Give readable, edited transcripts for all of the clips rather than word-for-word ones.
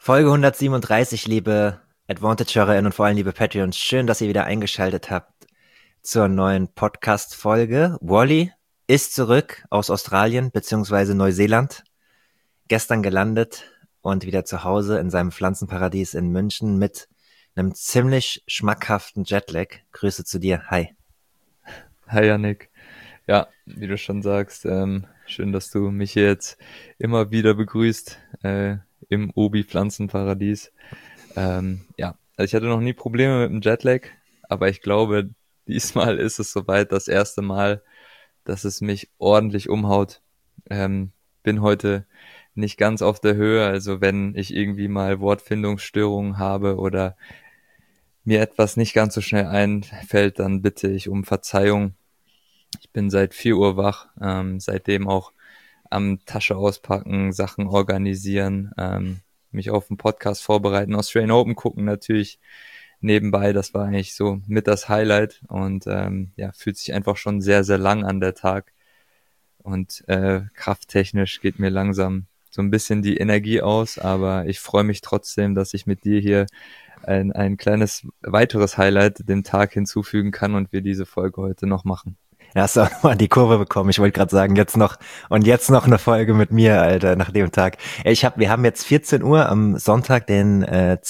Folge 137, liebe Advantage-HörerInnen und vor allem liebe Patreons. Schön, dass ihr wieder eingeschaltet habt zur neuen Podcast-Folge. Wally ist zurück aus Australien bzw. Neuseeland. Gestern gelandet und wieder zu Hause in seinem Pflanzenparadies in München mit einem ziemlich schmackhaften Jetlag. Grüße zu dir. Hi. Hi Yannick. Ja, wie du schon sagst, schön, dass du mich hier jetzt immer wieder begrüßt im Obi-Pflanzenparadies. Ja, also ich hatte noch nie Probleme mit dem Jetlag, aber ich glaube, diesmal ist es soweit das erste Mal, dass es mich ordentlich umhaut. Bin heute nicht ganz auf der Höhe, also wenn ich irgendwie mal Wortfindungsstörungen habe oder mir etwas nicht ganz so schnell einfällt, dann bitte ich um Verzeihung. Ich bin seit 4 Uhr wach, seitdem auch am Tasche auspacken, Sachen organisieren, mich auf den Podcast vorbereiten, Australian Open gucken natürlich nebenbei. Das war eigentlich so mit das Highlight und ja, fühlt sich einfach schon sehr, sehr lang an der Tag. Und krafttechnisch geht mir langsam so ein bisschen die Energie aus, aber ich freue mich trotzdem, dass ich mit dir hier ein kleines weiteres Highlight dem Tag hinzufügen kann und wir diese Folge heute noch machen. Ja, hast du auch nochmal die Kurve bekommen. Ich wollte gerade sagen, jetzt noch eine Folge mit mir, Alter, nach dem Tag. Wir haben jetzt 14 Uhr am Sonntag, den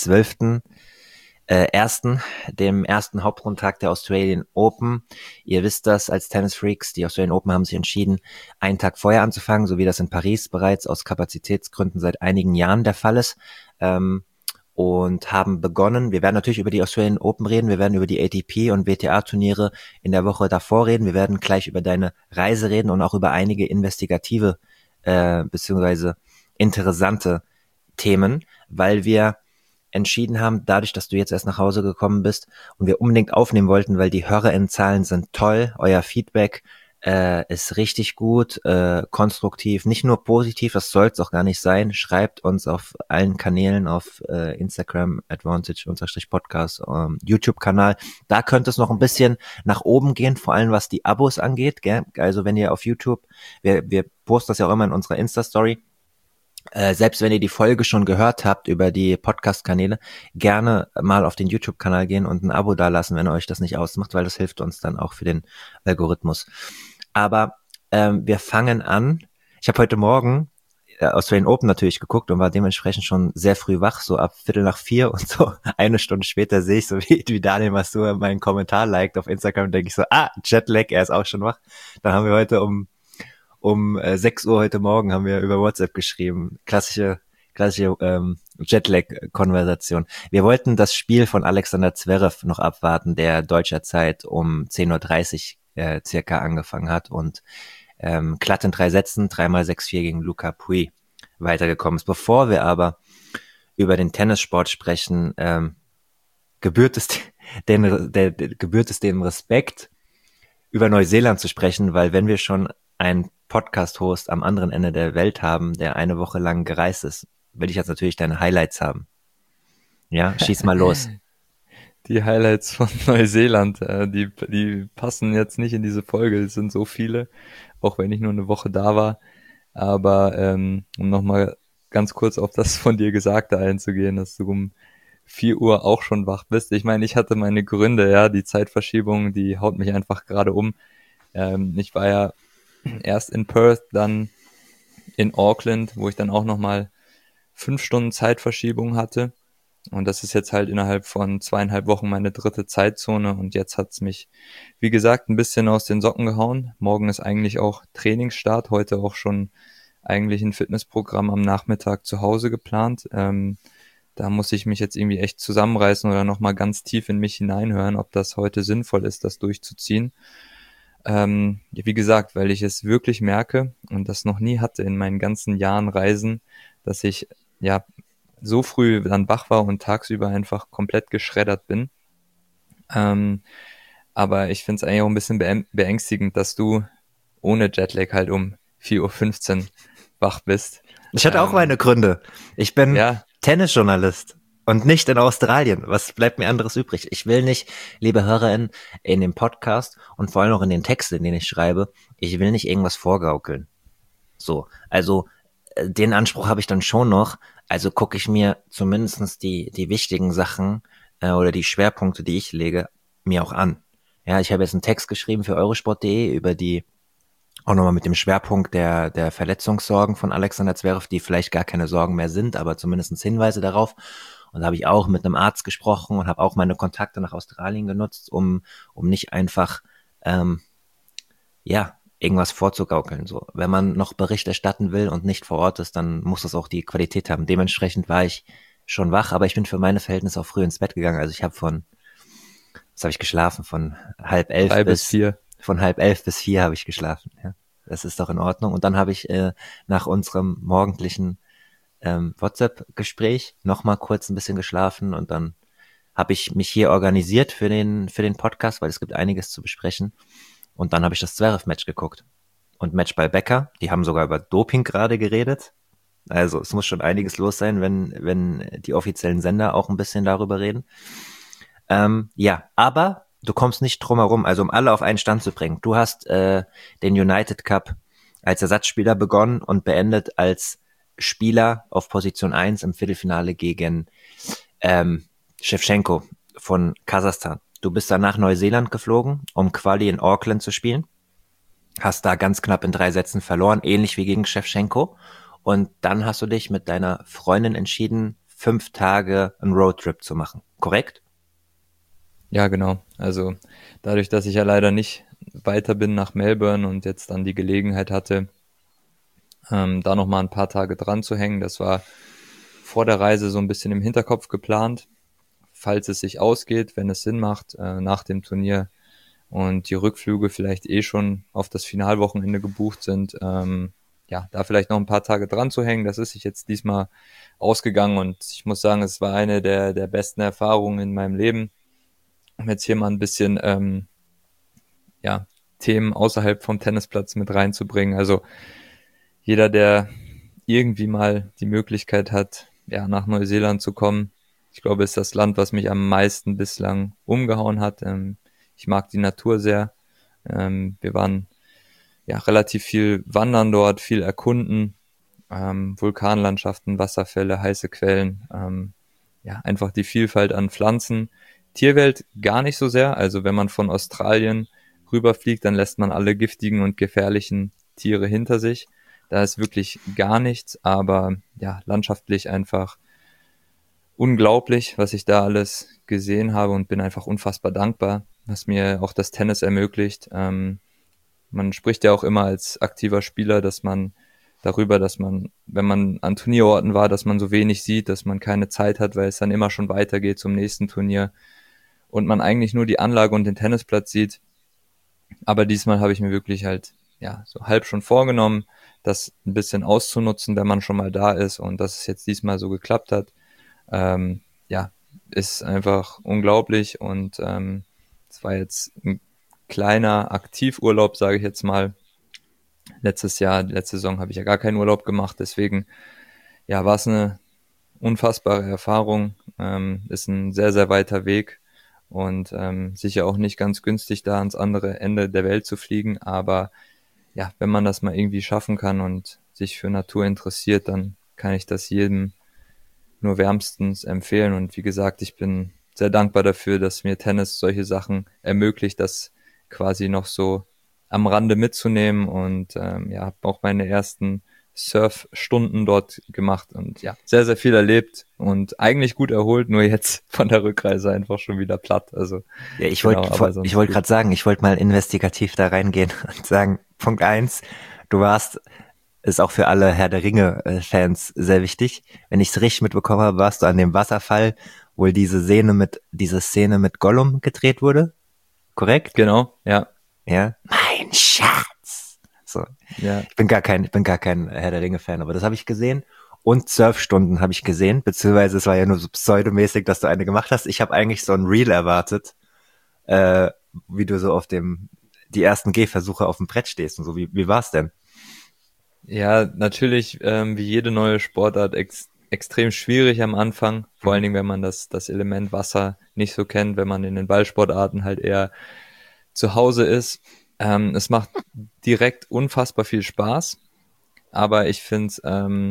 12.01., dem ersten Hauptrundtag der Australian Open. Ihr wisst das als Tennisfreaks, die Australian Open haben sich entschieden, einen Tag vorher anzufangen, so wie das in Paris bereits aus Kapazitätsgründen seit einigen Jahren der Fall ist. Und haben begonnen. Wir werden natürlich über die Australian Open reden, wir werden über die ATP und WTA-Turniere in der Woche davor reden, wir werden gleich über deine Reise reden und auch über einige investigative beziehungsweise interessante Themen, weil wir entschieden haben, dadurch, dass du jetzt erst nach Hause gekommen bist und wir unbedingt aufnehmen wollten, weil die HörerInnenzahlen sind toll, euer Feedback ist richtig gut, konstruktiv, nicht nur positiv, das soll es auch gar nicht sein. Schreibt uns auf allen Kanälen, auf Instagram, Advantage_Podcast, YouTube-Kanal. Da könnte es noch ein bisschen nach oben gehen, vor allem was die Abos angeht. Gell? Also wenn ihr auf YouTube, wir posten das ja auch immer in unserer Insta-Story, selbst wenn ihr die Folge schon gehört habt über die Podcast-Kanäle, gerne mal auf den YouTube-Kanal gehen und ein Abo dalassen, wenn euch das nicht ausmacht, weil das hilft uns dann auch für den Algorithmus. Aber wir fangen an. Ich habe heute Morgen Australian Open natürlich geguckt und war dementsprechend schon sehr früh wach, so ab 3:45 und so eine Stunde später sehe ich so, wie Daniel Masur meinen Kommentar liked auf Instagram und denke ich so, Jetlag, er ist auch schon wach. Dann haben wir heute um 6 Uhr heute Morgen haben wir über WhatsApp geschrieben. Klassische Jetlag-Konversation. Wir wollten das Spiel von Alexander Zverev noch abwarten, der deutscher Zeit um 10:30 Uhr circa angefangen hat und glatt in 3 Sätzen 3x6-4 gegen Luca Pouille weitergekommen ist. Bevor wir aber über den Tennissport sprechen, gebührt es dem Respekt, über Neuseeland zu sprechen, weil wenn wir schon einen Podcast-Host am anderen Ende der Welt haben, der eine Woche lang gereist ist, will ich jetzt natürlich deine Highlights haben. Ja, schieß mal los. Die Highlights von Neuseeland, die passen jetzt nicht in diese Folge, es sind so viele, auch wenn ich nur eine Woche da war. Aber um nochmal ganz kurz auf das von dir Gesagte einzugehen, dass du um 4 Uhr auch schon wach bist. Ich meine, ich hatte meine Gründe, ja, die Zeitverschiebung, die haut mich einfach gerade um. Ich war ja erst in Perth, dann in Auckland, wo ich dann auch nochmal 5 Stunden Zeitverschiebung hatte. Und das ist jetzt halt innerhalb von 2,5 Wochen meine 3. Zeitzone und jetzt hat's mich, wie gesagt, ein bisschen aus den Socken gehauen. Morgen ist eigentlich auch Trainingsstart, heute auch schon eigentlich ein Fitnessprogramm am Nachmittag zu Hause geplant. Da muss ich mich jetzt irgendwie echt zusammenreißen oder nochmal ganz tief in mich hineinhören, ob das heute sinnvoll ist, das durchzuziehen. Wie gesagt, weil ich es wirklich merke und das noch nie hatte in meinen ganzen Jahren Reisen, dass ich ja so früh dann wach war und tagsüber einfach komplett geschreddert bin. Aber ich finde es eigentlich auch ein bisschen beängstigend, dass du ohne Jetlag halt um 4:15 Uhr wach bist. Ich hatte auch meine Gründe. Ich bin Ja, Tennisjournalist und nicht in Australien. Was bleibt mir anderes übrig? Ich will nicht, liebe HörerInnen, in dem Podcast und vor allem auch in den Texten, den ich schreibe, ich will nicht irgendwas vorgaukeln. So, also den Anspruch habe ich dann schon noch, Also gucke ich mir zumindestens die wichtigen Sachen oder die Schwerpunkte, die ich lege, mir auch an. Ja, ich habe jetzt einen Text geschrieben für eurosport.de über die, auch nochmal mit dem Schwerpunkt der Verletzungssorgen von Alexander Zverev, die vielleicht gar keine Sorgen mehr sind, aber zumindest Hinweise darauf. Und da habe ich auch mit einem Arzt gesprochen und habe auch meine Kontakte nach Australien genutzt, um nicht einfach ja, irgendwas vorzugaukeln. So, wenn man noch Bericht erstatten will und nicht vor Ort ist, dann muss das auch die Qualität haben. Dementsprechend war ich schon wach, aber ich bin für meine Verhältnisse auch früh ins Bett gegangen. Also ich habe was habe ich geschlafen? Von halb elf bis 4 habe ich geschlafen. Ja, das ist doch in Ordnung. Und dann habe ich nach unserem morgendlichen WhatsApp-Gespräch nochmal kurz ein bisschen geschlafen und dann habe ich mich hier organisiert für den Podcast, weil es gibt einiges zu besprechen. Und dann habe ich das Zverev-Match geguckt. Und Matchball Becker, die haben sogar über Doping gerade geredet. Also es muss schon einiges los sein, wenn die offiziellen Sender auch ein bisschen darüber reden. Ja, aber du kommst nicht drum herum, also um alle auf einen Stand zu bringen. Du hast den United Cup als Ersatzspieler begonnen und beendet als Spieler auf Position 1 im Viertelfinale gegen Shevchenko von Kasachstan. Du bist dann nach Neuseeland geflogen, um Quali in Auckland zu spielen. Hast da ganz knapp in 3 Sätzen verloren, ähnlich wie gegen Shevchenko. Und dann hast du dich mit deiner Freundin entschieden, 5 Tage einen Roadtrip zu machen. Korrekt? Ja, genau. Also dadurch, dass ich ja leider nicht weiter bin nach Melbourne und jetzt dann die Gelegenheit hatte, da nochmal ein paar Tage dran zu hängen, das war vor der Reise so ein bisschen im Hinterkopf geplant, falls es sich ausgeht, wenn es Sinn macht, nach dem Turnier und die Rückflüge vielleicht schon auf das Finalwochenende gebucht sind, ja, da vielleicht noch ein paar Tage dran zu hängen. Das ist sich jetzt diesmal ausgegangen und ich muss sagen, es war eine der besten Erfahrungen in meinem Leben, um jetzt hier mal ein bisschen ja, Themen außerhalb vom Tennisplatz mit reinzubringen. Also jeder, der irgendwie mal die Möglichkeit hat, ja, nach Neuseeland zu kommen, ich glaube, ist das Land, was mich am meisten bislang umgehauen hat. Ich mag die Natur sehr. Wir waren ja relativ viel wandern dort, viel erkunden, Vulkanlandschaften, Wasserfälle, heiße Quellen, ja, einfach die Vielfalt an Pflanzen. Tierwelt gar nicht so sehr. Also wenn man von Australien rüberfliegt, dann lässt man alle giftigen und gefährlichen Tiere hinter sich. Da ist wirklich gar nichts, aber ja, landschaftlich einfach unglaublich, was ich da alles gesehen habe und bin einfach unfassbar dankbar, was mir auch das Tennis ermöglicht. Man spricht ja auch immer als aktiver Spieler, dass man darüber, dass man, wenn man an Turnierorten war, dass man so wenig sieht, dass man keine Zeit hat, weil es dann immer schon weitergeht zum nächsten Turnier und man eigentlich nur die Anlage und den Tennisplatz sieht. Aber diesmal habe ich mir wirklich halt, ja, so halb schon vorgenommen, das ein bisschen auszunutzen, wenn man schon mal da ist und dass es jetzt diesmal so geklappt hat. Ja, ist einfach unglaublich und es war jetzt ein kleiner Aktivurlaub, sage ich jetzt mal. Letzte Saison habe ich ja gar keinen Urlaub gemacht, deswegen ja, war es eine unfassbare Erfahrung, ist ein sehr, sehr weiter Weg und sicher auch nicht ganz günstig, da ans andere Ende der Welt zu fliegen, aber ja, wenn man das mal irgendwie schaffen kann und sich für Natur interessiert, dann kann ich das jedem nur wärmstens empfehlen und wie gesagt, ich bin sehr dankbar dafür, dass mir Tennis solche Sachen ermöglicht, das quasi noch so am Rande mitzunehmen und ja, habe auch meine ersten Surfstunden dort gemacht und ja, sehr, sehr viel erlebt und eigentlich gut erholt, nur jetzt von der Rückreise einfach schon wieder platt. Also Ja, ich genau, wollte aber ich sonst wollte gut. gerade sagen, ich wollte mal investigativ da reingehen und sagen, Punkt eins, du warst, ist auch für alle Herr der Ringe-Fans sehr wichtig. Wenn ich es richtig mitbekommen habe, warst du an dem Wasserfall, wo diese Szene mit Gollum gedreht wurde, korrekt? Genau, ja, Ja. Mein Schatz. So. ja, Ich bin gar kein Herr der Ringe-Fan, aber das habe ich gesehen. Und Surfstunden habe ich gesehen, beziehungsweise es war ja nur so pseudomäßig, dass du eine gemacht hast. Ich habe eigentlich so ein Reel erwartet, äh, wie du so die ersten Gehversuche auf dem Brett stehst und so. Wie war's denn? ja, natürlich wie jede neue Sportart extrem schwierig am Anfang, vor allen Mhm. Dingen, wenn man das Element Wasser nicht so kennt, wenn man in den Ballsportarten halt eher zu Hause ist. Es macht direkt unfassbar viel Spaß, aber ich finde es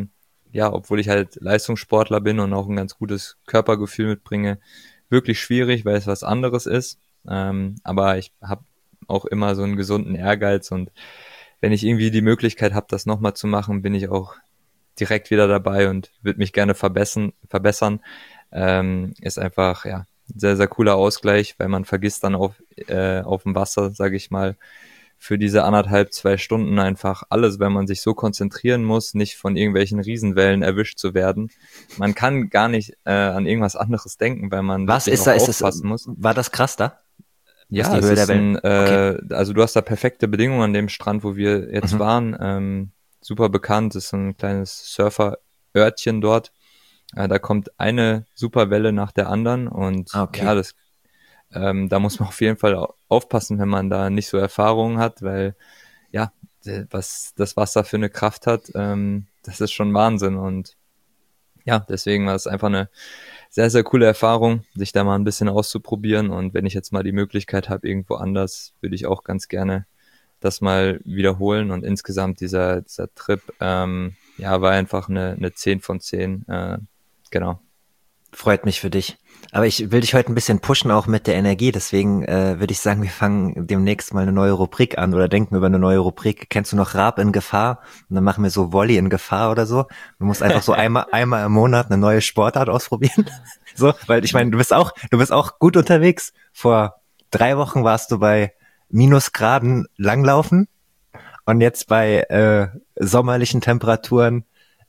ja, obwohl ich halt Leistungssportler bin und auch ein ganz gutes Körpergefühl mitbringe, wirklich schwierig, weil es was anderes ist. Aber ich habe auch immer so einen gesunden Ehrgeiz und wenn ich irgendwie die Möglichkeit habe, das nochmal zu machen, bin ich auch direkt wieder dabei und würde mich gerne verbessern. Ist einfach, ja, ein sehr, sehr cooler Ausgleich, weil man vergisst dann auf dem Wasser, sage ich mal, für diese 1,5, 2 Stunden einfach alles, wenn man sich so konzentrieren muss, nicht von irgendwelchen Riesenwellen erwischt zu werden. Man kann gar nicht an irgendwas anderes denken, weil man Was wirklich ist auch da, aufpassen muss. war das krass da? Was Ja, die es Höhe der ist Wellen? Okay. also du hast da perfekte Bedingungen an dem Strand, wo wir jetzt Mhm. waren. Super bekannt, ist so ein kleines Surferörtchen dort. Da kommt eine super Welle nach der anderen und ja, Okay. da muss man auf jeden Fall aufpassen, wenn man da nicht so Erfahrungen hat, weil ja, was das Wasser für eine Kraft hat, das ist schon Wahnsinn und ja, deswegen war es einfach eine sehr, sehr coole Erfahrung, sich da mal ein bisschen auszuprobieren und wenn ich jetzt mal die Möglichkeit habe, irgendwo anders, würde ich auch ganz gerne das mal wiederholen und insgesamt dieser Trip, ja, war einfach eine 10 von 10, genau. Freut mich für dich. Aber ich will dich heute ein bisschen pushen, auch mit der Energie. Deswegen würde ich sagen, wir fangen demnächst mal eine neue Rubrik an oder denken über eine neue Rubrik. Kennst du noch Raab in Gefahr? Und dann machen wir so Volley in Gefahr oder so. Du musst einfach so einmal im Monat eine neue Sportart ausprobieren. So, weil ich meine, du bist auch gut unterwegs. Vor 3 Wochen warst du bei Minusgraden Langlaufen und jetzt bei sommerlichen Temperaturen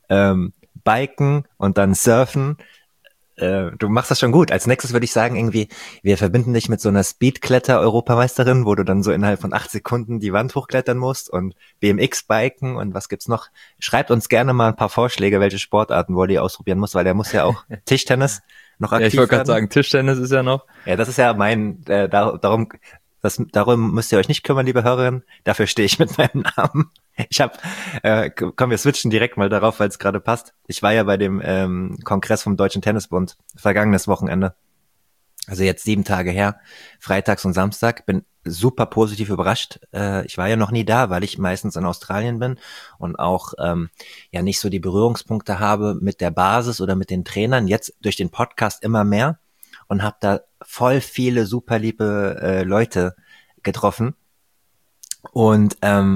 Biken und dann Surfen. Du machst das schon gut. Als nächstes würde ich sagen, irgendwie, wir verbinden dich mit so einer Speedkletter-Europameisterin, wo du dann so innerhalb von 8 Sekunden die Wand hochklettern musst und BMX-Biken und was gibt's noch? Schreibt uns gerne mal ein paar Vorschläge, welche Sportarten Wally ausprobieren muss, weil der muss ja auch Tischtennis noch Ja, ich aktiv wollte gerade werden. sagen, Tischtennis ist ja noch. Ja, das ist ja darum müsst ihr euch nicht kümmern, liebe Hörerinnen. Dafür stehe ich mit meinem Namen. Ich habe, komm, wir switchen direkt mal darauf, weil es gerade passt. Ich war ja bei dem Kongress vom Deutschen Tennisbund vergangenes Wochenende. Also jetzt 7 Tage her, freitags und Samstag. Bin super positiv überrascht. Ich war ja noch nie da, weil ich meistens in Australien bin und auch ja nicht so die Berührungspunkte habe mit der Basis oder mit den Trainern. Jetzt durch den Podcast immer mehr und habe da voll viele super liebe Leute getroffen und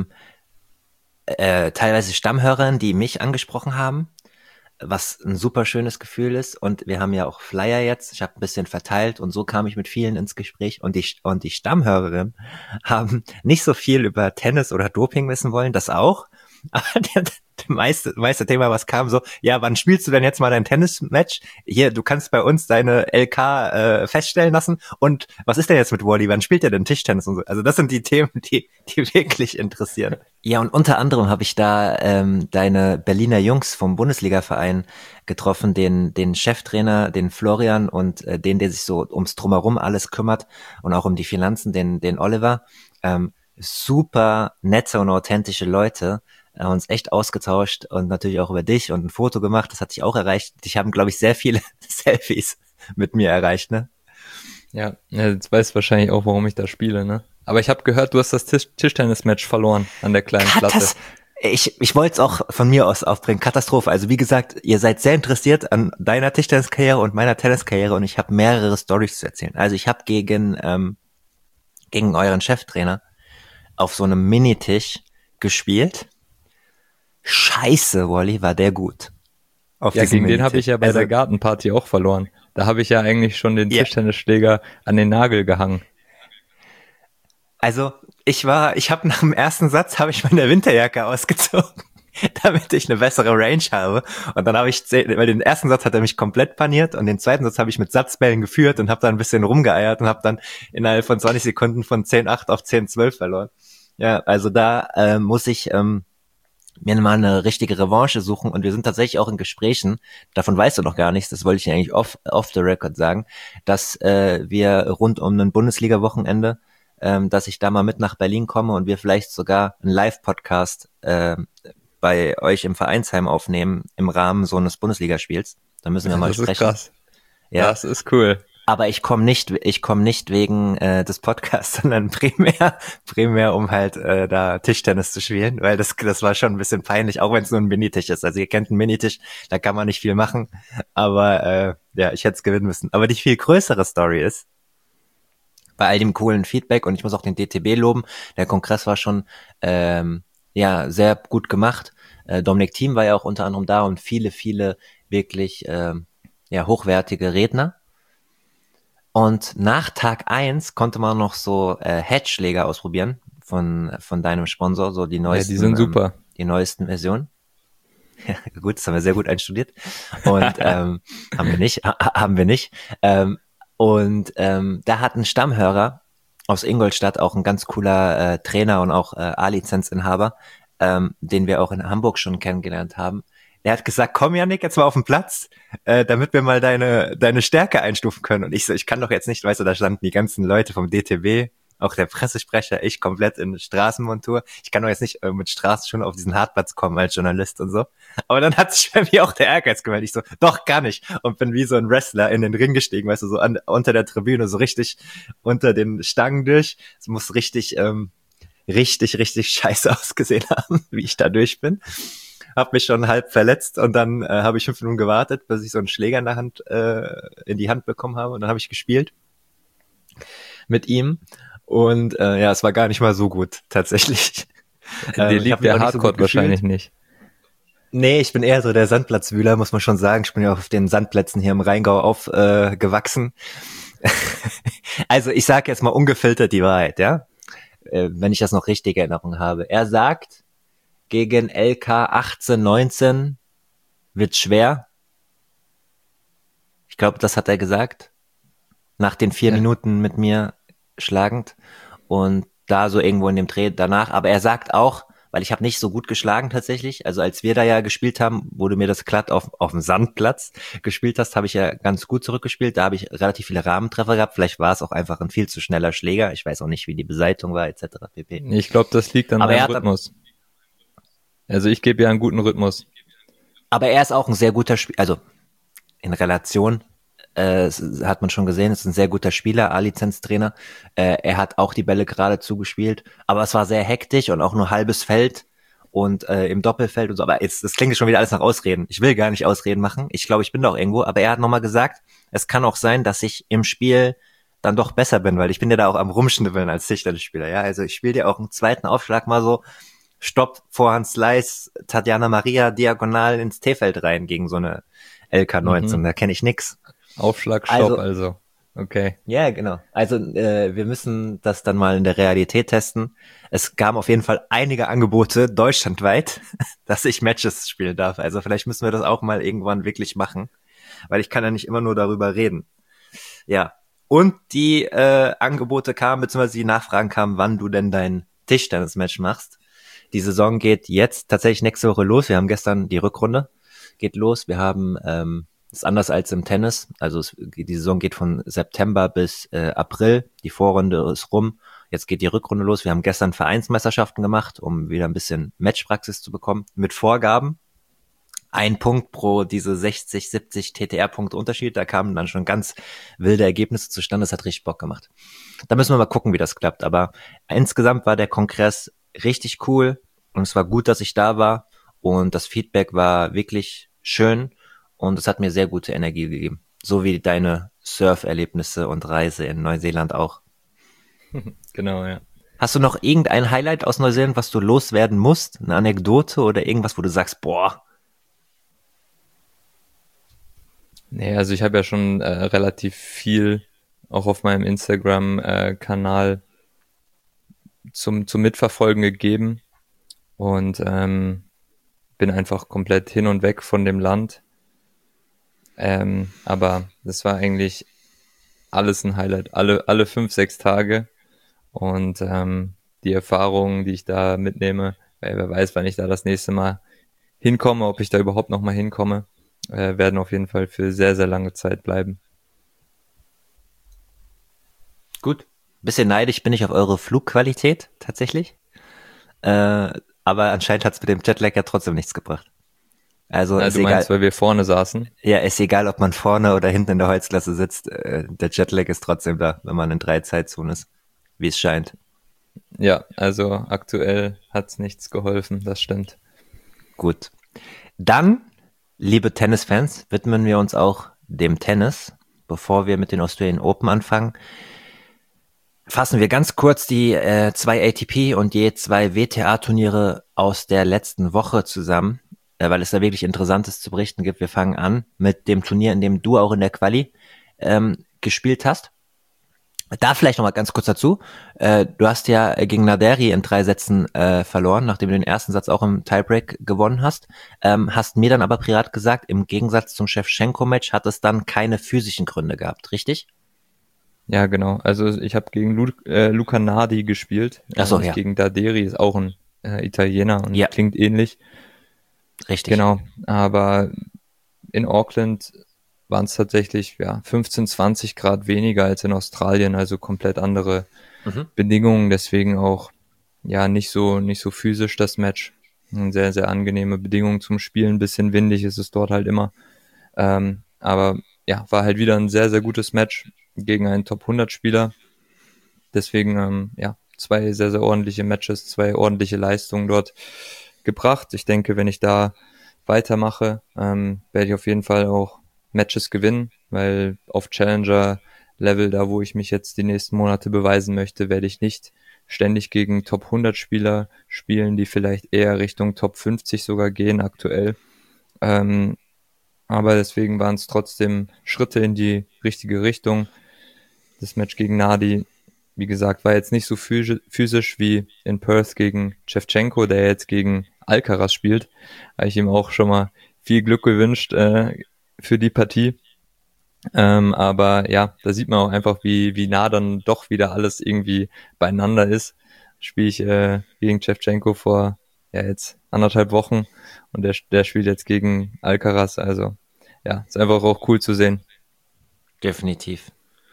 teilweise Stammhörern, die mich angesprochen haben, was ein super schönes Gefühl ist. Und wir haben ja auch Flyer jetzt. Ich habe ein bisschen verteilt und so kam ich mit vielen ins Gespräch. Und die Stammhörerinnen haben nicht so viel über Tennis oder Doping wissen wollen, das auch. Aber das meiste Thema, was kam, so, ja, wann spielst du denn jetzt mal dein Tennismatch? Hier, du kannst bei uns deine LK feststellen lassen. Und was ist denn jetzt mit Wally? Wann spielt er denn Tischtennis und so? Also das sind die Themen, die wirklich interessieren. Ja, und unter anderem habe ich da deine Berliner Jungs vom Bundesligaverein getroffen, den Cheftrainer, den Florian und der sich so ums Drumherum alles kümmert und auch um die Finanzen, den Oliver. Super nette und authentische Leute, haben uns echt ausgetauscht und natürlich auch über dich und ein Foto gemacht, das hat dich auch erreicht. Dich haben, glaube ich, sehr viele Selfies mit mir erreicht, ne? Ja, jetzt weißt du wahrscheinlich auch, warum ich da spiele, ne? Aber ich habe gehört, du hast das Tischtennis-Match verloren an der kleinen Platte. Ich wollte es auch von mir aus aufbringen. Katastrophe. Also wie gesagt, ihr seid sehr interessiert an deiner Tischtenniskarriere und meiner Tenniskarriere und ich habe mehrere Storys zu erzählen. Also ich habe gegen euren Cheftrainer auf so einem Minitisch gespielt. Scheiße, Wally, war der gut. Auf Ja, diesem gegen den habe ich Minitisch. ja bei der Gartenparty auch verloren. Da habe ich ja eigentlich schon den Ja, Tischtennisschläger an den Nagel gehangen. also ich habe nach dem ersten Satz habe ich meine Winterjacke ausgezogen, damit ich eine bessere Range habe. Und dann weil den ersten Satz hat er mich komplett paniert und den zweiten Satz habe ich mit Satzbällen geführt und habe dann ein bisschen rumgeeiert und habe dann innerhalb von 20 Sekunden von 10:8 auf 10:12 verloren. Ja, also da muss ich mir mal eine richtige Revanche suchen und wir sind tatsächlich auch in Gesprächen, davon weißt du noch gar nichts, das wollte ich dir eigentlich off the record sagen, dass wir rund um ein Bundesliga-Wochenende, dass ich da mal mit nach Berlin komme und wir vielleicht sogar einen Live-Podcast bei euch im Vereinsheim aufnehmen im Rahmen so eines Bundesligaspiels. Da müssen wir Ja, mal das ist sprechen. krass. Ja, Das ist cool. aber ich komme nicht wegen des Podcasts, sondern primär um halt da Tischtennis zu spielen, weil das war schon ein bisschen peinlich, auch wenn es nur ein Minitisch ist. Also ihr kennt einen Minitisch, da kann man nicht viel machen, aber ja, ich hätte es gewinnen müssen. Aber die viel größere Story ist, bei all dem coolen Feedback, und ich muss auch den DTB loben, der Kongress war schon ja sehr gut gemacht. Dominik Thiem war ja auch unter anderem da und viele wirklich ja hochwertige Redner. Und nach Tag 1 konnte man noch so Headschläger ausprobieren von deinem Sponsor, so die Ja, die neuesten sind super. Die neuesten Versionen. Ja, gut, das haben wir sehr gut einstudiert. Und haben wir nicht. Und da hat ein Stammhörer aus Ingolstadt, auch ein ganz cooler Trainer und auch A-Lizenzinhaber, den wir auch in Hamburg schon kennengelernt haben. Der hat gesagt, komm Yannick, jetzt mal auf den Platz, damit wir mal deine Stärke einstufen können. Und ich so, ich kann doch jetzt nicht, weißt du, da standen die ganzen Leute vom DTB, auch der Pressesprecher, ich komplett in Straßenmontur. Ich kann doch jetzt nicht mit Straßenschuhen auf diesen Hartplatz kommen als Journalist und so. Aber dann hat sich bei mir auch der Ehrgeiz gemeldet. Ich so, doch, kann ich. Und bin wie so ein Wrestler in den Ring gestiegen, weißt du, so unter der Tribüne, so richtig unter den Stangen durch. Es muss richtig scheiße ausgesehen haben, wie ich da durch bin. Hab mich schon halb verletzt und dann habe ich 5 Minuten gewartet, bis ich so einen Schläger in die Hand bekommen habe, und dann habe ich gespielt mit ihm und ja, es war gar nicht mal so gut, tatsächlich. Dir liegt der Hardcore wahrscheinlich nicht. Nee, ich bin eher so der Sandplatzwühler, muss man schon sagen. Ich bin ja auch auf den Sandplätzen hier im Rheingau aufgewachsen. Also ich sage jetzt mal ungefiltert die Wahrheit, ja, wenn ich das noch richtig in Erinnerung habe. Er sagt, gegen LK 18, 19 wird schwer. Ich glaube, das hat er gesagt. Nach den 4 Minuten mit mir schlagend. Und da so irgendwo in dem Dreh danach. Aber er sagt auch, weil ich habe nicht so gut geschlagen tatsächlich. Also als wir da ja gespielt haben, wo du mir das glatt auf dem Sandplatz gespielt hast, habe ich ja ganz gut zurückgespielt. Da habe ich relativ viele Rahmentreffer gehabt. Vielleicht war es auch einfach ein viel zu schneller Schläger. Ich weiß auch nicht, wie die Beseitung war, etc. pp. Ich glaube, das liegt an deinem Rhythmus. Also ich gebe ja einen guten Rhythmus. Aber er ist auch ein sehr guter Spieler, also in Relation, hat man schon gesehen, ist ein sehr guter Spieler, A-Lizenz-Trainer. Er hat auch die Bälle gerade zugespielt, aber es war sehr hektisch und auch nur halbes Feld und im Doppelfeld und so. Aber jetzt, das klingt schon wieder alles nach Ausreden. Ich will gar nicht Ausreden machen. Ich glaube, ich bin doch irgendwo. Aber er hat nochmal gesagt, es kann auch sein, dass ich im Spiel dann doch besser bin, weil ich bin ja da auch am Rumschnibbeln als Tischtennisspieler. Ja, also ich spiele dir auch einen zweiten Aufschlag mal so, Stopp, Vorhand, Slice, Tatjana Maria diagonal ins T-Feld rein gegen so eine LK19. Da kenne ich nix. Aufschlag, Stopp also. Okay. Ja, genau. Also wir müssen das dann mal in der Realität testen. Es gab auf jeden Fall einige Angebote deutschlandweit, dass ich Matches spielen darf. Also vielleicht müssen wir das auch mal irgendwann wirklich machen, weil ich kann ja nicht immer nur darüber reden. Ja. Und die Angebote kamen, beziehungsweise die Nachfragen kamen, wann du denn dein Tischtennis-Match machst. Die Saison geht jetzt tatsächlich nächste Woche los. Wir haben gestern die Rückrunde, geht los. Wir haben, ist anders als im Tennis. Also die Saison geht von September bis April. Die Vorrunde ist rum. Jetzt geht die Rückrunde los. Wir haben gestern Vereinsmeisterschaften gemacht, um wieder ein bisschen Matchpraxis zu bekommen. Mit Vorgaben. 1 Punkt pro diese 60, 70 TTR-Punkte Unterschied. Da kamen dann schon ganz wilde Ergebnisse zustande. Das hat richtig Bock gemacht. Da müssen wir mal gucken, wie das klappt. Aber insgesamt war der Kongress richtig cool und es war gut, dass ich da war und das Feedback war wirklich schön und es hat mir sehr gute Energie gegeben. So wie deine Surferlebnisse und Reise in Neuseeland auch. Genau, ja. Hast du noch irgendein Highlight aus Neuseeland, was du loswerden musst? Eine Anekdote oder irgendwas, wo du sagst, boah. Nee, also ich habe ja schon relativ viel auch auf meinem Instagram-Kanal zum Mitverfolgen gegeben und bin einfach komplett hin und weg von dem Land. Aber das war eigentlich alles ein Highlight, alle 5, 6 Tage und die Erfahrungen, die ich da mitnehme, weil wer weiß, wann ich da das nächste Mal hinkomme, ob ich da überhaupt noch mal hinkomme, werden auf jeden Fall für sehr, sehr lange Zeit bleiben. Gut. Bisschen neidisch bin ich auf eure Flugqualität, tatsächlich. Aber anscheinend hat es mit dem Jetlag ja trotzdem nichts gebracht. Also Na, ist du meinst, egal, weil wir vorne saßen? ja, ist egal, ob man vorne oder hinten in der Holzklasse sitzt, der Jetlag ist trotzdem da, wenn man in 3 Zeitzonen ist, wie es scheint. Ja, also aktuell hat's nichts geholfen, das stimmt. Gut. Dann, liebe Tennisfans, widmen wir uns auch dem Tennis. Bevor wir mit den Australian Open anfangen, fassen wir ganz kurz die 2 ATP und je 2 WTA-Turniere aus der letzten Woche zusammen, weil es da wirklich Interessantes zu berichten gibt. Wir fangen an mit dem Turnier, in dem du auch in der Quali gespielt hast. Da vielleicht noch mal ganz kurz dazu. Du hast ja gegen Naderi in 3 Sätzen verloren, nachdem du den ersten Satz auch im Tiebreak gewonnen hast. Hast mir dann aber privat gesagt, im Gegensatz zum Shevchenko-Match hat es dann keine physischen Gründe gehabt, richtig? Ja, genau. Also ich habe gegen Luca Nardi gespielt, Ach so, nicht ja. gegen Daderi, ist auch ein Italiener und Ja, klingt ähnlich. richtig. Genau, aber in Auckland waren es tatsächlich 15, 20 Grad weniger als in Australien, also komplett andere Mhm. Bedingungen, deswegen auch nicht so physisch das Match. Sehr, sehr angenehme Bedingungen zum Spielen, bisschen windig ist es dort halt immer. Aber ja, war halt wieder ein sehr, sehr gutes Match gegen einen Top 100 Spieler. Deswegen, 2 sehr, sehr ordentliche Matches, 2 ordentliche Leistungen dort gebracht. Ich denke, wenn ich da weitermache, werde ich auf jeden Fall auch Matches gewinnen, weil auf Challenger-Level, da wo ich mich jetzt die nächsten Monate beweisen möchte, werde ich nicht ständig gegen Top 100 Spieler spielen, die vielleicht eher Richtung Top 50 sogar gehen aktuell. Ähm, aber deswegen waren es trotzdem Schritte in die richtige Richtung. Das Match gegen Nadi, wie gesagt, war jetzt nicht so physisch wie in Perth gegen Shevchenko, der jetzt gegen Alcaraz spielt. Habe ich ihm auch schon mal viel Glück gewünscht für die Partie. Aber ja, da sieht man auch einfach, wie nah dann doch wieder alles irgendwie beieinander ist. Spiele ich gegen Shevchenko vor jetzt 1,5 Wochen und der spielt jetzt gegen Alcaraz. Also ja, ist einfach auch cool zu sehen. Definitiv.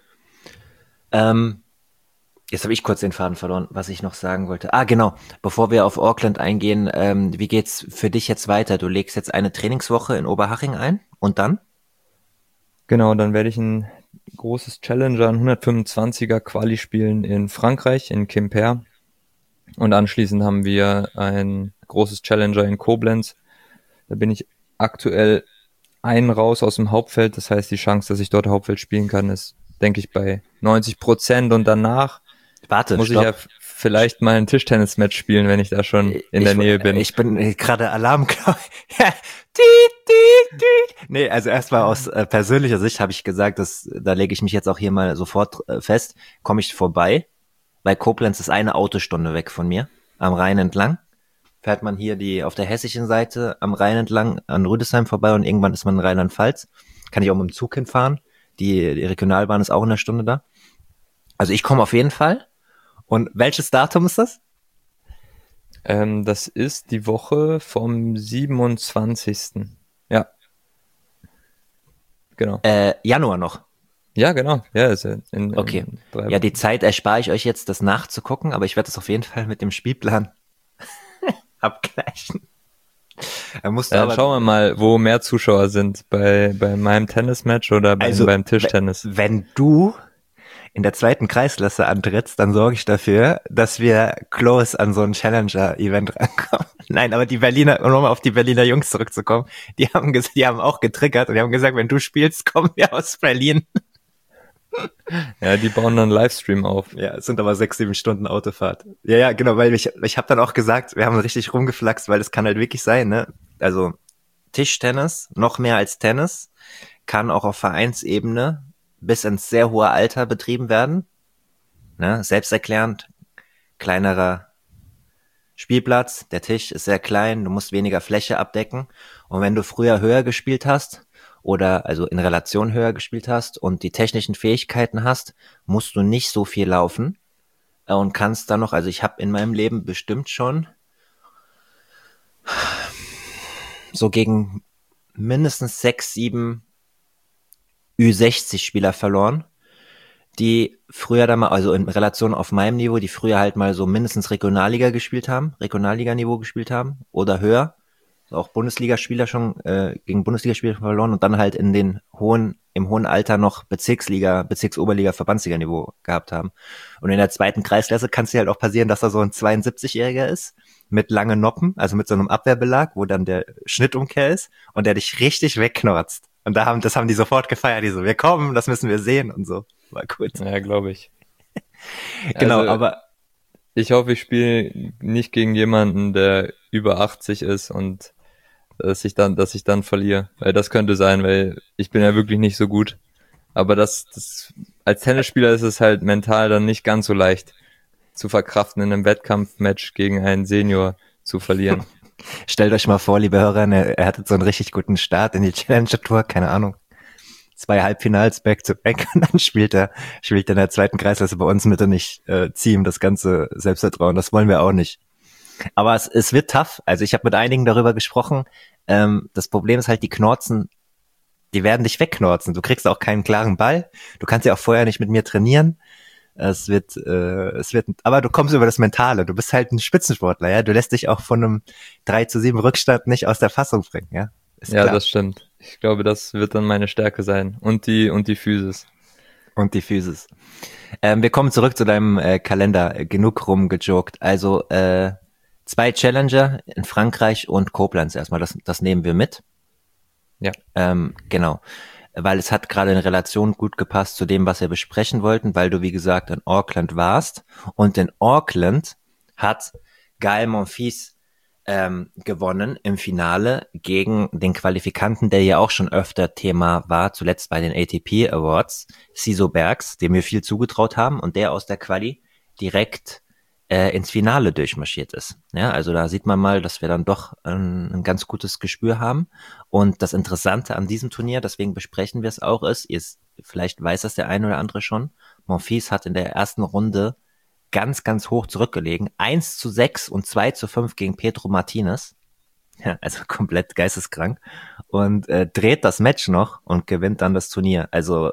Jetzt habe ich kurz den Faden verloren, was ich noch sagen wollte. Ah, genau. Bevor wir auf Auckland eingehen, wie geht's für dich jetzt weiter? Du legst jetzt eine Trainingswoche in Oberhaching ein und dann? Genau, dann werde ich ein großes Challenger, ein 125er Quali spielen in Frankreich, in Quimper. Und anschließend haben wir ein großes Challenger in Koblenz. Da bin ich aktuell einen raus aus dem Hauptfeld. Das heißt, die Chance, dass ich dort Hauptfeld spielen kann, ist, denke ich, bei 90%. Und danach Warte, muss ich ja stopp. vielleicht mal ein Tischtennis-Match spielen, wenn ich da schon in der Ich, Nähe bin. ich bin gerade Alarmglocke. Tiet, tiet, tiet. Nee, also erstmal aus persönlicher Sicht habe ich gesagt, da lege ich mich jetzt auch hier mal sofort fest, komme ich vorbei, weil Koblenz ist eine Autostunde weg von mir, am Rhein entlang. Fährt man hier auf der hessischen Seite am Rhein entlang an Rüdesheim vorbei und irgendwann ist man in Rheinland-Pfalz. Kann ich auch mit dem Zug hinfahren. Die Regionalbahn ist auch in einer Stunde da. Also ich komme auf jeden Fall. Und welches Datum ist das? Das ist die Woche vom 27. Ja, genau. Januar noch. Ja, genau. Ja, ist ja Okay. in 3 Ja, die Wochen. Zeit erspare ich euch jetzt, das nachzugucken, aber ich werde das auf jeden Fall mit dem Spielplan abgleichen. Er musste Dann aber, schauen wir mal, wo mehr Zuschauer sind. Bei meinem Tennismatch oder also, beim Tischtennis. wenn du in der 2. Kreisklasse antrittst, dann sorge ich dafür, dass wir close an so ein Challenger-Event rankommen. Nein, aber die Berliner, um nochmal auf die Berliner Jungs zurückzukommen, die haben auch getriggert und die haben gesagt, wenn du spielst, kommen wir aus Berlin. Ja, die bauen dann Livestream auf. Ja, es sind aber 6, 7 Stunden Autofahrt. Ja, ja, genau, weil ich habe dann auch gesagt, wir haben richtig rumgeflaxt, weil es kann halt wirklich sein, ne? Also Tischtennis, noch mehr als Tennis, kann auch auf Vereinsebene bis ins sehr hohe Alter betrieben werden. Ne? Selbsterklärend, kleinerer Spielplatz, der Tisch ist sehr klein, du musst weniger Fläche abdecken. Und wenn du früher höher gespielt hast oder also in Relation höher gespielt hast und die technischen Fähigkeiten hast, musst du nicht so viel laufen und kannst dann noch, also ich habe in meinem Leben bestimmt schon so gegen mindestens 6, 7 Ü60-Spieler verloren, die früher dann mal, also in Relation auf meinem Niveau, die früher halt mal so mindestens Regionalliga-Niveau gespielt haben oder höher. auch Bundesligaspieler schon, gegen Bundesligaspieler schon verloren und dann halt im hohen Alter noch Bezirksoberliga, Verbandsliga-Niveau gehabt haben. Und in der zweiten Kreisklasse kann es dir halt auch passieren, dass da so ein 72-Jähriger ist, mit langen Noppen, also mit so einem Abwehrbelag, wo dann der Schnittumkehr ist und der dich richtig wegknorzt. Und das haben die sofort gefeiert, die so, wir kommen, das müssen wir sehen und so. War gut. Ja, glaube ich. Genau, Also, aber ich hoffe, ich spiele nicht gegen jemanden, der über 80 ist und dass ich dann verliere. Weil das könnte sein, weil ich bin ja wirklich nicht so gut. Aber als Tennisspieler ist es halt mental dann nicht ganz so leicht zu verkraften, in einem Wettkampfmatch gegen einen Senior zu verlieren. stellt euch mal vor, liebe Hörer, er hatte so einen richtig guten Start in die Challenger Tour, keine Ahnung. 2 Halbfinals back to back und dann spielt er in der zweiten Kreisklasse bei uns mit und ich ziehe ihm das ganze Selbstvertrauen. Das wollen wir auch nicht. Aber es wird tough. Also ich habe mit einigen darüber gesprochen. Das Problem ist halt, die Knorzen, die werden dich wegknorzen. Du kriegst auch keinen klaren Ball. Du kannst ja auch vorher nicht mit mir trainieren. Aber du kommst über das Mentale. Du bist halt ein Spitzensportler, ja. Du lässt dich auch von einem 3:7 Rückstand nicht aus der Fassung bringen, ja. Ist Ja, klar. das stimmt. Ich glaube, das wird dann meine Stärke sein. Und die Physis. Und die Physis. Wir kommen zurück zu deinem Kalender. Genug rumgejoked. Also 2 Challenger in Frankreich und Koblenz erstmal. Das nehmen wir mit. Ja. Genau. Weil es hat gerade in Relation gut gepasst zu dem, was wir besprechen wollten, weil du, wie gesagt, in Auckland warst. Und in Auckland hat Gael Monfils gewonnen im Finale gegen den Qualifikanten, der ja auch schon öfter Thema war, zuletzt bei den ATP Awards, Siso Bergs, dem wir viel zugetraut haben und der aus der Quali direkt ins Finale durchmarschiert ist. Ja, also da sieht man mal, dass wir dann doch ein ganz gutes Gespür haben. Und das Interessante an diesem Turnier, deswegen besprechen wir es auch, vielleicht weiß das der eine oder andere schon, Monfils hat in der ersten Runde ganz, ganz hoch zurückgelegen. 1:6 und 2:5 gegen Pedro Martinez. Ja, also komplett geisteskrank. Und dreht das Match noch und gewinnt dann das Turnier. Also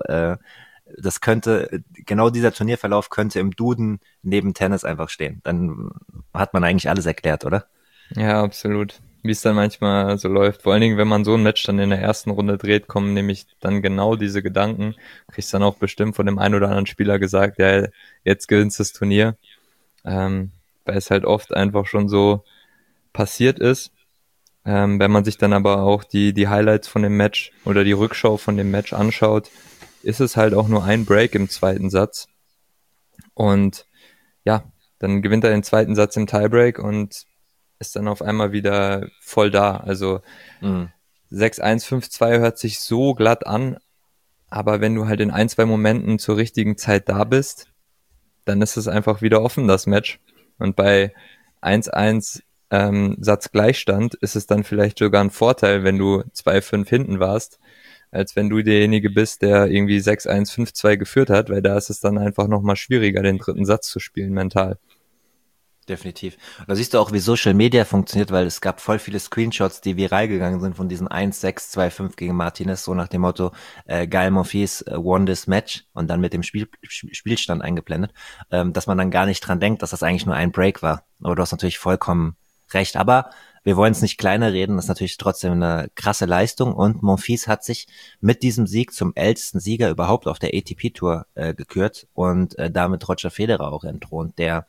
genau dieser Turnierverlauf könnte im Duden neben Tennis einfach stehen. Dann hat man eigentlich alles erklärt, oder? Ja, absolut. Wie es dann manchmal so läuft. Vor allen Dingen, wenn man so ein Match dann in der ersten Runde dreht, kommen nämlich dann genau diese Gedanken. Kriegst dann auch bestimmt von dem einen oder anderen Spieler gesagt, ja, jetzt gewinnst du das Turnier. Weil es halt oft einfach schon so passiert ist. Wenn man sich dann aber auch die Highlights von dem Match oder die Rückschau von dem Match anschaut, ist es halt auch nur ein Break im zweiten Satz. Und ja, dann gewinnt er den zweiten Satz im Tiebreak und ist dann auf einmal wieder voll da. Also 6-1, 5-2 hört sich so glatt an, aber wenn du halt in 1, 2 Momenten zur richtigen Zeit da bist, dann ist es einfach wieder offen, das Match. Und bei 1-1 Satzgleichstand ist es dann vielleicht sogar ein Vorteil, wenn du 2-5 hinten warst, als wenn du derjenige bist, der irgendwie 6-1, 5-2 geführt hat, weil da ist es dann einfach nochmal schwieriger, den dritten Satz zu spielen mental. Definitiv. Und da siehst du auch, wie Social Media funktioniert, weil es gab voll viele Screenshots, die viral gegangen sind von diesen 1-6-2-5 gegen Martinez, so nach dem Motto, Gael Monfils won this match und dann mit dem Spielstand eingeblendet, dass man dann gar nicht dran denkt, dass das eigentlich nur ein Break war. Aber du hast natürlich vollkommen recht. Aber wir wollen es nicht kleiner reden, das ist natürlich trotzdem eine krasse Leistung und Monfils hat sich mit diesem Sieg zum ältesten Sieger überhaupt auf der ATP-Tour gekürt und damit Roger Federer auch entthront, der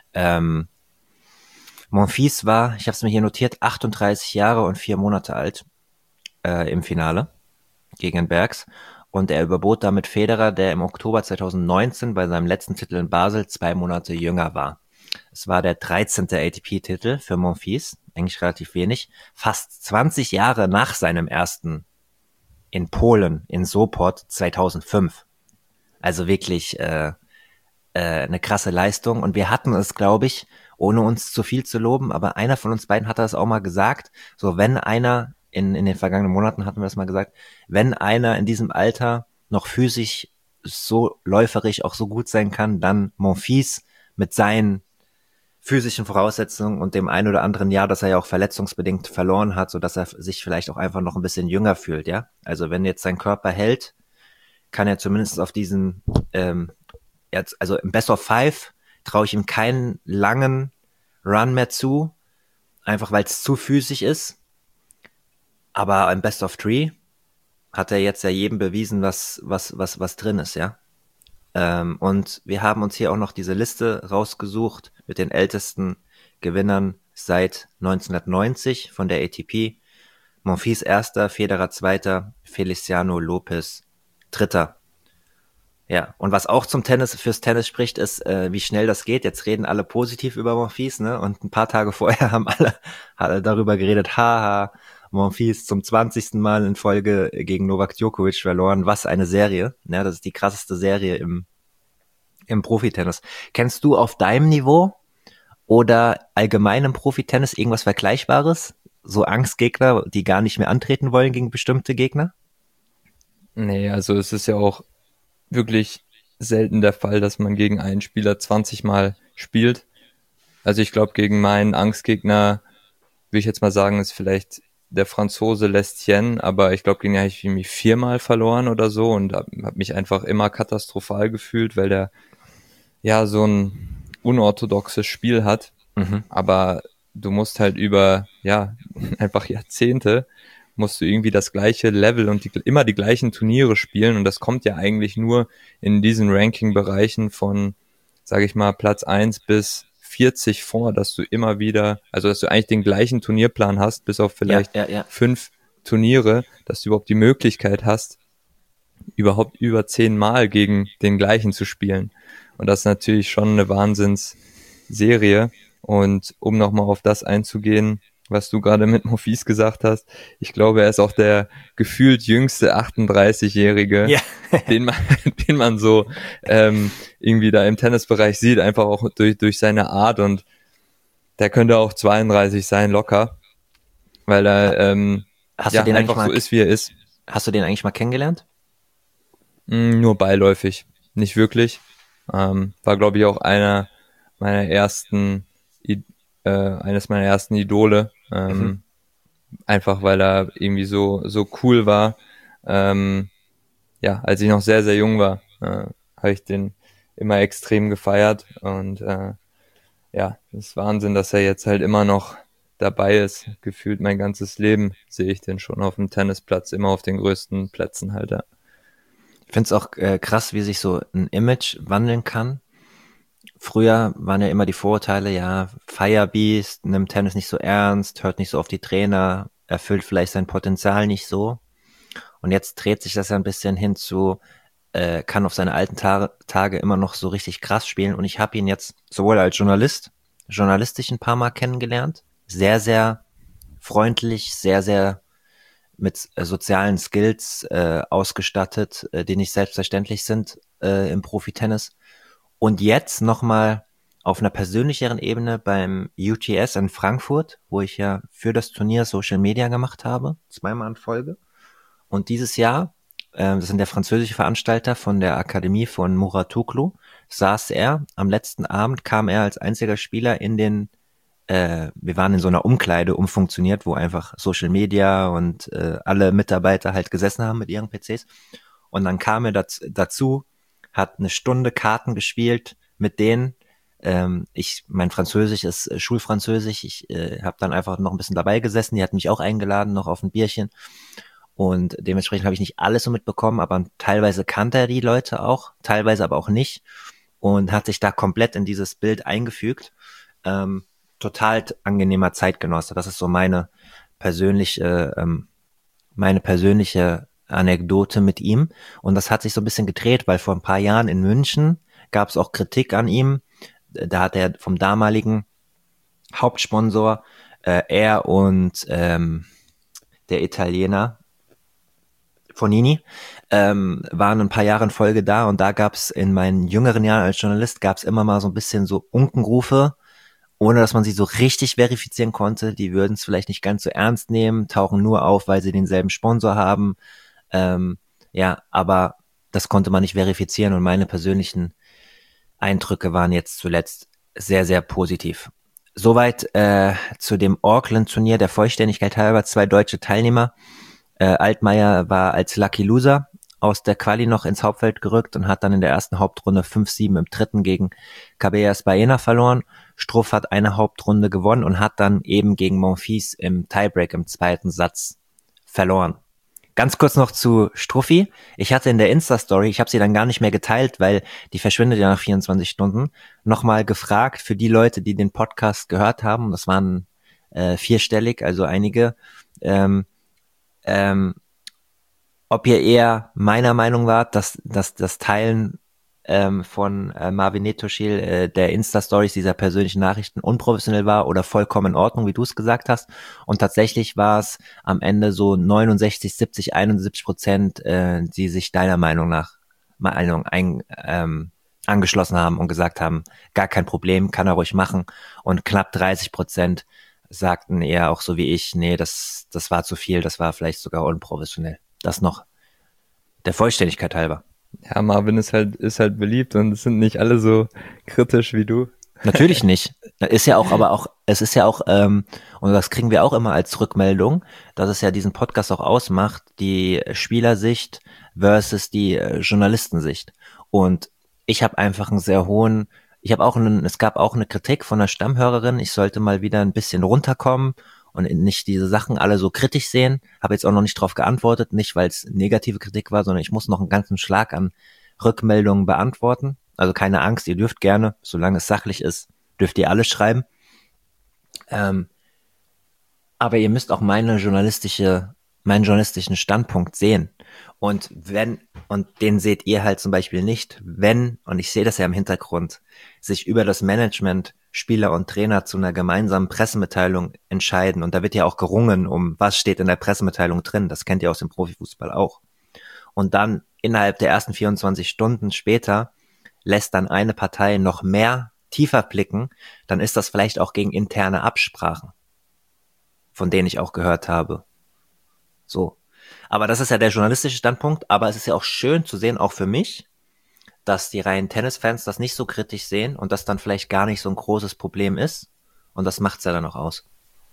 Monfils war, ich habe es mir hier notiert, 38 Jahre und 4 Monate alt im Finale gegen Bergs. Und er überbot damit Federer, der im Oktober 2019 bei seinem letzten Titel in Basel 2 Monate jünger war. Es war der 13. ATP-Titel für Monfils, eigentlich relativ wenig, fast 20 Jahre nach seinem ersten in Polen, in Sopot 2005. Also wirklich eine krasse Leistung. Und wir hatten es, glaube ich, ohne uns zu viel zu loben, aber einer von uns beiden hat das auch mal gesagt, so wenn einer, in den vergangenen Monaten hatten wir das mal gesagt, wenn einer in diesem Alter noch physisch so läuferisch auch so gut sein kann, dann Monfils mit seinen physischen Voraussetzungen und dem ein oder anderen Jahr, das er ja auch verletzungsbedingt verloren hat, so dass er sich vielleicht auch einfach noch ein bisschen jünger fühlt, ja. Also wenn jetzt sein Körper hält, kann er zumindest auf diesen also im Best of Five traue ich ihm keinen langen Run mehr zu, einfach weil es zu physisch ist. Aber im Best of Three hat er jetzt ja jedem bewiesen, was drin ist, ja. Und wir haben uns hier auch noch diese Liste rausgesucht mit den ältesten Gewinnern seit 1990 von der ATP. Monfils erster, Federer zweiter, Feliciano Lopez dritter. Ja, und was auch fürs Tennis spricht, ist, wie schnell das geht. Jetzt reden alle positiv über Monfils, ne? Und ein paar Tage vorher haben alle darüber geredet, haha, Monfils zum 20. Mal in Folge gegen Novak Djokovic verloren. Was eine Serie. Ja, das ist die krasseste Serie im Profitennis. Kennst du auf deinem Niveau oder allgemein im Profitennis irgendwas Vergleichbares? So Angstgegner, die gar nicht mehr antreten wollen gegen bestimmte Gegner? Nee, also es ist ja auch wirklich selten der Fall, dass man gegen einen Spieler 20 Mal spielt. Also ich glaube, gegen meinen Angstgegner, würde ich jetzt mal sagen, ist vielleicht der Franzose Lestienne, aber ich glaube, gegen den habe ich irgendwie 4-mal verloren oder so und habe mich einfach immer katastrophal gefühlt, weil der ja so ein unorthodoxes Spiel hat. Mhm. Aber du musst halt über, ja, einfach Jahrzehnte musst du irgendwie das gleiche Level und immer die gleichen Turniere spielen und das kommt ja eigentlich nur in diesen Ranking-Bereichen von, sage ich mal, Platz 1 bis 40 vor, dass du immer wieder, also dass du eigentlich den gleichen Turnierplan hast, bis auf vielleicht Ja. 5 Turniere, dass du überhaupt die Möglichkeit hast, überhaupt über 10 Mal gegen den gleichen zu spielen. Und das ist natürlich schon eine Wahnsinnsserie. Und um nochmal auf das einzugehen, was du gerade mit Monfils gesagt hast, ich glaube, er ist auch der gefühlt jüngste 38-Jährige, Ja. den man, den man so irgendwie da im Tennisbereich sieht, einfach auch durch seine Art. Und der könnte auch 32 sein, locker, weil er Hast du ja den eigentlich einfach mal, so ist, wie er ist. hast du den eigentlich mal kennengelernt? Nur beiläufig, nicht wirklich. War, glaube ich, auch meiner ersten, eines meiner ersten Idole. Einfach weil er irgendwie so cool war. Ja, als ich noch sehr, sehr jung war, habe ich den immer extrem gefeiert. Und ja, es ist Wahnsinn, dass er jetzt halt immer noch dabei ist. Gefühlt mein ganzes Leben sehe ich den schon auf dem Tennisplatz, immer auf den größten Plätzen halt. Ja. Ich finde es auch krass, wie sich so ein Image wandeln kann. Früher waren ja immer die Vorurteile, ja, Firebeast, nimmt Tennis nicht so ernst, hört nicht so auf die Trainer, erfüllt vielleicht sein Potenzial nicht so. Und jetzt dreht sich das ja ein bisschen hin zu, kann auf seine alten Tage immer noch so richtig krass spielen. Und ich habe ihn jetzt sowohl als journalistisch ein paar Mal kennengelernt, sehr, sehr freundlich, sehr, sehr mit sozialen Skills ausgestattet, die nicht selbstverständlich sind im Profitennis. Und jetzt nochmal auf einer persönlicheren Ebene beim UTS in Frankfurt, wo ich ja für das Turnier Social Media gemacht habe, 2-mal in Folge. Und dieses Jahr, das sind der französische Veranstalter von der Akademie von Muratoglu, saß er, am letzten Abend kam er als einziger Spieler wir waren in so einer Umkleide umfunktioniert, wo einfach Social Media und alle Mitarbeiter halt gesessen haben mit ihren PCs. Und dann kam er dazu, hat eine Stunde Karten gespielt mit denen. Mein Französisch ist Schulfranzösisch. Ich habe dann einfach noch ein bisschen dabei gesessen. Die hat mich auch eingeladen, noch auf ein Bierchen. Und dementsprechend habe ich nicht alles so mitbekommen, aber teilweise kannte er die Leute auch, teilweise aber auch nicht. Und hat sich da komplett in dieses Bild eingefügt. Total angenehmer Zeitgenosse. Das ist so meine persönliche Anekdote mit ihm. Und das hat sich so ein bisschen gedreht, weil vor ein paar Jahren in München gab es auch Kritik an ihm. Da hat er vom damaligen Hauptsponsor, er und der Italiener Fonini, waren ein paar Jahre in Folge da und da gab es in meinen jüngeren Jahren als Journalist gab es immer mal so ein bisschen so Unkenrufe, ohne dass man sie so richtig verifizieren konnte. Die würden es vielleicht nicht ganz so ernst nehmen, tauchen nur auf, weil sie denselben Sponsor haben. Ja, aber das konnte man nicht verifizieren und meine persönlichen Eindrücke waren jetzt zuletzt sehr, sehr positiv. Soweit zu dem Auckland-Turnier der Vollständigkeit halber, 2 deutsche Teilnehmer. Altmaier war als Lucky Loser aus der Quali noch ins Hauptfeld gerückt und hat dann in der ersten Hauptrunde 5-7 im dritten gegen Cabellas Baena verloren. Struff hat eine Hauptrunde gewonnen und hat dann eben gegen Monfils im Tiebreak im zweiten Satz verloren. Ganz kurz noch zu Struffi. Ich hatte in der Insta-Story, ich habe sie dann gar nicht mehr geteilt, weil die verschwindet ja nach 24 Stunden, nochmal gefragt für die Leute, die den Podcast gehört haben, das waren vierstellig, also einige, ob ihr eher meiner Meinung wart, dass das Teilen von Marvin Netoschil der Insta-Stories dieser persönlichen Nachrichten unprofessionell war oder vollkommen in Ordnung, wie du es gesagt hast. Und tatsächlich war es am Ende so 69, 70, 71%, die sich deiner angeschlossen haben und gesagt haben, gar kein Problem, kann er ruhig machen. Und knapp 30% sagten eher auch so wie ich, nee, das war zu viel, das war vielleicht sogar unprofessionell. Das noch der Vollständigkeit halber. Ja, Marvin ist halt beliebt und es sind nicht alle so kritisch wie du. Natürlich nicht. Ist ja auch, aber auch, es ist ja auch, und das kriegen wir auch immer als Rückmeldung, dass es ja diesen Podcast auch ausmacht, die Spielersicht versus die Journalistensicht. Und ich habe einfach einen sehr hohen, es gab auch eine Kritik von einer Stammhörerin, ich sollte mal wieder ein bisschen runterkommen und nicht diese Sachen alle so kritisch sehen. Habe jetzt auch noch nicht drauf geantwortet, nicht weil es negative Kritik war, sondern ich muss noch einen ganzen Schlag an Rückmeldungen beantworten. Also keine Angst, ihr dürft gerne, solange es sachlich ist, dürft ihr alles schreiben. Aber ihr müsst auch meinen journalistischen Standpunkt sehen. Und den seht ihr halt zum Beispiel nicht, wenn, und ich sehe das ja im Hintergrund, sich über das Management, Spieler und Trainer zu einer gemeinsamen Pressemitteilung entscheiden. Und da wird ja auch gerungen, um was steht in der Pressemitteilung drin. Das kennt ihr aus dem Profifußball auch. Und dann innerhalb der ersten 24 Stunden später lässt dann eine Partei noch mehr tiefer blicken, dann ist das vielleicht auch gegen interne Absprachen, von denen ich auch gehört habe. So. Aber das ist ja der journalistische Standpunkt, aber es ist ja auch schön zu sehen, auch für mich, dass die reinen Tennisfans das nicht so kritisch sehen und das dann vielleicht gar nicht so ein großes Problem ist. Und das macht's ja dann auch aus.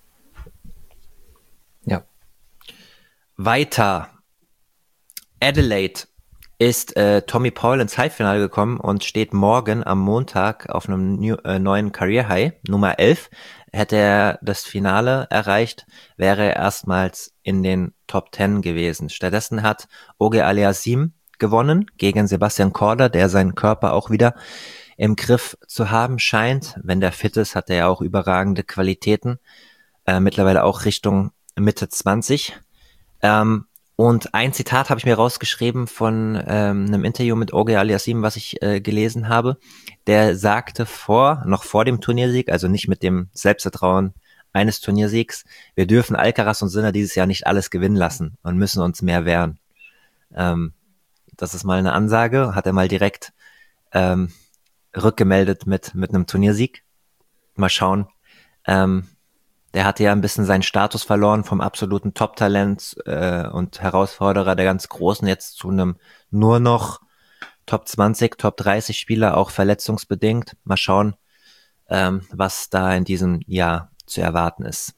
Ja. Weiter. Adelaide ist Tommy Paul ins Halbfinale gekommen und steht morgen am Montag auf einem neuen Career High, Nummer 11. Hätte er das Finale erreicht, wäre er erstmals in den Top 10 gewesen. Stattdessen hat Oge Aliassime gewonnen gegen Sebastian Korda, der seinen Körper auch wieder im Griff zu haben scheint. Wenn der fit ist, hat er ja auch überragende Qualitäten. Mittlerweile auch Richtung Mitte 20. Und ein Zitat habe ich mir rausgeschrieben von einem Interview mit Oge Aliassime, was ich gelesen habe. Der sagte noch vor dem Turniersieg, also nicht mit dem Selbstvertrauen eines Turniersiegs, wir dürfen Alcaraz und Sinner dieses Jahr nicht alles gewinnen lassen und müssen uns mehr wehren. Das ist mal eine Ansage, hat er mal direkt rückgemeldet mit einem Turniersieg. Mal schauen. Der hatte ja ein bisschen seinen Status verloren vom absoluten Top-Talent und Herausforderer der ganz Großen jetzt zu einem nur noch Top 20, Top 30 Spieler, auch verletzungsbedingt. Mal schauen, was da in diesem Jahr zu erwarten ist.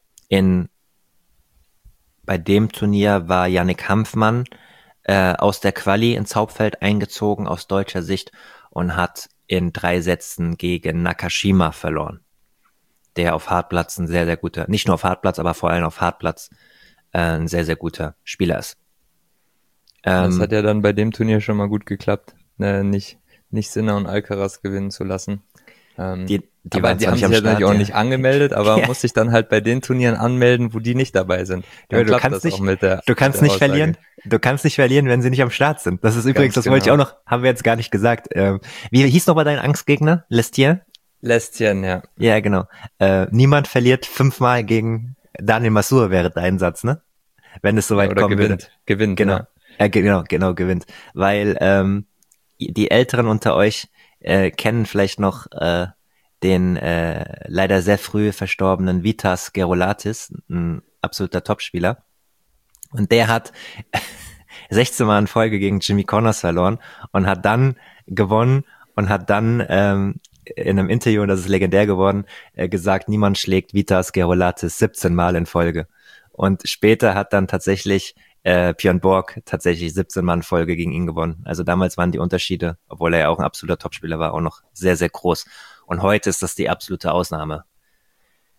Bei dem Turnier war Yannick Hanfmann aus der Quali ins Hauptfeld eingezogen aus deutscher Sicht und hat in 3 Sätzen gegen Nakashima verloren, der auf Hartplatz ein sehr, sehr guter, nicht nur auf Hartplatz, aber vor allem auf Hartplatz ein sehr, sehr guter Spieler ist. Das hat ja dann bei dem Turnier schon mal gut geklappt, nicht Sinner und Alcaraz gewinnen zu lassen. Die aber die haben sich ja natürlich auch nicht angemeldet, aber man muss sich dann halt bei den Turnieren anmelden, wo die nicht dabei sind. Dann du kannst nicht verlieren, wenn sie nicht am Start sind. Das ist übrigens, das wollte ich auch noch, haben wir jetzt gar nicht gesagt. Wie hieß noch mal dein Angstgegner? Lestienne, ja. Ja, genau. Niemand verliert 5-mal gegen Daniel Masur wäre dein Satz, ne? Wenn es soweit kommt. Gewinnt. Genau. Genau, gewinnt. Weil die Älteren unter euch kennen vielleicht noch den leider sehr früh verstorbenen Vitas Gerolatis, ein absoluter Topspieler. Und der hat 16 Mal in Folge gegen Jimmy Connors verloren und hat dann gewonnen und hat dann in einem Interview, und das ist legendär geworden, gesagt, niemand schlägt Vitas Gerolatis 17 Mal in Folge. Und später hat dann tatsächlich Björn Borg tatsächlich 17 Mal in Folge gegen ihn gewonnen. Also damals waren die Unterschiede, obwohl er ja auch ein absoluter Topspieler war, auch noch sehr, sehr groß. Und heute ist das die absolute Ausnahme.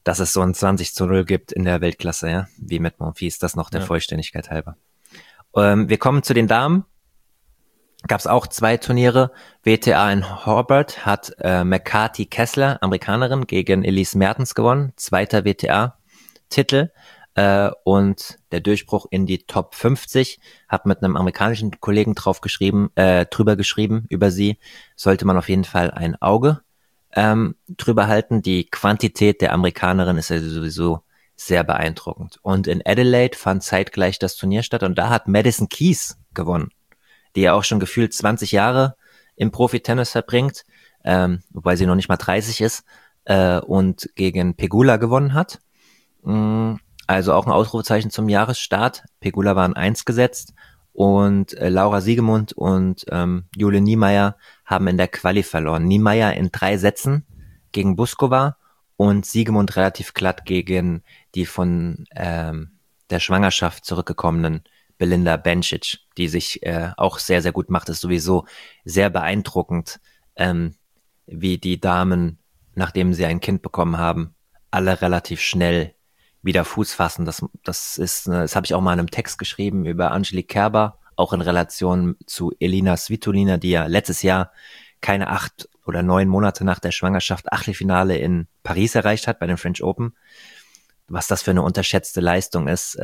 dass es so ein 20:0 gibt in der Weltklasse, ja, wie mit Monfils, das noch der Vollständigkeit halber. Wir kommen zu den Damen. Gab es auch 2 Turniere. WTA in Hobart hat McCarthy Kessler, Amerikanerin, gegen Elise Mertens gewonnen. 2. WTA-Titel. Und der Durchbruch in die Top 50, hat mit einem amerikanischen Kollegen drüber geschrieben, über sie, sollte man auf jeden Fall ein Auge drüber halten. Die Quantität der Amerikanerin ist ja sowieso sehr beeindruckend. Und in Adelaide fand zeitgleich das Turnier statt und da hat Madison Keys gewonnen, die ja auch schon gefühlt 20 Jahre im Profi-Tennis verbringt, wobei sie noch nicht mal 30 ist, und gegen Pegula gewonnen hat. Also auch ein Ausrufezeichen zum Jahresstart. Pegula war in 1 gesetzt und Laura Siegemund und Jule Niemeyer haben in der Quali verloren. Niemeyer in 3 Sätzen gegen Buskova und Siegemund relativ glatt gegen die von der Schwangerschaft zurückgekommenen Belinda Bencic, die sich auch sehr, sehr gut macht. Ist sowieso sehr beeindruckend, wie die Damen, nachdem sie ein Kind bekommen haben, alle relativ schnell wieder Fuß fassen. Das habe ich auch mal in einem Text geschrieben über Angelique Kerber, auch in Relation zu Elina Svitolina, die ja letztes Jahr keine 8 oder 9 Monate nach der Schwangerschaft Achtelfinale in Paris erreicht hat bei den French Open. Was das für eine unterschätzte Leistung ist.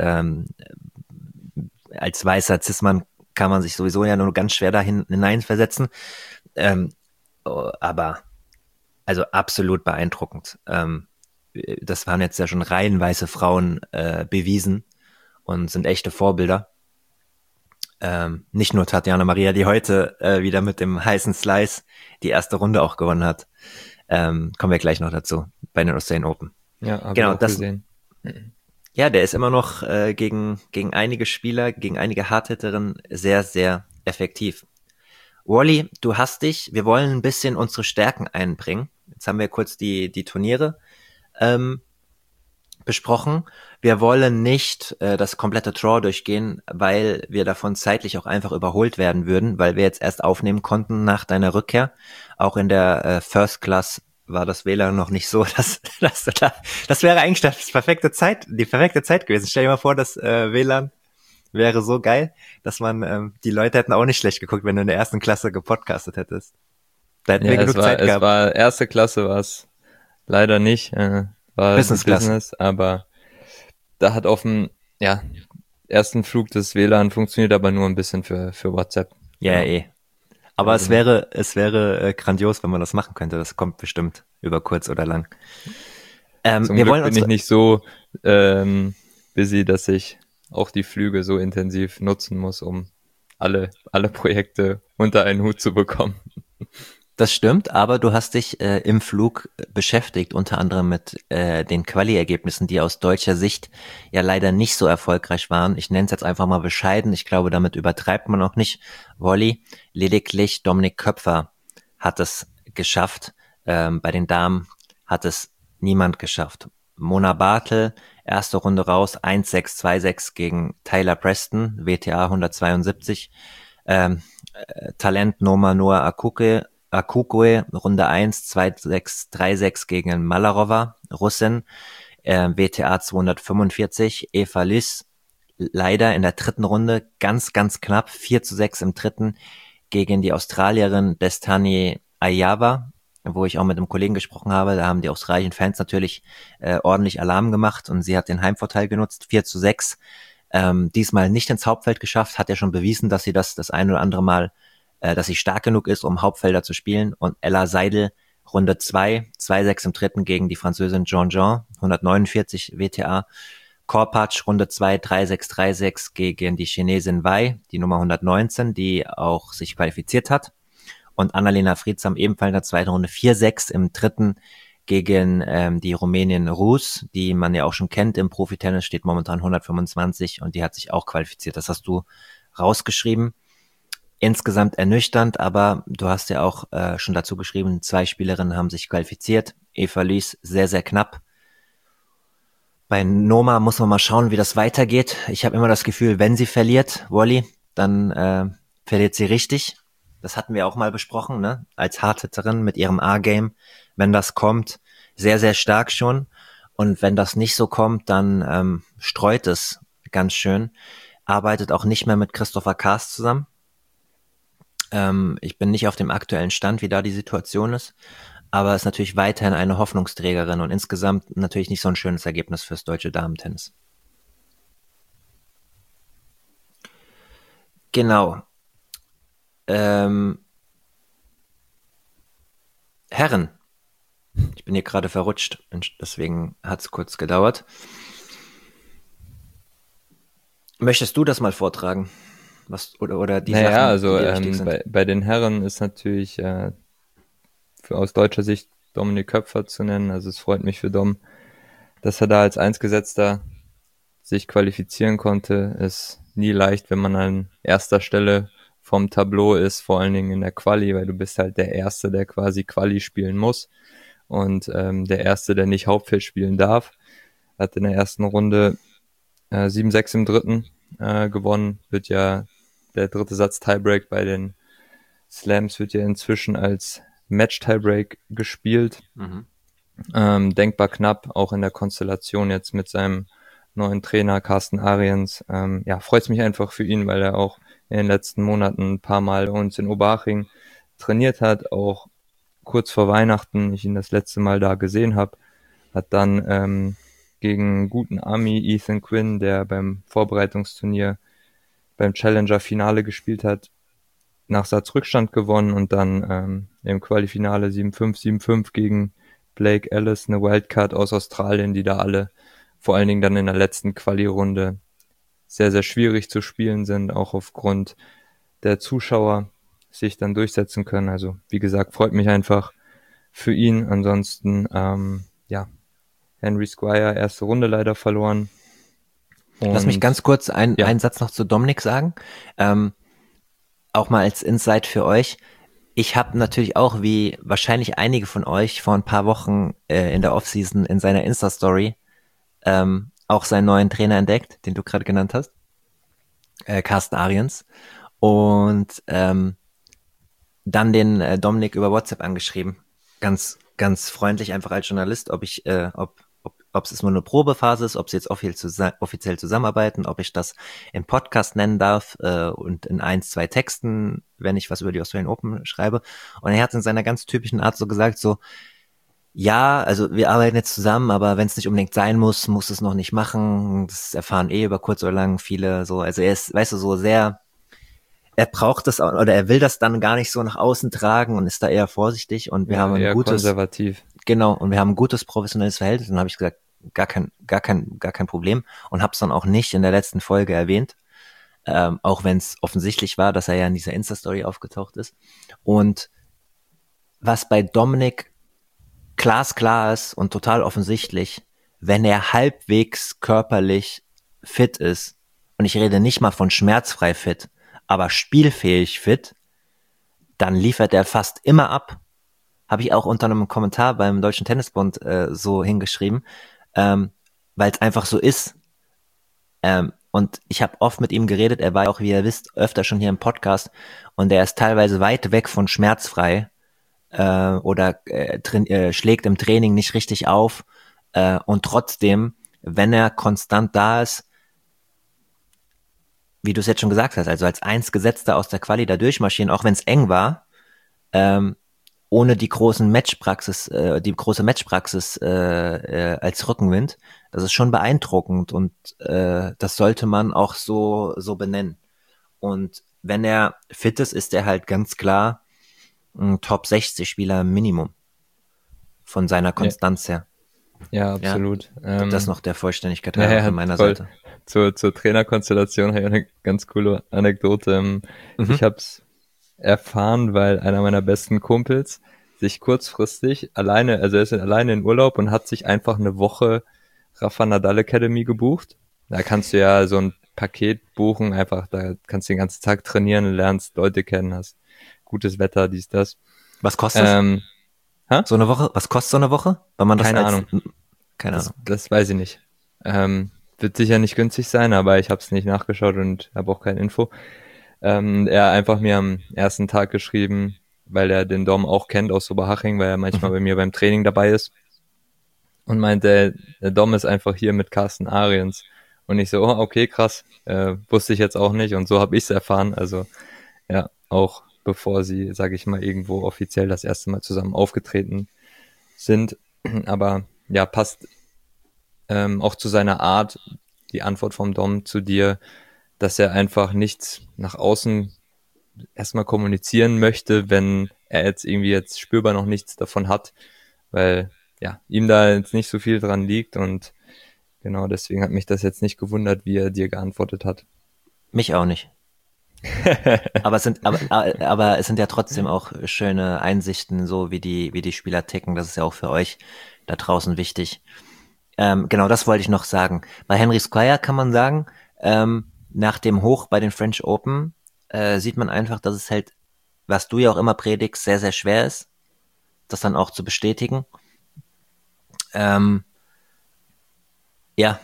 Als weißer Cis-Mann kann man sich sowieso ja nur ganz schwer dahin hineinversetzen. Aber also absolut beeindruckend. Das waren jetzt ja schon reihenweise Frauen bewiesen und sind echte Vorbilder. Nicht nur Tatjana Maria, die heute wieder mit dem heißen Slice die erste Runde auch gewonnen hat. Kommen wir gleich noch dazu bei den Australian Open. Ja, habe genau, ich auch gesehen. Ja, der ist immer noch gegen einige Spieler, gegen einige Hardhitterinnen sehr, sehr effektiv. Wally, wir wollen ein bisschen unsere Stärken einbringen. Jetzt haben wir kurz die Turniere besprochen. Wir wollen nicht das komplette Draw durchgehen, weil wir davon zeitlich auch einfach überholt werden würden, weil wir jetzt erst aufnehmen konnten nach deiner Rückkehr. Auch in der First Class war das WLAN noch nicht so, das wäre eigentlich die perfekte Zeit gewesen. Stell dir mal vor, das WLAN wäre so geil, dass man, die Leute hätten auch nicht schlecht geguckt, wenn du in der ersten Klasse gepodcastet hättest. Da hätten wir genug Zeit gehabt. Es war erste Klasse, war es leider nicht, war Business, aber da hat auf dem ersten Flug das WLAN funktioniert, aber nur ein bisschen für WhatsApp. Ja, eh. Aber es wäre grandios, wenn man das machen könnte. Das kommt bestimmt über kurz oder lang. Zum Glück bin ich nicht so busy, dass ich auch die Flüge so intensiv nutzen muss, um alle Projekte unter einen Hut zu bekommen. Das stimmt, aber du hast dich im Flug beschäftigt, unter anderem mit den Quali-Ergebnissen, die aus deutscher Sicht ja leider nicht so erfolgreich waren. Ich nenne es jetzt einfach mal bescheiden. Ich glaube, damit übertreibt man auch nicht. Wally, lediglich Dominik Köpfer hat es geschafft. Bei den Damen hat es niemand geschafft. Mona Bartel, erste Runde raus, 1-6, 2-6 gegen Tyler Preston, WTA 172. Talent Noa Akukue, Runde 1, 2-6, 3-6 gegen Malarova, Russin, WTA 245, Eva Lys, leider in der 3. Runde, ganz, ganz knapp, 4-6 im 3. gegen die Australierin Destiny Ayava, wo ich auch mit einem Kollegen gesprochen habe. Da haben die australischen Fans natürlich ordentlich Alarm gemacht und sie hat den Heimvorteil genutzt, 4-6. Diesmal nicht ins Hauptfeld geschafft, hat ja schon bewiesen, dass sie das ein oder andere Mal, dass sie stark genug ist, um Hauptfelder zu spielen. Und Ella Seidel, Runde 2, 2-6 im 3. gegen die Französin Jean, 149 WTA. Korpatsch, Runde 2, 3-6, 3-6 gegen die Chinesin Wei, die Nummer 119, die auch sich qualifiziert hat. Und Annalena Friedsam ebenfalls in der 2. Runde 4-6 im 3. gegen die Rumänin Rus, die man ja auch schon kennt im Profitennis, steht momentan 125 und die hat sich auch qualifiziert. Das hast du rausgeschrieben. Insgesamt ernüchternd, aber du hast ja auch schon dazu geschrieben, 2 Spielerinnen haben sich qualifiziert. Eva Lys sehr, sehr knapp. Bei Noma muss man mal schauen, wie das weitergeht. Ich habe immer das Gefühl, wenn sie verliert, Wally, dann verliert sie richtig. Das hatten wir auch mal besprochen, ne? Als Hardhitterin mit ihrem A-Game, wenn das kommt, sehr, sehr stark schon. Und wenn das nicht so kommt, dann streut es ganz schön. Arbeitet auch nicht mehr mit Christopher Kaas zusammen. Ich bin nicht auf dem aktuellen Stand, wie da die Situation ist, aber ist natürlich weiterhin eine Hoffnungsträgerin und insgesamt natürlich nicht so ein schönes Ergebnis fürs deutsche Damentennis. Genau. Herren. Ich bin hier gerade verrutscht, deswegen hat es kurz gedauert. Möchtest du das mal vortragen? Oder die Naja, Sachen, also die dir wichtig sind? bei den Herren ist natürlich aus deutscher Sicht Dominik Köpfer zu nennen. Also es freut mich für Dom, dass er da als Einsgesetzter sich qualifizieren konnte. Ist nie leicht, wenn man an erster Stelle vom Tableau ist, vor allen Dingen in der Quali, weil du bist halt der Erste, der quasi Quali spielen muss und der Erste, der nicht Hauptfeld spielen darf. Hat in der ersten Runde 7-6 im dritten gewonnen. Wird ja der dritte Satz Tiebreak bei den Slams wird ja inzwischen als Match-Tiebreak gespielt. Mhm. Denkbar knapp, auch in der Konstellation jetzt mit seinem neuen Trainer Carsten Ariens. Ja, freut es mich einfach für ihn, weil er auch in den letzten Monaten ein paar Mal uns in Oberhaching trainiert hat, auch kurz vor Weihnachten ich ihn das letzte Mal da gesehen habe, hat dann gegen guten Ami Ethan Quinn, der beim Vorbereitungsturnier beim Challenger-Finale gespielt hat, nach Satzrückstand gewonnen und dann im Qualifinale 7-5, 7-5 gegen Blake Ellis, eine Wildcard aus Australien, die da alle vor allen Dingen dann in der letzten Quali-Runde sehr, sehr schwierig zu spielen sind, auch aufgrund der Zuschauer sich dann durchsetzen können. Also wie gesagt, freut mich einfach für ihn. Ansonsten, ja, Henry Squire, erste Runde leider verloren. Lass mich ganz Und kurz ja, einen Satz noch zu Dominik sagen. Auch mal als Insight für euch. Ich habe natürlich auch, wie wahrscheinlich einige von euch, vor ein paar Wochen in der Offseason in seiner Insta-Story auch seinen neuen Trainer entdeckt, den du gerade genannt hast, Carsten Ariens. Und dann den Dominik über WhatsApp angeschrieben. Ganz freundlich, einfach als Journalist, ob es nur eine Probephase ist, ob sie jetzt offiziell zusammenarbeiten, ob ich das im Podcast nennen darf und in 1, 2 Texten, wenn ich was über die Australian Open schreibe. Und er hat in seiner ganz typischen Art so gesagt, so, ja, also wir arbeiten jetzt zusammen, aber wenn es nicht unbedingt sein muss, muss es noch nicht machen. Das erfahren über kurz oder lang viele so. Also er ist, weißt du, so sehr, er braucht das oder er will das dann gar nicht so nach außen tragen und ist da eher vorsichtig und wir ja, haben ein eher gutes, konservativ. genau, und wir haben ein gutes professionelles Verhältnis. Und dann habe ich gesagt, gar kein Problem und habe es dann auch nicht in der letzten Folge erwähnt, auch wenn es offensichtlich war, dass er ja in dieser Insta-Story aufgetaucht ist. Und was bei Dominik glasklar ist und total offensichtlich, wenn er halbwegs körperlich fit ist, und ich rede nicht mal von schmerzfrei fit, aber spielfähig fit, dann liefert er fast immer ab. Habe ich auch unter einem Kommentar beim Deutschen Tennisbund so hingeschrieben, weil es einfach so ist. Und ich habe oft mit ihm geredet, er war auch, wie ihr wisst, öfter schon hier im Podcast und er ist teilweise weit weg von schmerzfrei oder schlägt im Training nicht richtig auf und trotzdem, wenn er konstant da ist, wie du es jetzt schon gesagt hast, also als Gesetzter aus der Quali da durchmarschieren, auch wenn es eng war, ohne die große Matchpraxis als Rückenwind, das ist schon beeindruckend und das sollte man auch so benennen. Und wenn er fit ist er halt ganz klar ein Top 60 Spieler Minimum von seiner Ja, Konstanz her. ja, Ja, absolut. das noch der Vollständigkeit Ja, halber ja, von meiner voll. Seite. Zur Trainerkonstellation habe ich eine ganz coole Anekdote. Mhm. Ich habe es erfahren, weil einer meiner besten Kumpels sich kurzfristig alleine, also er ist alleine in Urlaub und hat sich einfach eine Woche Rafa Nadal Academy gebucht. Da kannst du ja so ein Paket buchen, einfach, da kannst du den ganzen Tag trainieren, lernst Leute kennen, hast gutes Wetter, dies, das. Was kostet das? Ähm, hä? So eine Woche? Was kostet so eine Woche? Wenn man das Keine als, Ahnung. keine Ahnung. Das weiß ich nicht. Wird sicher nicht günstig sein, aber ich habe es nicht nachgeschaut und habe auch keine Info. Er hat einfach mir am ersten Tag geschrieben, weil er den Dom auch kennt aus Oberhaching, weil er manchmal Mhm. bei mir beim Training dabei ist. und meinte, der Dom ist einfach hier mit Carsten Ariens. Und ich so, oh, okay, krass, wusste ich jetzt auch nicht und so habe ich es erfahren. Also ja, auch bevor sie, sage ich mal, irgendwo offiziell das erste Mal zusammen aufgetreten sind. Aber ja, passt auch zu seiner Art, die Antwort vom Dom zu dir, dass er einfach nichts nach außen erstmal kommunizieren möchte, wenn er jetzt spürbar noch nichts davon hat, weil ja, ihm da jetzt nicht so viel dran liegt und genau deswegen hat mich das jetzt nicht gewundert, wie er dir geantwortet hat. Mich auch nicht. Aber es sind ja trotzdem auch schöne Einsichten, so wie die Spieler ticken. Das ist ja auch für euch da draußen wichtig. Genau, das wollte ich noch sagen. Bei Henry Squire kann man sagen, nach dem Hoch bei den French Open sieht man einfach, dass es halt, was du ja auch immer predigst, sehr, sehr schwer ist, das dann auch zu bestätigen. Ja,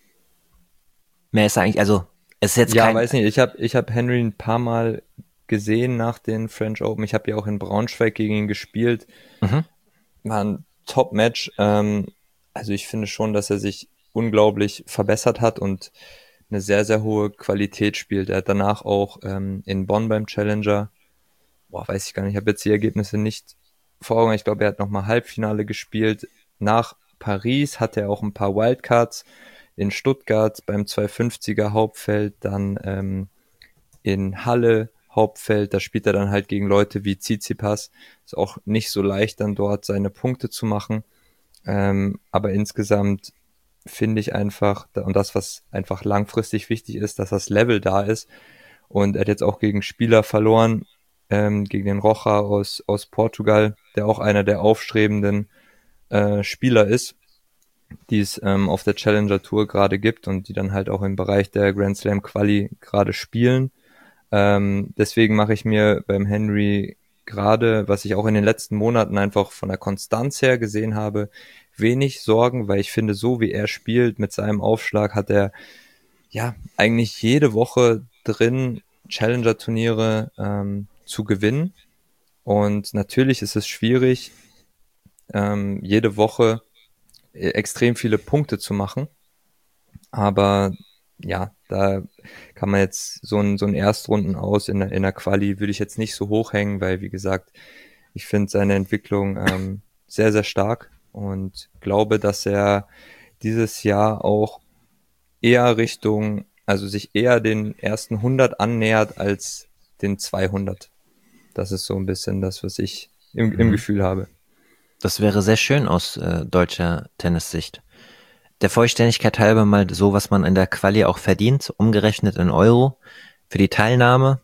mehr ist eigentlich, also es ist jetzt Ja, kein, weiß nicht, ich hab Henry ein paar Mal gesehen nach den French Open. Ich habe ja auch in Braunschweig gegen ihn gespielt. mhm, War ein Top-Match. Also ich finde schon, dass er sich unglaublich verbessert hat und eine sehr, sehr hohe Qualität spielt. Er hat danach auch in Bonn beim Challenger, weiß ich gar nicht, ich habe jetzt die Ergebnisse nicht vor Augen. Ich glaube, er hat nochmal Halbfinale gespielt. Nach Paris hatte er auch ein paar Wildcards in Stuttgart beim 250er Hauptfeld, dann in Halle Hauptfeld, da spielt er dann halt gegen Leute wie Tsitsipas. Ist auch nicht so leicht, dann dort seine Punkte zu machen. Aber insgesamt finde ich einfach, und das, was einfach langfristig wichtig ist, dass das Level da ist. Und er hat jetzt auch gegen Spieler verloren, gegen den Rocha aus Portugal, der auch einer der aufstrebenden Spieler ist, die es auf der Challenger Tour gerade gibt und die dann halt auch im Bereich der Grand Slam Quali gerade spielen. Deswegen mache ich mir beim Henry gerade, was ich auch in den letzten Monaten einfach von der Konstanz her gesehen habe, wenig Sorgen, weil ich finde, so wie er spielt mit seinem Aufschlag, hat er ja eigentlich jede Woche drin, Challenger-Turniere zu gewinnen. Und natürlich ist es schwierig, jede Woche extrem viele Punkte zu machen. Aber ja, da kann man jetzt so ein Erstrunden aus in der Quali würde ich jetzt nicht so hochhängen, weil wie gesagt, ich finde seine Entwicklung sehr, sehr stark und glaube, dass er dieses Jahr auch eher also sich eher den ersten 100 annähert als den 200. Das ist so ein bisschen das, was ich im mhm. Gefühl habe. Das wäre sehr schön aus deutscher Tennissicht. Der Vollständigkeit halber mal so, was man in der Quali auch verdient, umgerechnet in Euro. Für die Teilnahme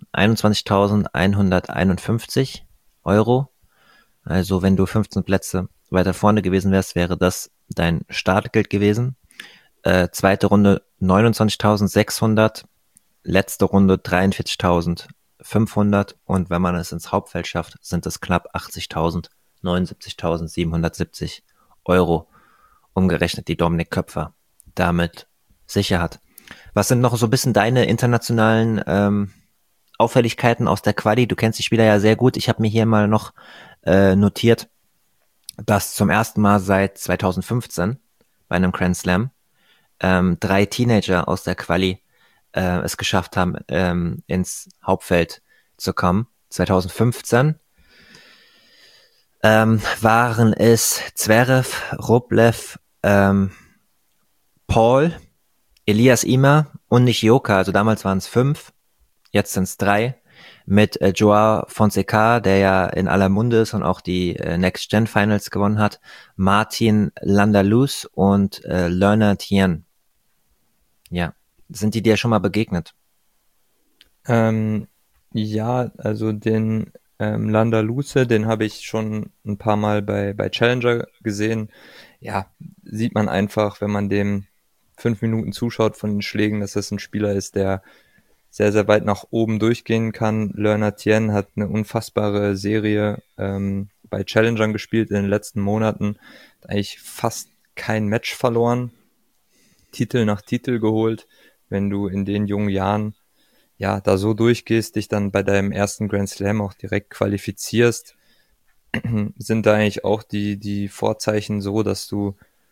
21.151 Euro. Also wenn du 15 Plätze weiter vorne gewesen wärst, wäre das dein Startgeld gewesen. Zweite Runde 29.600, letzte Runde 43.500 und wenn man es ins Hauptfeld schafft, sind es knapp 80.000, 79.770 Euro umgerechnet, die Dominik Köpfer damit sicher hat. Was sind noch so ein bisschen deine internationalen Auffälligkeiten aus der Quali? Du kennst die Spieler ja sehr gut. Ich habe mir hier mal noch notiert, dass zum ersten Mal seit 2015 bei einem Grand Slam 3 Teenager aus der Quali es geschafft haben, ins Hauptfeld zu kommen. 2015 waren es Zverev, Rublev, Paul, Elias Ymer und Nishioka. Also damals waren es 5, jetzt sind es 3. Mit Joao Fonseca, der ja in aller Munde ist und auch die Next Gen Finals gewonnen hat. Martin Landalus und Lerner Tien. Ja, sind die dir schon mal begegnet? Ähm, ja, also den Landaluce, den habe ich schon ein paar Mal bei Challenger gesehen. Ja, sieht man einfach, wenn man dem 5 Minuten zuschaut von den Schlägen, dass das ein Spieler ist, der sehr, sehr weit nach oben durchgehen kann. Lerner Tien hat eine unfassbare Serie bei Challengern gespielt in den letzten Monaten. Hat eigentlich fast kein Match verloren, Titel nach Titel geholt. Wenn du in den jungen Jahren ja, da so durchgehst, dich dann bei deinem ersten Grand Slam auch direkt qualifizierst, sind da eigentlich auch die Vorzeichen so, dass du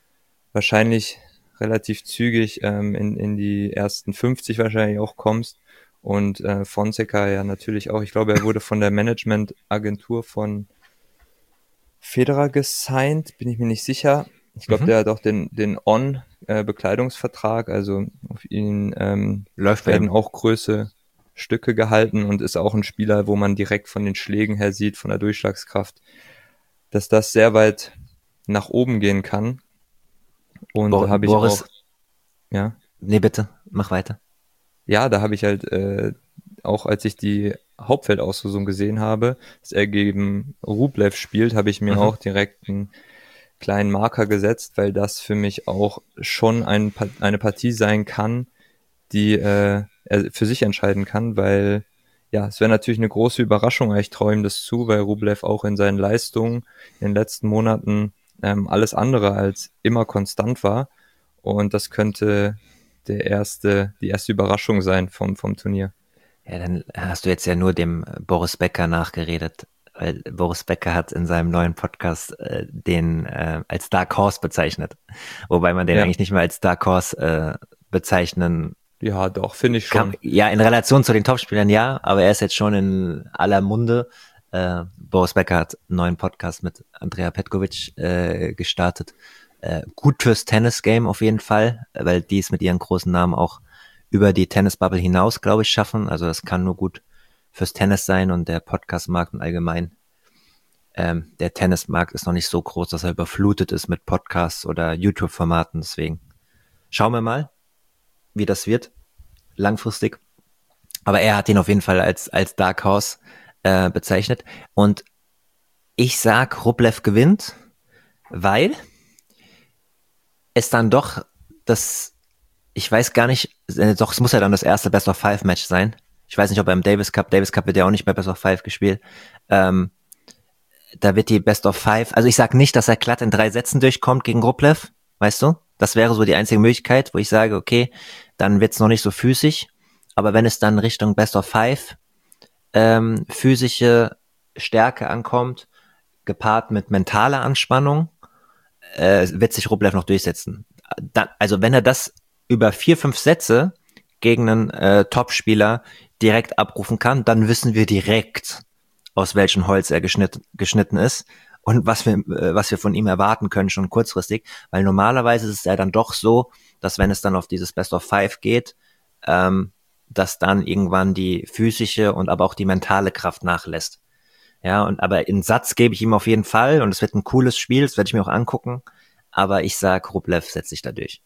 wahrscheinlich relativ zügig in die ersten 50 wahrscheinlich auch kommst. Und Fonseca ja natürlich auch. Ich glaube, er wurde von der Managementagentur von Federer gesigned, bin ich mir nicht sicher. Ich glaube, Mhm. der hat auch den On-Bekleidungsvertrag, also auf ihn Läuft bei werden ihm. auch große Stücke gehalten und ist auch ein Spieler, wo man direkt von den Schlägen her sieht, von der Durchschlagskraft, dass das sehr weit nach oben gehen kann. Und da habe ich Boris, auch, ja, nee, bitte, mach weiter. ja, da habe ich halt auch, als ich die Hauptfeldauslosung gesehen habe, dass er gegen Rublev spielt, habe ich mir Mhm. auch direkt einen kleinen Marker gesetzt, weil das für mich auch schon eine Partie sein kann, die er für sich entscheiden kann, weil ja, es wäre natürlich eine große Überraschung, ich traue ihm das zu, weil Rublev auch in seinen Leistungen in den letzten Monaten alles andere als immer konstant war und das könnte die erste Überraschung sein vom Turnier. Ja, dann hast du jetzt ja nur dem Boris Becker nachgeredet, weil Boris Becker hat in seinem neuen Podcast den als Dark Horse bezeichnet, wobei man den Ja, eigentlich nicht mehr als Dark Horse bezeichnen ja, doch, finde ich kann. schon. Ja, in Relation zu den Topspielern ja, aber er ist jetzt schon in aller Munde. Boris Becker hat einen neuen Podcast mit Andrea Petkovic gestartet. Gut fürs Tennis-Game auf jeden Fall, weil die es mit ihren großen Namen auch über die Tennisbubble hinaus, glaube ich, schaffen. Also das kann nur gut fürs Tennis sein und der Podcast-Markt und allgemein. Der Tennismarkt ist noch nicht so groß, dass er überflutet ist mit Podcasts oder YouTube-Formaten. Deswegen schauen wir mal, wie das wird, langfristig. Aber er hat ihn auf jeden Fall als Dark Horse bezeichnet. Und ich sag, Rublev gewinnt, weil es dann doch das, ich weiß gar nicht, doch, es muss ja dann das erste Best of Five Match sein. Ich weiß nicht, ob beim Davis Cup wird ja auch nicht bei Best of Five gespielt. Ähm, Da wird die Best of Five, also ich sag nicht, dass er glatt in 3 Sätzen durchkommt gegen Rublev, weißt du? Das wäre so die einzige Möglichkeit, wo ich sage, okay, dann wird's noch nicht so physisch. Aber wenn es dann Richtung Best of Five physische Stärke ankommt, gepaart mit mentaler Anspannung, wird sich Rublev noch durchsetzen. Dann, also wenn er das über 4, 5 Sätze gegen einen Topspieler direkt abrufen kann, dann wissen wir direkt, aus welchem Holz er geschnitten ist und was wir von ihm erwarten können, schon kurzfristig. Weil normalerweise ist es ja dann doch so, dass wenn es dann auf dieses Best of Five geht, dass dann irgendwann die physische und aber auch die mentale Kraft nachlässt. Ja, und aber in Satz gebe ich ihm auf jeden Fall und es wird ein cooles Spiel, das werde ich mir auch angucken. Aber ich sag, Rublev setzt sich da durch.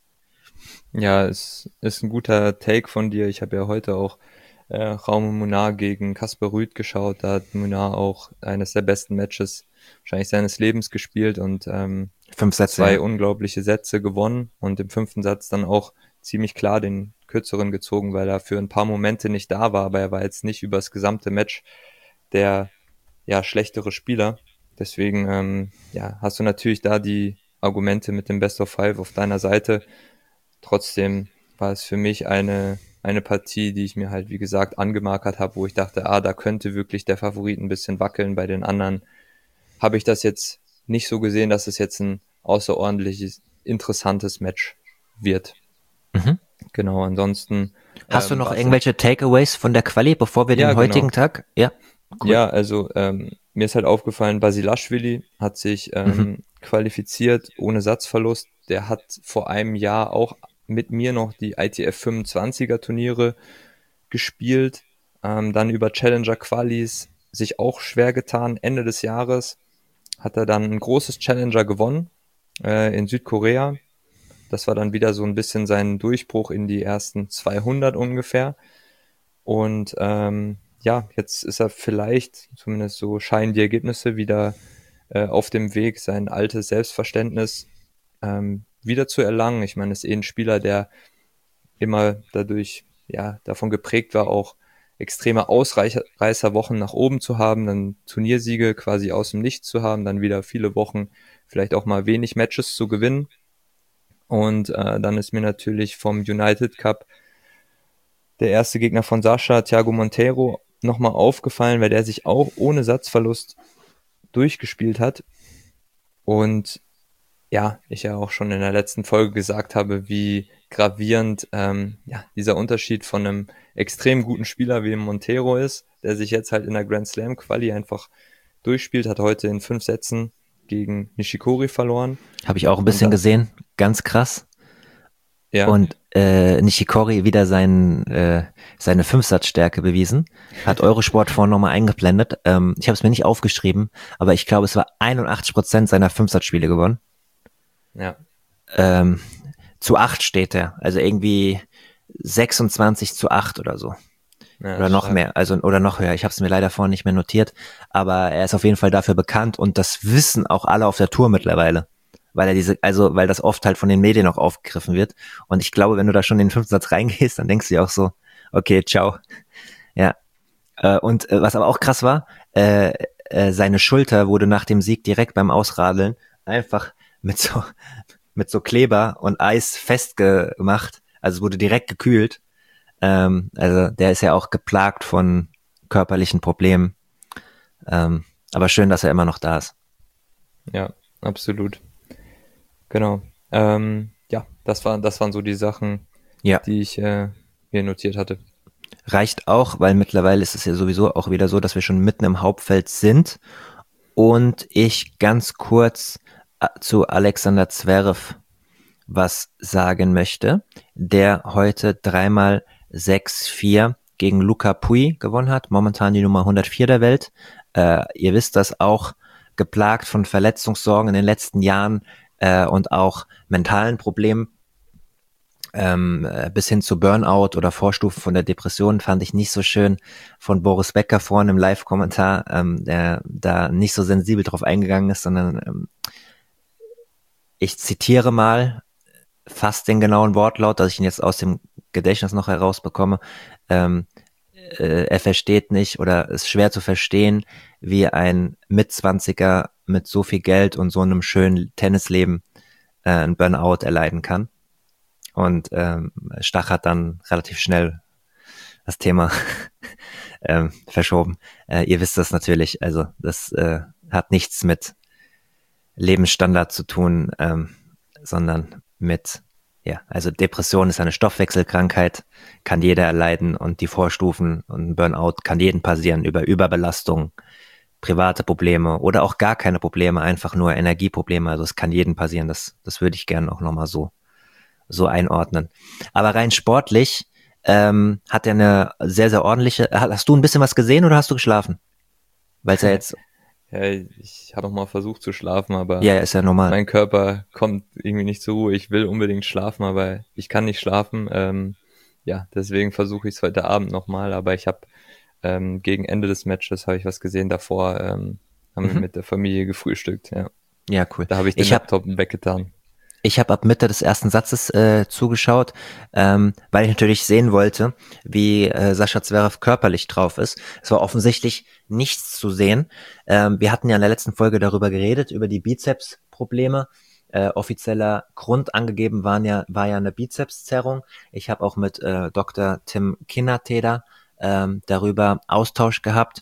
Ja, es ist ein guter Take von dir. Ich habe ja heute auch Raume Munar gegen Casper Ruud geschaut. Da hat Munar auch eines der besten Matches wahrscheinlich seines Lebens gespielt und 5 Sätze, zwei ja. unglaubliche Sätze gewonnen und im fünften Satz dann auch ziemlich klar den kürzeren gezogen, weil er für ein paar Momente nicht da war, aber er war jetzt nicht über das gesamte Match der ja schlechtere Spieler. Deswegen ja, hast du natürlich da die Argumente mit dem Best of Five auf deiner Seite. Trotzdem war es für mich eine Partie, die ich mir halt, wie gesagt, angemarkert habe, wo ich dachte, da könnte wirklich der Favorit ein bisschen wackeln. Bei den anderen habe ich das jetzt nicht so gesehen, dass es jetzt ein außerordentliches, interessantes Match wird. Mhm. Genau, ansonsten Hast du noch war es irgendwelche Takeaways von der Quali, bevor wir ja den genau. heutigen Tag? Ja, cool. Ja, also mir ist halt aufgefallen, Basilashvili hat sich Mhm. qualifiziert ohne Satzverlust. Der hat vor einem Jahr auch mit mir noch die ITF 25er Turniere gespielt, dann über Challenger Qualis sich auch schwer getan. Ende des Jahres hat er dann ein großes Challenger gewonnen in Südkorea. Das war dann wieder so ein bisschen sein Durchbruch in die ersten 200 ungefähr. Und ja, jetzt ist er vielleicht, zumindest so scheinen die Ergebnisse, wieder auf dem Weg, sein altes Selbstverständnis wieder zu erlangen. Ich meine, es ist eh ein Spieler, der immer dadurch, ja, davon geprägt war, auch extreme Ausreißerwochen nach oben zu haben, dann Turniersiege quasi aus dem Nichts zu haben, dann wieder viele Wochen vielleicht auch mal wenig Matches zu gewinnen. Und dann ist mir natürlich vom United Cup der erste Gegner von Sascha, Thiago Monteiro, nochmal aufgefallen, weil der sich auch ohne Satzverlust durchgespielt hat. Und ja, ich ja auch schon in der letzten Folge gesagt habe, wie gravierend dieser Unterschied von einem extrem guten Spieler wie Montero ist, der sich jetzt halt in der Grand Slam Quali einfach durchspielt, hat heute in 5 Sätzen gegen Nishikori verloren. Habe ich auch ein Und bisschen da, gesehen. Ganz krass. ja, Und Nishikori wieder seine Fünfsatzstärke bewiesen. Hat Eurosport vorhin nochmal eingeblendet. Ich habe es mir nicht aufgeschrieben, aber ich glaube, es war 81% seiner Fünfsatzspiele gewonnen. ja, Ähm, zu 8 steht er. Also irgendwie 26-8 oder so. ja, Oder ist noch stark. mehr, also oder noch höher. Ich habe es mir leider vorhin nicht mehr notiert, aber er ist auf jeden Fall dafür bekannt und das wissen auch alle auf der Tour mittlerweile, weil er weil das oft halt von den Medien auch aufgegriffen wird. Und ich glaube, wenn du da schon in den 5. Satz reingehst, dann denkst du dir auch so, okay, ciao. Ja. Und was aber auch krass war, seine Schulter wurde nach dem Sieg direkt beim Ausradeln einfach mit so Kleber und Eis festgemacht. Also es wurde direkt gekühlt. Also der ist ja auch geplagt von körperlichen Problemen. Aber schön, dass er immer noch da ist. Ja, absolut. Genau. Ja, das waren so die Sachen, Ja, die ich mir notiert hatte. reicht auch, weil mittlerweile ist es ja sowieso auch wieder so, dass wir schon mitten im Hauptfeld sind. Und ich ganz kurz zu Alexander Zverev was sagen möchte, der heute dreimal 6-4 gegen Luca Pouille gewonnen hat, momentan die Nummer 104 der Welt. Ihr wisst das auch, geplagt von Verletzungssorgen in den letzten Jahren und auch mentalen Problemen bis hin zu Burnout oder Vorstufen von der Depression fand ich nicht so schön von Boris Becker vorhin im Live-Kommentar, der da nicht so sensibel drauf eingegangen ist, sondern ich zitiere mal fast den genauen Wortlaut, dass ich ihn jetzt aus dem Gedächtnis noch herausbekomme. Ähm, er versteht nicht oder ist schwer zu verstehen, wie ein Mitzwanziger mit so viel Geld und so einem schönen Tennisleben ein Burnout erleiden kann. Und Stach hat dann relativ schnell das Thema verschoben. Ihr wisst das natürlich, also das hat nichts mit Lebensstandard zu tun, sondern mit, ja, also Depression ist eine Stoffwechselkrankheit, kann jeder erleiden und die Vorstufen und ein Burnout kann jedem passieren über Überbelastung, private Probleme oder auch gar keine Probleme, einfach nur Energieprobleme, also es kann jedem passieren, das würde ich gerne auch nochmal so einordnen. Aber rein sportlich hat er eine sehr, sehr ordentliche, hast du ein bisschen was gesehen oder hast du geschlafen? Weil es ja jetzt, Ja, ich habe noch mal versucht zu schlafen, aber ja, ist ja normal. mein Körper kommt irgendwie nicht zur Ruhe. Ich will unbedingt schlafen, aber ich kann nicht schlafen. Ja, deswegen versuche ich es heute Abend nochmal. Aber ich habe gegen Ende des Matches habe ich was gesehen. Davor haben wir Mhm. mit der Familie gefrühstückt. Ja, Ja, cool. da habe ich den Ich habe Laptop weggetan. Ich habe ab Mitte des ersten Satzes zugeschaut, weil ich natürlich sehen wollte, wie Sascha Zverev körperlich drauf ist. Es war offensichtlich nichts zu sehen. Wir hatten ja in der letzten Folge darüber geredet, über die Bizepsprobleme. Offizieller Grund angegeben war ja eine Bizepszerrung. Ich habe auch mit Dr. Tim Kinnateder darüber Austausch gehabt,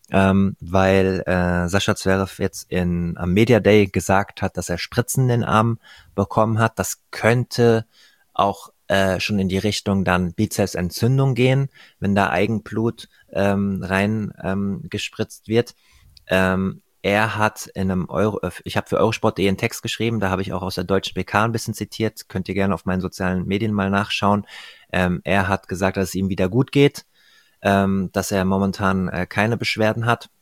weil Sascha Zverev jetzt am Media Day gesagt hat, dass er Spritzen in den Arm bekommen hat. Das könnte auch schon in die Richtung dann Bizepsentzündung gehen, wenn da Eigenblut rein gespritzt wird. Er hat in einem ich habe für Eurosport.de einen Text geschrieben, da habe ich auch aus der deutschen PK ein bisschen zitiert, könnt ihr gerne auf meinen sozialen Medien mal nachschauen. Er hat gesagt, dass es ihm wieder gut geht, dass er momentan keine Beschwerden hat.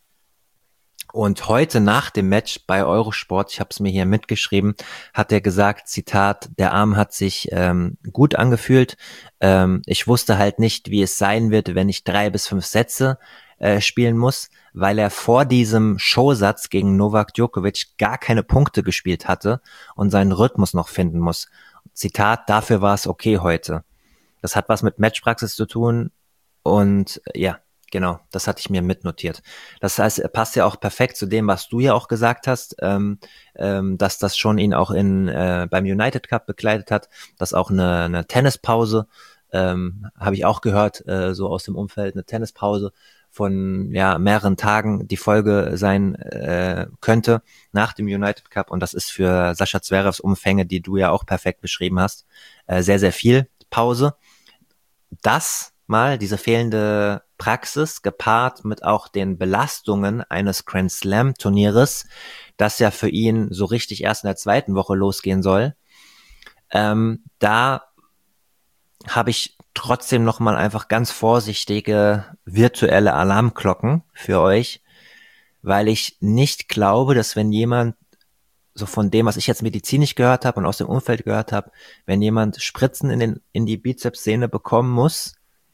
Und heute nach dem Match bei Eurosport, ich habe es mir hier mitgeschrieben, hat er gesagt, Zitat, der Arm hat sich gut angefühlt. Ich wusste halt nicht, wie es sein wird, wenn ich 3 bis 5 Sätze spielen muss, weil er vor diesem Showsatz gegen Novak Djokovic gar keine Punkte gespielt hatte und seinen Rhythmus noch finden muss. Zitat, dafür war es okay heute. Das hat was mit Matchpraxis zu tun und ja, genau, das hatte ich mir mitnotiert. Das heißt, er passt ja auch perfekt zu dem, was du ja auch gesagt hast, dass das schon ihn auch beim United Cup begleitet hat, dass auch eine Tennispause, habe ich auch gehört, so aus dem Umfeld, eine Tennispause von mehreren Tagen die Folge sein könnte nach dem United Cup. Und das ist für Sascha Zverevs Umfänge, die du ja auch perfekt beschrieben hast, sehr, sehr viel Pause. Diese fehlende Praxis gepaart mit auch den Belastungen eines Grand Slam Turnieres, das ja für ihn so richtig erst in der zweiten Woche losgehen soll, da habe ich trotzdem nochmal einfach ganz vorsichtige virtuelle Alarmglocken für euch, weil ich nicht glaube, dass wenn jemand, so von dem, was ich jetzt medizinisch gehört habe und aus dem Umfeld gehört habe, wenn jemand Spritzen in die Bizepssehne bekommen muss,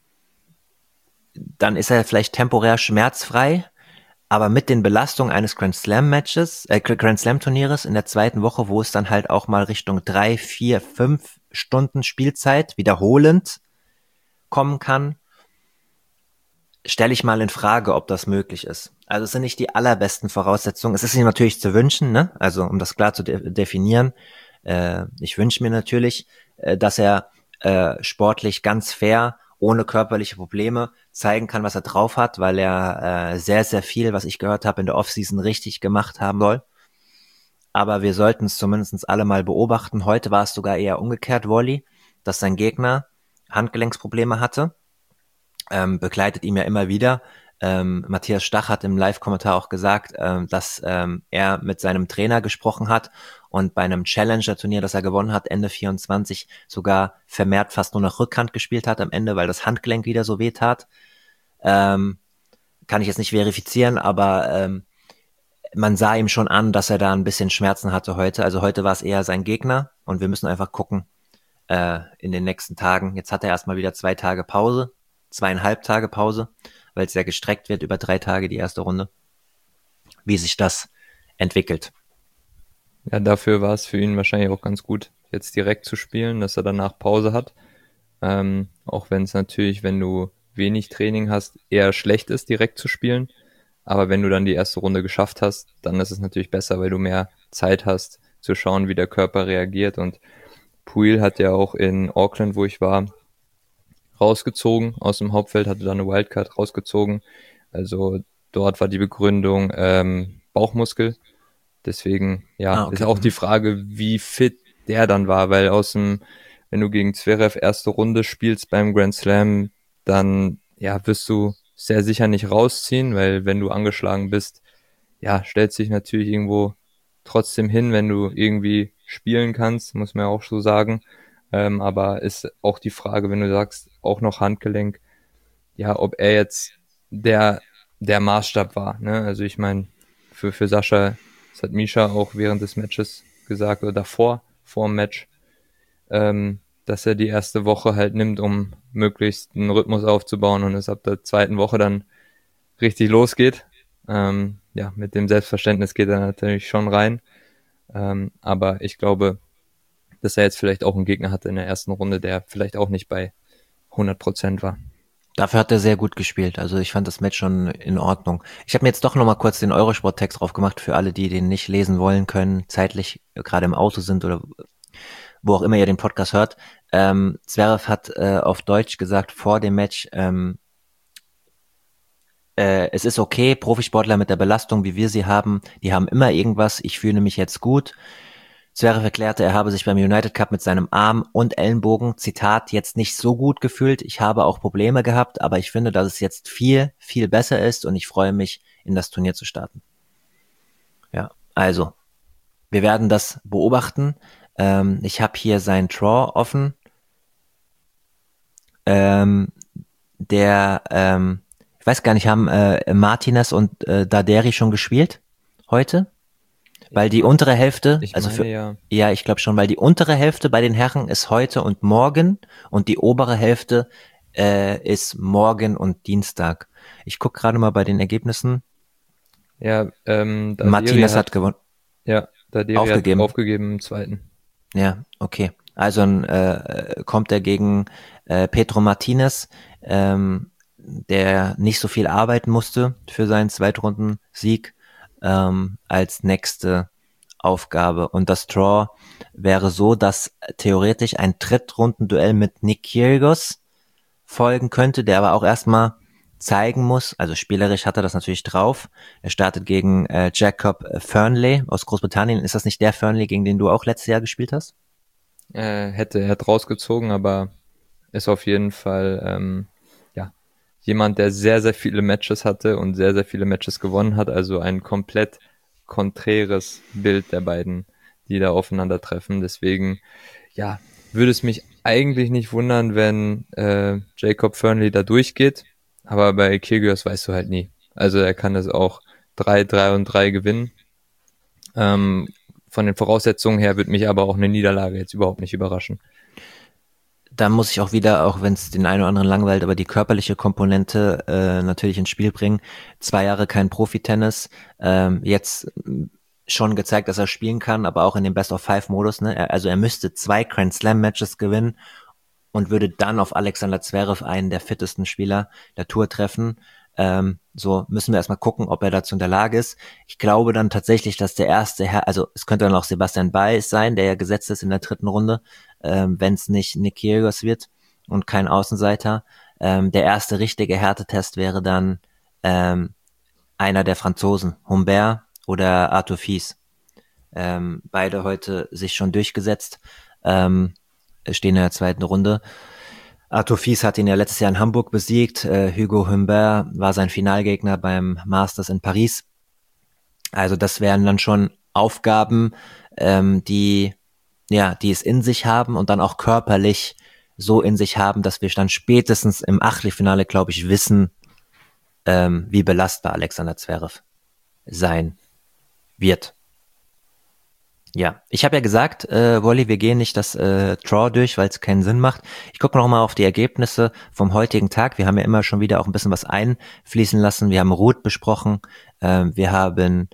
dann ist er vielleicht temporär schmerzfrei, aber mit den Belastungen eines Grand Slam Turnieres in der zweiten Woche, wo es dann halt auch mal Richtung 3, 4, 5 Stunden Spielzeit wiederholend kommen kann, stelle ich mal in Frage, ob das möglich ist. Also es sind nicht die allerbesten Voraussetzungen. Es ist ihm natürlich zu wünschen, ne? Also um das klar zu definieren, ich wünsche mir natürlich, dass er sportlich ganz fair, ohne körperliche Probleme zeigen kann, was er drauf hat, weil er sehr, sehr viel, was ich gehört habe, in der Offseason richtig gemacht haben soll. Aber wir sollten es zumindest alle mal beobachten. Heute war es sogar eher umgekehrt, Wolli, dass sein Gegner Handgelenksprobleme hatte. Begleitet ihm ja immer wieder. Matthias Stach hat im Live-Kommentar auch gesagt, dass er mit seinem Trainer gesprochen hat und bei einem Challenger-Turnier, das er gewonnen hat, Ende 24, sogar vermehrt fast nur noch Rückhand gespielt hat am Ende, weil das Handgelenk wieder so weh tat. Kann ich jetzt nicht verifizieren, aber man sah ihm schon an, dass er da ein bisschen Schmerzen hatte heute. Also heute war es eher sein Gegner und wir müssen einfach gucken in den nächsten Tagen. Jetzt hat er erstmal wieder 2 Tage Pause, 2,5 Tage Pause, weil es ja gestreckt wird über 3 Tage die erste Runde, wie sich das entwickelt. Ja, dafür war es für ihn wahrscheinlich auch ganz gut, jetzt direkt zu spielen, dass er danach Pause hat. Auch wenn es natürlich, wenn du wenig Training hast, eher schlecht ist, direkt zu spielen. Aber wenn du dann die erste Runde geschafft hast, dann ist es natürlich besser, weil du mehr Zeit hast, zu schauen, wie der Körper reagiert. Und Puil hat ja auch in Auckland, wo ich war, rausgezogen aus dem Hauptfeld, hatte da eine Wildcard rausgezogen. Also dort war die Begründung Bauchmuskel. Deswegen, ja, okay. Ist auch die Frage, wie fit der dann war, weil wenn du gegen Zverev erste Runde spielst beim Grand Slam, dann wirst du sehr sicher nicht rausziehen, weil wenn du angeschlagen bist, stellst dich natürlich irgendwo trotzdem hin, wenn du irgendwie spielen kannst, muss man ja auch so sagen. Aber ist auch die Frage, wenn du sagst, auch noch Handgelenk, ob er jetzt der Maßstab war. Ne? Also ich meine, für Sascha, das hat Misha auch während des Matches gesagt oder davor, vor dem Match, dass er die erste Woche halt nimmt, um möglichst einen Rhythmus aufzubauen und es ab der zweiten Woche dann richtig losgeht. Mit dem Selbstverständnis geht er natürlich schon rein. Aber ich glaube, dass er jetzt vielleicht auch einen Gegner hatte in der ersten Runde, der vielleicht auch nicht bei 100% war. Dafür hat er sehr gut gespielt. Also ich fand das Match schon in Ordnung. Ich habe mir jetzt doch nochmal kurz den Eurosport-Text drauf gemacht für alle, die den nicht lesen wollen können, zeitlich gerade im Auto sind oder wo auch immer ihr den Podcast hört. Zverev hat auf Deutsch gesagt vor dem Match, es ist okay, Profisportler mit der Belastung, wie wir sie haben, die haben immer irgendwas, ich fühle mich jetzt gut. Zverev erklärte, er habe sich beim United Cup mit seinem Arm und Ellenbogen, Zitat, jetzt nicht so gut gefühlt. Ich habe auch Probleme gehabt, aber ich finde, dass es jetzt viel, viel besser ist und ich freue mich, in das Turnier zu starten. Ja, also, wir werden das beobachten. Ich habe hier sein Draw offen. Ich weiß gar nicht, haben Martinez und Daderi schon gespielt heute? Weil die untere Hälfte, Ich also meine, ich glaube schon, weil die untere Hälfte bei den Herren ist heute und morgen und die obere Hälfte ist morgen und Dienstag. Ich gucke gerade mal bei den Ergebnissen. Martinez hat gewonnen. Ja, Daderi hat aufgegeben im zweiten. Ja, okay. Also kommt er gegen Pedro Martinez, der nicht so viel arbeiten musste für seinen Zweitrunden-Sieg, als nächste Aufgabe. Und das Draw wäre so, dass theoretisch ein Drittrundenduell mit Nick Kyrgios folgen könnte, der aber auch erstmal zeigen muss. Also spielerisch hat er das natürlich drauf. Er startet gegen Jacob Fernley aus Großbritannien. Ist das nicht der Fernley, gegen den du auch letztes Jahr gespielt hast? Er hat rausgezogen, aber ist auf jeden Fall ja jemand, der sehr, sehr viele Matches hatte und sehr, sehr viele Matches gewonnen hat. Also ein komplett konträres Bild der beiden, die da aufeinandertreffen. Deswegen, ja, würde es mich eigentlich nicht wundern, wenn Jacob Fernley da durchgeht. Aber bei Kyrgios weißt du halt nie. Also er kann das auch 3-3 gewinnen. Von den Voraussetzungen her wird mich aber auch eine Niederlage jetzt überhaupt nicht überraschen. Da muss ich auch wieder, auch wenn es den einen oder anderen langweilt, aber die körperliche Komponente natürlich ins Spiel bringen. 2 Jahre kein Profitennis, jetzt schon gezeigt, dass er spielen kann, aber auch in dem Best-of-5-Modus. Ne? Also er müsste 2 Grand Slam-Matches gewinnen und würde dann auf Alexander Zverev, einen der fittesten Spieler der Tour, treffen. So müssen wir erstmal gucken, ob er dazu in der Lage ist. Ich glaube dann tatsächlich, dass der erste also es könnte dann auch Sebastian Baez sein, der ja gesetzt ist in der 3. Runde, wenn es nicht Nick Kyrgios wird und kein Außenseiter. Der erste richtige Härtetest wäre dann einer der Franzosen, Humbert oder Arthur Fils. Beide heute sich schon durchgesetzt, stehen in der 2. Runde. Arthur Fils hat ihn ja letztes Jahr in Hamburg besiegt. Hugo Humbert war sein Finalgegner beim Masters in Paris. Also das wären dann schon Aufgaben, die es in sich haben und dann auch körperlich so in sich haben, dass wir dann spätestens im Achtelfinale, glaube ich, wissen, wie belastbar Alexander Zverev sein wird. Ja, ich habe ja gesagt, Wolli, wir gehen nicht das Draw durch, weil es keinen Sinn macht. Ich gucke noch mal auf die Ergebnisse vom heutigen Tag. Wir haben ja immer schon wieder auch ein bisschen was einfließen lassen. Wir haben Ruth besprochen, wir haben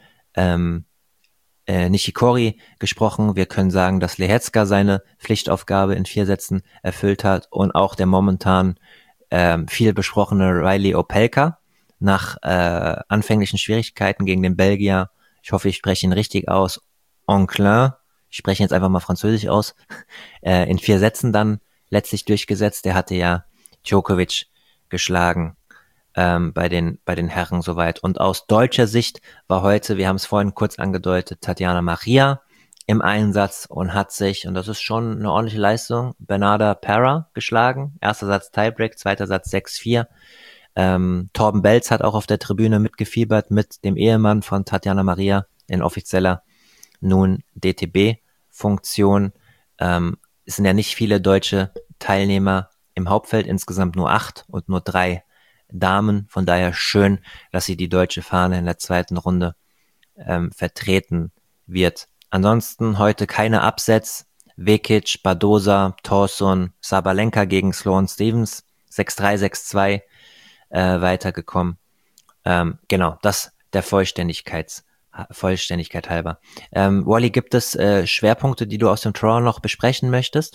Nishikori gesprochen. Wir können sagen, dass Lehecka seine Pflichtaufgabe in 4 Sätzen erfüllt hat und auch der momentan viel besprochene Riley Opelka nach anfänglichen Schwierigkeiten gegen den Belgier. Ich hoffe, ich spreche ihn richtig aus. Enclin, ich spreche jetzt einfach mal Französisch aus, in 4 Sätzen dann letztlich durchgesetzt. Der hatte ja Djokovic geschlagen bei den Herren soweit. Und aus deutscher Sicht war heute, wir haben es vorhin kurz angedeutet, Tatjana Maria im Einsatz und hat sich, und das ist schon eine ordentliche Leistung, Bernarda Pera geschlagen. Erster Satz Tiebreak, zweiter Satz 6-4. Torben Belz hat auch auf der Tribüne mitgefiebert mit dem Ehemann von Tatjana Maria in offizieller nun DTB-Funktion. Es sind ja nicht viele deutsche Teilnehmer im Hauptfeld, insgesamt nur 8 und nur 3 Damen. Von daher schön, dass sie die deutsche Fahne in der 2. Runde vertreten wird. Ansonsten heute keine Upsets. Vekic, Badosa, Thorson, Sabalenka gegen Sloane Stephens. 6-3, 6-2 weitergekommen. Genau, das der Vollständigkeit halber. Wally, gibt es Schwerpunkte, die du aus dem Draw noch besprechen möchtest?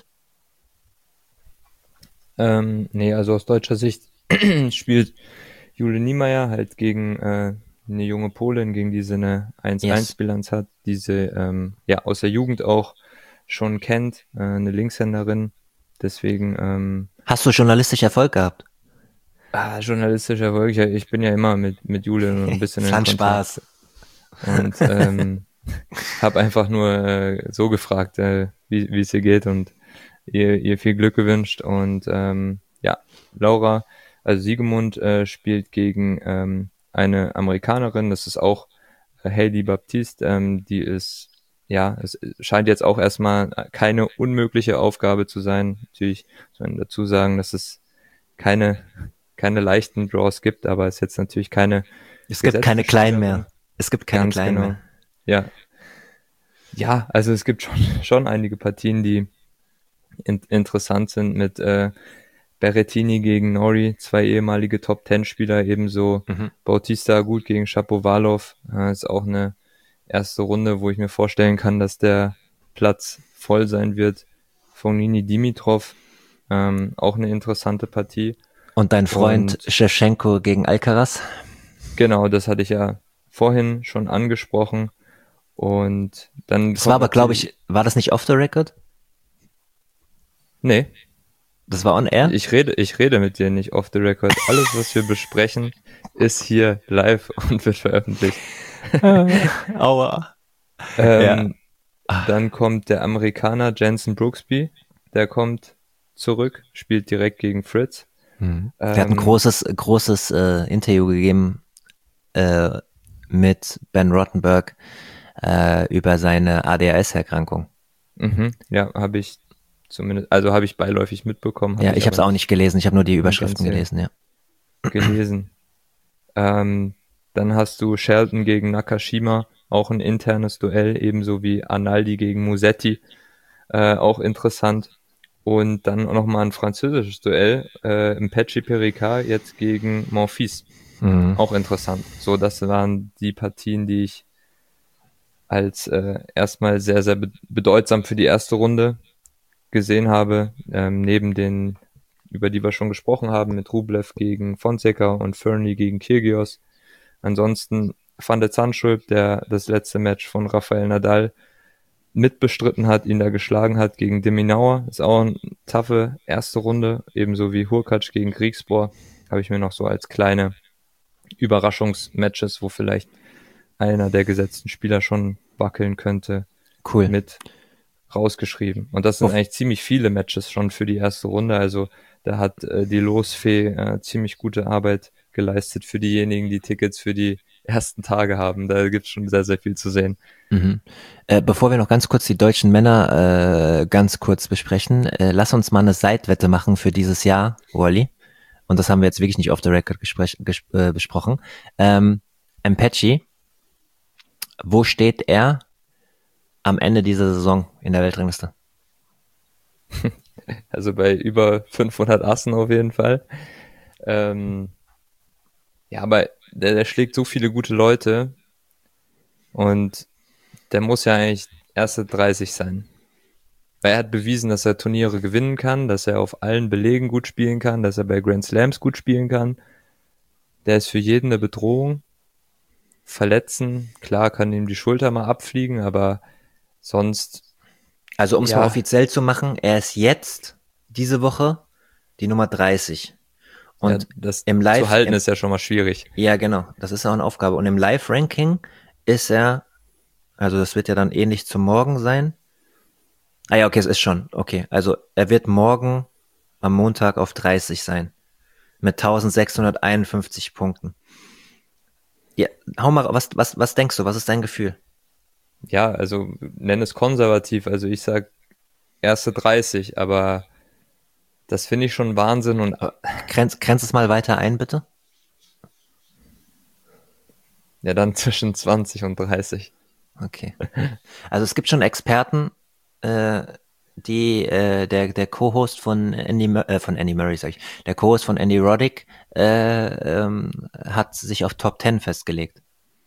Nee, also aus deutscher Sicht spielt Jule Niemeyer halt gegen eine junge Polin, gegen die sie eine 1-1-Bilanz hat, die sie aus der Jugend auch schon kennt, eine Linkshänderin. Deswegen hast du journalistisch Erfolg gehabt? Journalistischer Erfolg, ich bin ja immer mit Jule ein bisschen in Kontakt. Spaß. Und habe einfach nur so gefragt, wie es ihr geht und ihr viel Glück gewünscht. Und Laura, also Siegemund, spielt gegen eine Amerikanerin, das ist auch Hailey Baptiste, die ist, es scheint jetzt auch erstmal keine unmögliche Aufgabe zu sein. Natürlich muss man dazu sagen, dass es keine leichten Draws gibt, aber es ist jetzt natürlich keine... Es gibt keine kleinen mehr. Es gibt keine kleinen mehr. Ja. Ja, also es gibt schon einige Partien, die interessant sind mit Berrettini gegen Norrie, 2 ehemalige Top-10-Spieler, ebenso Bautista gut gegen Shapovalov. Ist auch eine erste Runde, wo ich mir vorstellen kann, dass der Platz voll sein wird. Fognini Dimitrov, auch eine interessante Partie. Und dein Freund Shevchenko gegen Alcaraz? Genau, das hatte ich ja vorhin schon angesprochen. Und dann... Das war aber, glaube ich, war das nicht off the record? Nee. Das war on air? Ich rede mit dir nicht off the record. Alles, was wir besprechen, ist hier live und wird veröffentlicht. Aua. Ja. Ähm, Dann kommt der Amerikaner Jensen Brooksby. Der kommt zurück, spielt direkt gegen Fritz. Der hat ein großes Interview gegeben mit Ben Rottenberg über seine ADHS-Erkrankung. Ja, habe ich zumindest, also habe ich beiläufig mitbekommen. Ja, ich habe es auch nicht gelesen, ich habe nur die Überschriften gelesen, ja. Gelesen. Dann hast du Shelton gegen Nakashima, auch ein internes Duell, ebenso wie Arnaldi gegen Musetti, auch interessant. Und dann nochmal ein französisches Duell, Mpechi Pericard jetzt gegen Monfils. Auch interessant. So, das waren die Partien, die ich als erstmal sehr, sehr bedeutsam für die erste Runde gesehen habe, neben den, über die wir schon gesprochen haben, mit Rublev gegen Fonseca und Fernie gegen Kyrgios. Ansonsten Van de Zandschulp, der das letzte Match von Rafael Nadal mitbestritten hat, ihn da geschlagen hat gegen de Minaur. Ist auch eine taffe erste Runde, ebenso wie Hurkacz gegen Griegspoor. Habe ich mir noch so als kleine Überraschungsmatches, wo vielleicht einer der gesetzten Spieler schon wackeln könnte, Cool. mit rausgeschrieben. Und das sind eigentlich ziemlich viele Matches schon für die erste Runde. Also da hat die Losfee ziemlich gute Arbeit geleistet für diejenigen, die Tickets für die ersten Tage haben. Da gibt's schon sehr, sehr viel zu sehen. Bevor wir noch ganz kurz die deutschen Männer ganz kurz besprechen, lass uns mal eine Seitwette machen für dieses Jahr, Wally. Und das haben wir jetzt wirklich nicht off the record besprochen. Mpechi, wo steht er am Ende dieser Saison in der Weltrangliste? Also bei über 500 Assen auf jeden Fall. Ja, aber der schlägt so viele gute Leute und der muss ja eigentlich erste 30 sein. Weil er hat bewiesen, dass er Turniere gewinnen kann, dass er auf allen Belegen gut spielen kann, dass er bei Grand Slams gut spielen kann. Der ist für jeden eine Bedrohung. Verletzen, klar kann ihm die Schulter mal abfliegen, aber sonst... Also um es mal offiziell zu machen, er ist jetzt, diese Woche, die Nummer 30. Und ja, das im Live zu halten ist ja schon mal schwierig. Ja, genau. Das ist auch eine Aufgabe. Und im Live-Ranking ist er, also das wird ja dann ähnlich zum Morgen sein. Ah ja, okay, es ist schon. Okay, also er wird morgen am Montag auf 30 sein. Mit 1651 Punkten. Ja, hau mal, was denkst du? Was ist dein Gefühl? Ja, also nenn es konservativ. Also ich sag erste 30, aber das finde ich schon Wahnsinn. Und Grenz es mal weiter ein, bitte. ja, dann zwischen 20 und 30. Okay. Also es gibt schon Experten, der Co-Host von Andy Murray, sag ich, der Co-Host von Andy Roddick hat sich auf Top 10 festgelegt.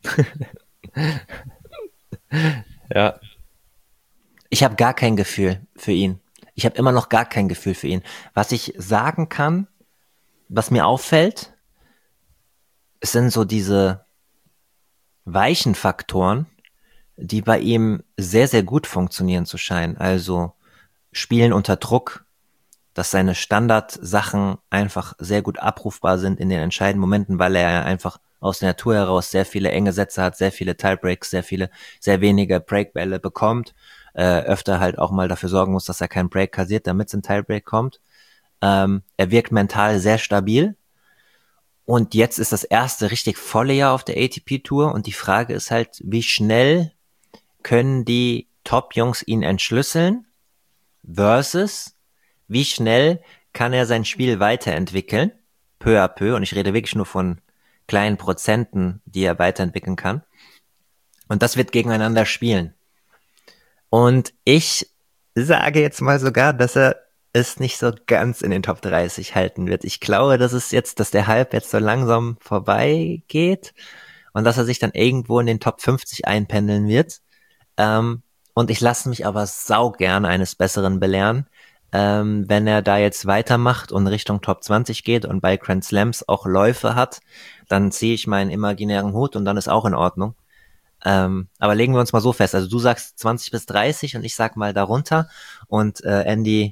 Ja. Ich habe gar kein Gefühl für ihn. Ich habe immer noch gar kein Gefühl für ihn. Was ich sagen kann, was mir auffällt, es sind so diese weichen Faktoren, die bei ihm sehr, sehr gut funktionieren zu scheinen. Also Spielen unter Druck, dass seine Standardsachen einfach sehr gut abrufbar sind in den entscheidenden Momenten, weil er ja einfach aus der Natur heraus sehr viele enge Sätze hat, sehr viele Tiebreaks, sehr wenige Breakbälle bekommt, öfter halt auch mal dafür sorgen muss, dass er keinen Break kassiert, damit es ein Tiebreak kommt. Er wirkt mental sehr stabil. Und jetzt ist das erste richtig volle Jahr auf der ATP-Tour und die Frage ist halt, wie schnell können die Top-Jungs ihn entschlüsseln versus wie schnell kann er sein Spiel weiterentwickeln, peu à peu, und ich rede wirklich nur von kleinen Prozenten, die er weiterentwickeln kann. Und das wird gegeneinander spielen. Und ich sage jetzt mal sogar, dass er es nicht so ganz in den Top 30 halten wird. Ich glaube, dass der Hype jetzt so langsam vorbeigeht und dass er sich dann irgendwo in den Top 50 einpendeln wird. Und ich lasse mich aber sau gern eines Besseren belehren. Wenn er da jetzt weitermacht und Richtung Top 20 geht und bei Grand Slams auch Läufe hat, dann ziehe ich meinen imaginären Hut und dann ist auch in Ordnung. Aber legen wir uns mal so fest. Also du sagst 20 bis 30 und ich sag mal darunter. Und Andy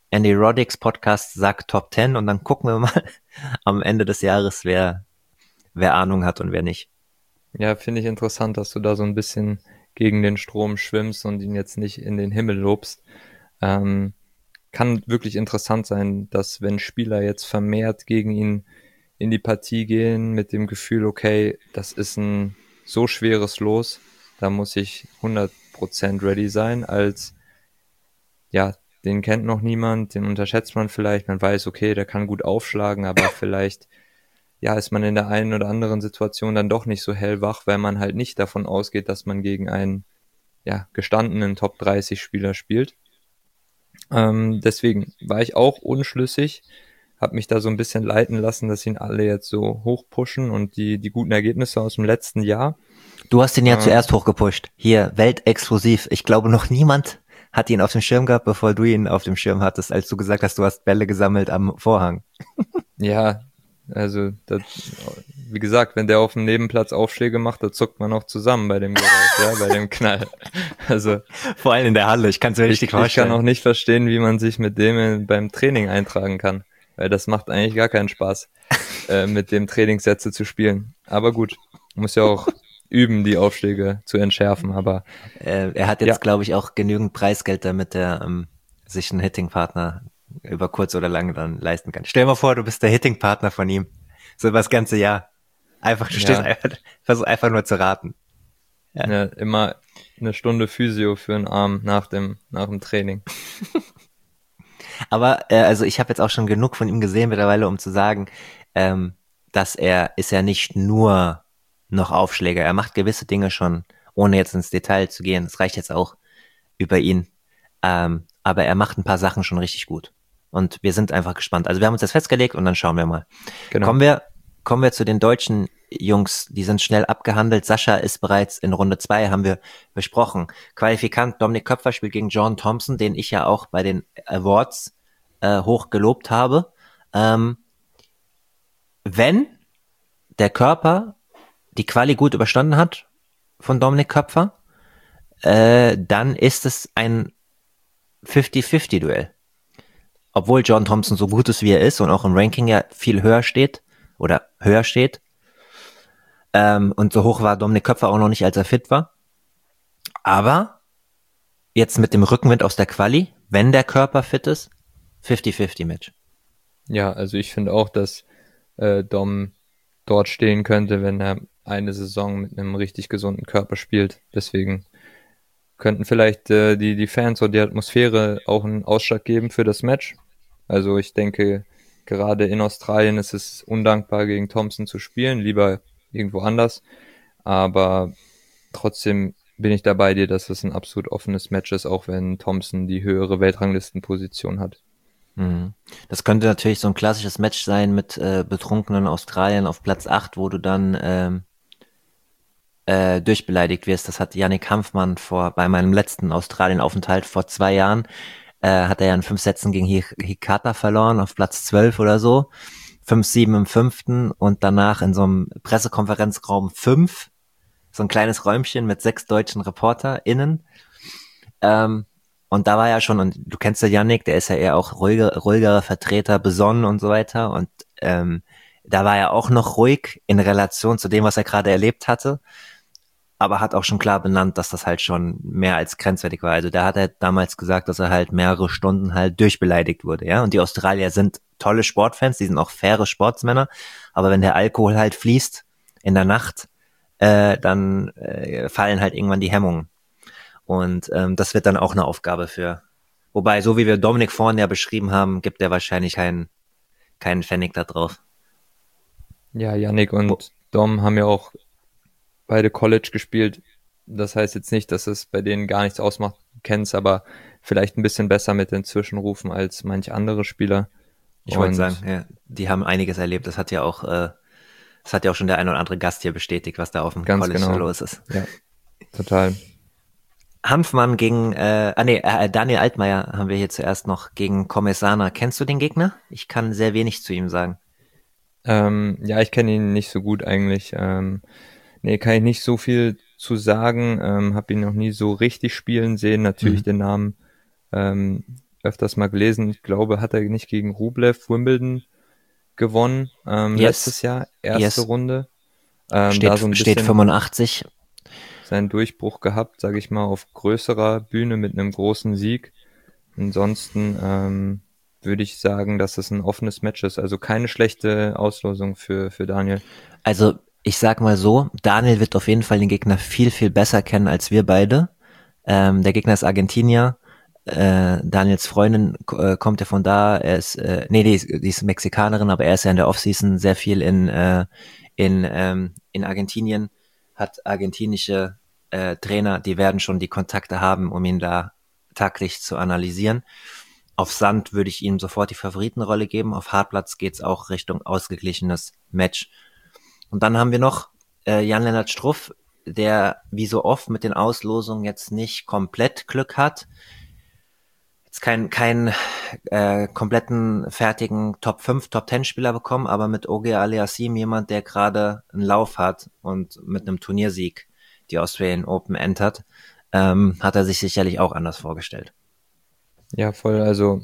Andy Roddick's Podcast sagt Top 10 und dann gucken wir mal am Ende des Jahres, wer Ahnung hat und wer nicht. Ja, finde ich interessant, dass du da so ein bisschen gegen den Strom schwimmst und ihn jetzt nicht in den Himmel lobst. Ähm, Kann wirklich interessant sein, dass wenn Spieler jetzt vermehrt gegen ihn in die Partie gehen mit dem Gefühl, okay, das ist ein so schweres Los, da muss ich 100% ready sein, als, ja, den kennt noch niemand, den unterschätzt man vielleicht, man weiß, okay, der kann gut aufschlagen, aber vielleicht, ja, ist man in der einen oder anderen Situation dann doch nicht so hellwach, weil man halt nicht davon ausgeht, dass man gegen einen, ja, gestandenen Top 30 Spieler spielt. Deswegen war ich auch unschlüssig, habe mich da so ein bisschen leiten lassen, dass ihn alle jetzt so hoch pushen und die guten Ergebnisse aus dem letzten Jahr. Du hast ihn ja Ähm, zuerst hochgepusht. Hier, weltexklusiv. Ich glaube, noch niemand hat ihn auf dem Schirm gehabt, bevor du ihn auf dem Schirm hattest, als du gesagt hast, du hast Bälle gesammelt am Vorhang. ja, also das, wie gesagt, wenn der auf dem Nebenplatz Aufschläge macht, da zuckt man auch zusammen bei dem Geräusch, ja, bei dem Knall. Also Vor allem in der Halle, ich kann es mir richtig ich kann vorstellen. auch nicht verstehen, wie man sich mit dem beim Training eintragen kann, weil das macht eigentlich gar keinen Spaß, mit dem Trainingssätze zu spielen. Aber gut, muss ja auch üben, die Aufschläge zu entschärfen. Aber Er hat ja, jetzt, glaube ich, auch genügend Preisgeld, damit er sich einen Hitting-Partner über kurz oder lang dann leisten kann. Stell dir mal vor, du bist der Hitting-Partner von ihm. So über das ganze Jahr. Einfach, du stehst ja, einfach, versuch einfach nur zu raten. Ja. ja, immer eine Stunde Physio für den Arm nach dem Training. Aber also ich habe jetzt auch schon genug von ihm gesehen mittlerweile, um zu sagen, ähm, dass er ist ja nicht nur noch Aufschläger. Er macht gewisse Dinge schon, ohne jetzt ins Detail zu gehen. Das reicht jetzt auch über ihn. Aber er macht ein paar Sachen schon richtig gut. Und wir sind einfach gespannt. Also wir haben uns das festgelegt und dann schauen wir mal. Genau. Kommen wir zu den deutschen Jungs, die sind schnell abgehandelt. Sascha ist bereits in Runde 2, haben wir besprochen. Qualifikant Dominik Köpfer spielt gegen John Thompson, den ich ja auch bei den Awards hoch gelobt habe. Ähm, wenn der Körper die Quali gut überstanden hat von Dominik Köpfer, dann ist es ein 50-50-Duell. Obwohl John Thompson so gut ist, wie er ist und auch im Ranking ja viel höher steht oder höher steht. Und so hoch war Dominik Köpfer auch noch nicht, als er fit war. Aber jetzt mit dem Rückenwind aus der Quali, wenn der Körper fit ist, 50-50-Match. Ja, also ich finde auch, dass Dom dort stehen könnte, wenn er eine Saison mit einem richtig gesunden Körper spielt. Deswegen könnten vielleicht die Fans und die Atmosphäre auch einen Ausschlag geben für das Match. Also ich denke, gerade in Australien ist es undankbar, gegen Thompson zu spielen, lieber irgendwo anders. Aber trotzdem bin ich da bei dir, dass es ein absolut offenes Match ist, auch wenn Thompson die höhere Weltranglistenposition hat. Mhm. Das könnte natürlich so ein klassisches Match sein mit betrunkenen Australien auf Platz 8, wo du dann durchbeleidigt wirst. Das hat Yannick Hanfmann bei meinem letzten Australien-Aufenthalt vor 2 Jahren, hat er ja in 5 Sätzen gegen Hikata verloren, auf Platz 12 oder so. 5-7 im 5. und danach in so einem Pressekonferenzraum 5, so ein kleines Räumchen mit 6 deutschen ReporterInnen. Und da war ja schon, und du kennst ja Yannick, der ist ja eher auch ruhigerer Vertreter, besonnen und so weiter. Und da war er auch noch ruhig in Relation zu dem, was er gerade erlebt hatte, aber hat auch schon klar benannt, dass das halt schon mehr als grenzwertig war. Also da hat er damals gesagt, dass er halt mehrere Stunden halt durchbeleidigt wurde, ja. Und die Australier sind tolle Sportfans, die sind auch faire Sportsmänner, aber wenn der Alkohol halt fließt in der Nacht, dann fallen halt irgendwann die Hemmungen. Und das wird dann auch eine Aufgabe wobei, so wie wir Dominik vorhin ja beschrieben haben, gibt er wahrscheinlich keinen Pfennig da drauf. Ja, Yannick und Dom haben ja auch beide College gespielt. Das heißt jetzt nicht, dass es bei denen gar nichts ausmacht, du kennst, aber vielleicht ein bisschen besser mit den Zwischenrufen als manch andere Spieler. Ich wollte sagen, Und ja, die haben einiges erlebt. Das hat ja auch schon der ein oder andere Gast hier bestätigt, was da auf dem ganz College so genau, los ist. ja, total. Hanfmann gegen, Daniel Altmaier haben wir hier zuerst noch gegen Komesana. Kennst du den Gegner? Ich kann sehr wenig zu ihm sagen. Ja, ich kenne ihn nicht so gut eigentlich. Nee, kann ich nicht so viel zu sagen. Habe ihn noch nie so richtig spielen sehen. Natürlich Mhm. den Namen öfters mal gelesen. Ich glaube, hat er nicht gegen Rublev Wimbledon gewonnen, letztes Jahr, erste Yes. Runde. Da so ein Steht bisschen 85. seinen Durchbruch gehabt, sage ich mal, auf größerer Bühne mit einem großen Sieg. Ansonsten würde ich sagen, dass es ein offenes Match ist. Also keine schlechte Auslosung für Daniel. Also ich sag mal so, Daniel wird auf jeden Fall den Gegner viel, viel besser kennen als wir beide. Der Gegner ist Argentinier. Daniels Freundin kommt ja von da. Er ist, die ist Mexikanerin, aber er ist ja in der Offseason sehr viel in Argentinien, hat argentinische Trainer, die werden schon die Kontakte haben, um ihn da taktisch zu analysieren. Auf Sand würde ich ihm sofort die Favoritenrolle geben. Auf Hartplatz geht's auch Richtung ausgeglichenes Match. Und dann haben wir noch Jan-Lennart Struff, der wie so oft mit den Auslosungen jetzt nicht komplett Glück hat. Jetzt keinen kompletten fertigen Top 5, Top 10 Spieler bekommen, aber mit Ogier Aliassime jemand, der gerade einen Lauf hat und mit einem Turniersieg die Australian Open entert, hat er sich sicherlich auch anders vorgestellt. Ja, voll. Also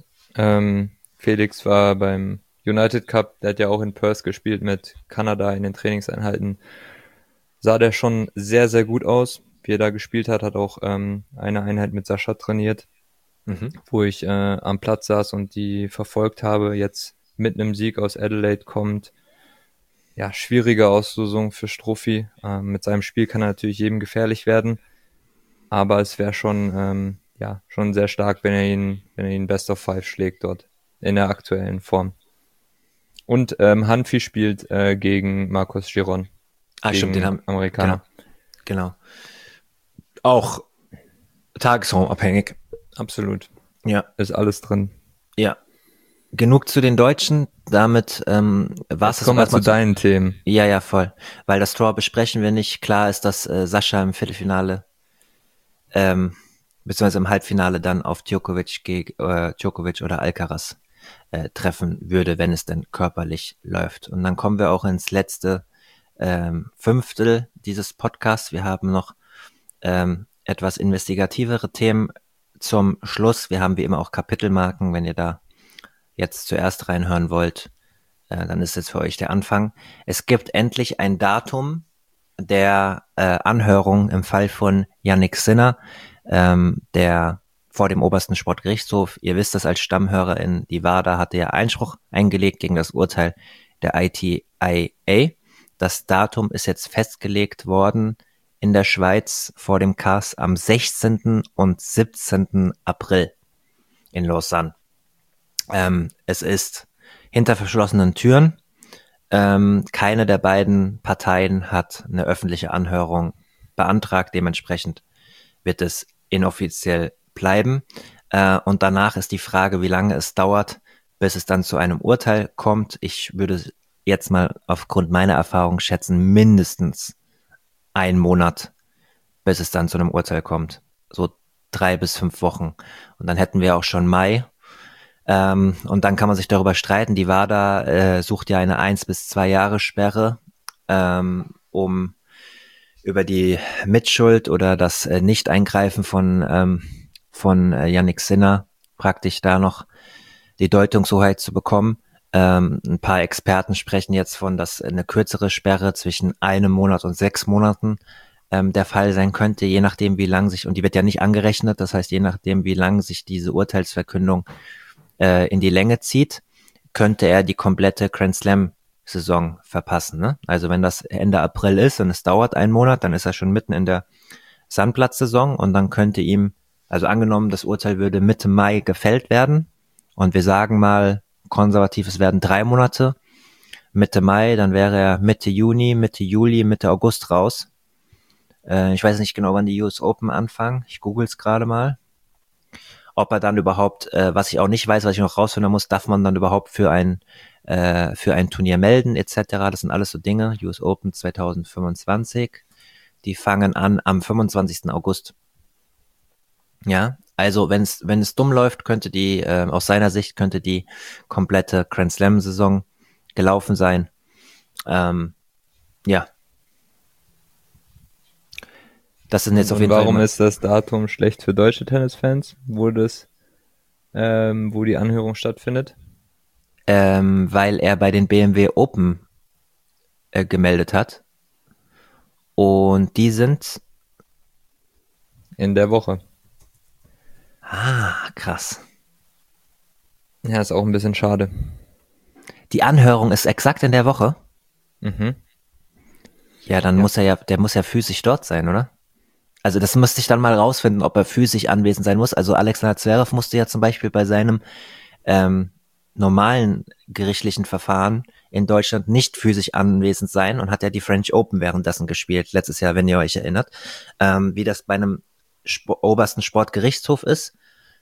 Felix war beim United Cup, der hat ja auch in Perth gespielt mit Kanada in den Trainingseinheiten. Sah der schon sehr, sehr gut aus, wie er da gespielt hat, hat auch eine Einheit mit Sascha trainiert, wo ich am Platz saß und die verfolgt habe. Jetzt mit einem Sieg aus Adelaide kommt. Ja, schwierige Auslosung für Struffi. Mit seinem Spiel kann er natürlich jedem gefährlich werden, aber es wäre schon schon sehr stark, wenn er ihn Best of Five schlägt dort in der aktuellen Form. Und Hanfi spielt gegen Marcos Giron, Stimmt, gegen Amerikaner. Genau. Auch tagesformabhängig. Absolut. Ja. Ist alles drin. Ja. Genug zu den Deutschen. Damit war es Kommen wir zu deinen Themen. Ja, voll. Weil das Draw besprechen wir nicht. Klar ist, dass Sascha im Viertelfinale beziehungsweise im Halbfinale dann auf Djokovic oder Alcaraz treffen würde, wenn es denn körperlich läuft. Und dann kommen wir auch ins letzte Fünftel dieses Podcasts. Wir haben noch etwas investigativere Themen zum Schluss. Wir haben wie immer auch Kapitelmarken. Wenn ihr da jetzt zuerst reinhören wollt, dann ist jetzt für euch der Anfang. Es gibt endlich ein Datum der Anhörung im Fall von Yannick Sinner, der vor dem obersten Sportgerichtshof, ihr wisst das als Stammhörerin, die WADA hatte ja Einspruch eingelegt gegen das Urteil der ITIA. Das Datum ist jetzt festgelegt worden in der Schweiz vor dem CAS am 16. und 17. April in Lausanne. Es ist hinter verschlossenen Türen. Keine der beiden Parteien hat eine öffentliche Anhörung beantragt. Dementsprechend wird es inoffiziell bleiben. Und danach ist die Frage, wie lange es dauert, bis es dann zu einem Urteil kommt. Ich würde jetzt mal aufgrund meiner Erfahrung schätzen, mindestens 1 Monat, bis es dann zu einem Urteil kommt. So 3 bis 5 Wochen. Und dann hätten wir auch schon Mai. Und dann kann man sich darüber streiten. Die WADA sucht ja eine 1 bis 2 Jahre Sperre, um über die Mitschuld oder das Nicht-Eingreifen von Yannick Sinner praktisch da noch die Deutungshoheit zu bekommen. Ein paar Experten sprechen jetzt von, dass eine kürzere Sperre zwischen 1 Monat und 6 Monaten der Fall sein könnte, je nachdem wie lang sich, und die wird ja nicht angerechnet, das heißt je nachdem wie lang sich diese Urteilsverkündung in die Länge zieht, könnte er die komplette Grand Slam Saison verpassen. Ne? Also wenn das Ende April ist und es dauert 1 Monat, dann ist er schon mitten in der Sandplatzsaison und dann könnte ihm, also angenommen, das Urteil würde Mitte Mai gefällt werden und wir sagen mal konservativ, es werden 3 Monate, Mitte Mai, dann wäre er Mitte Juni, Mitte Juli, Mitte August raus. Ich weiß nicht genau, wann die US Open anfangen. Ich google es gerade mal. Ob er dann überhaupt, was ich auch nicht weiß, was ich noch rausfinden muss, darf man dann überhaupt für ein Turnier melden etc. Das sind alles so Dinge. US Open 2025. Die fangen an am 25. August. Ja, also wenn es dumm läuft, könnte die, aus seiner Sicht könnte die komplette Grand Slam Saison gelaufen sein. Ja. Das sind jetzt auf jeden Fall. Warum ist das Datum schlecht für deutsche Tennisfans? Wurde es wo die Anhörung stattfindet? Weil er bei den BMW Open gemeldet hat. Und die sind... In der Woche. Ah, krass. Ja, ist auch ein bisschen schade. Die Anhörung ist exakt in der Woche? Mhm. Ja, dann muss der muss ja physisch dort sein, oder? Also das müsste ich dann mal rausfinden, ob er physisch anwesend sein muss. Also Alexander Zverev musste ja zum Beispiel bei seinem normalen gerichtlichen Verfahren in Deutschland nicht physisch anwesend sein und hat ja die French Open währenddessen gespielt, letztes Jahr, wenn ihr euch erinnert. Wie das bei einem obersten Sportgerichtshof ist,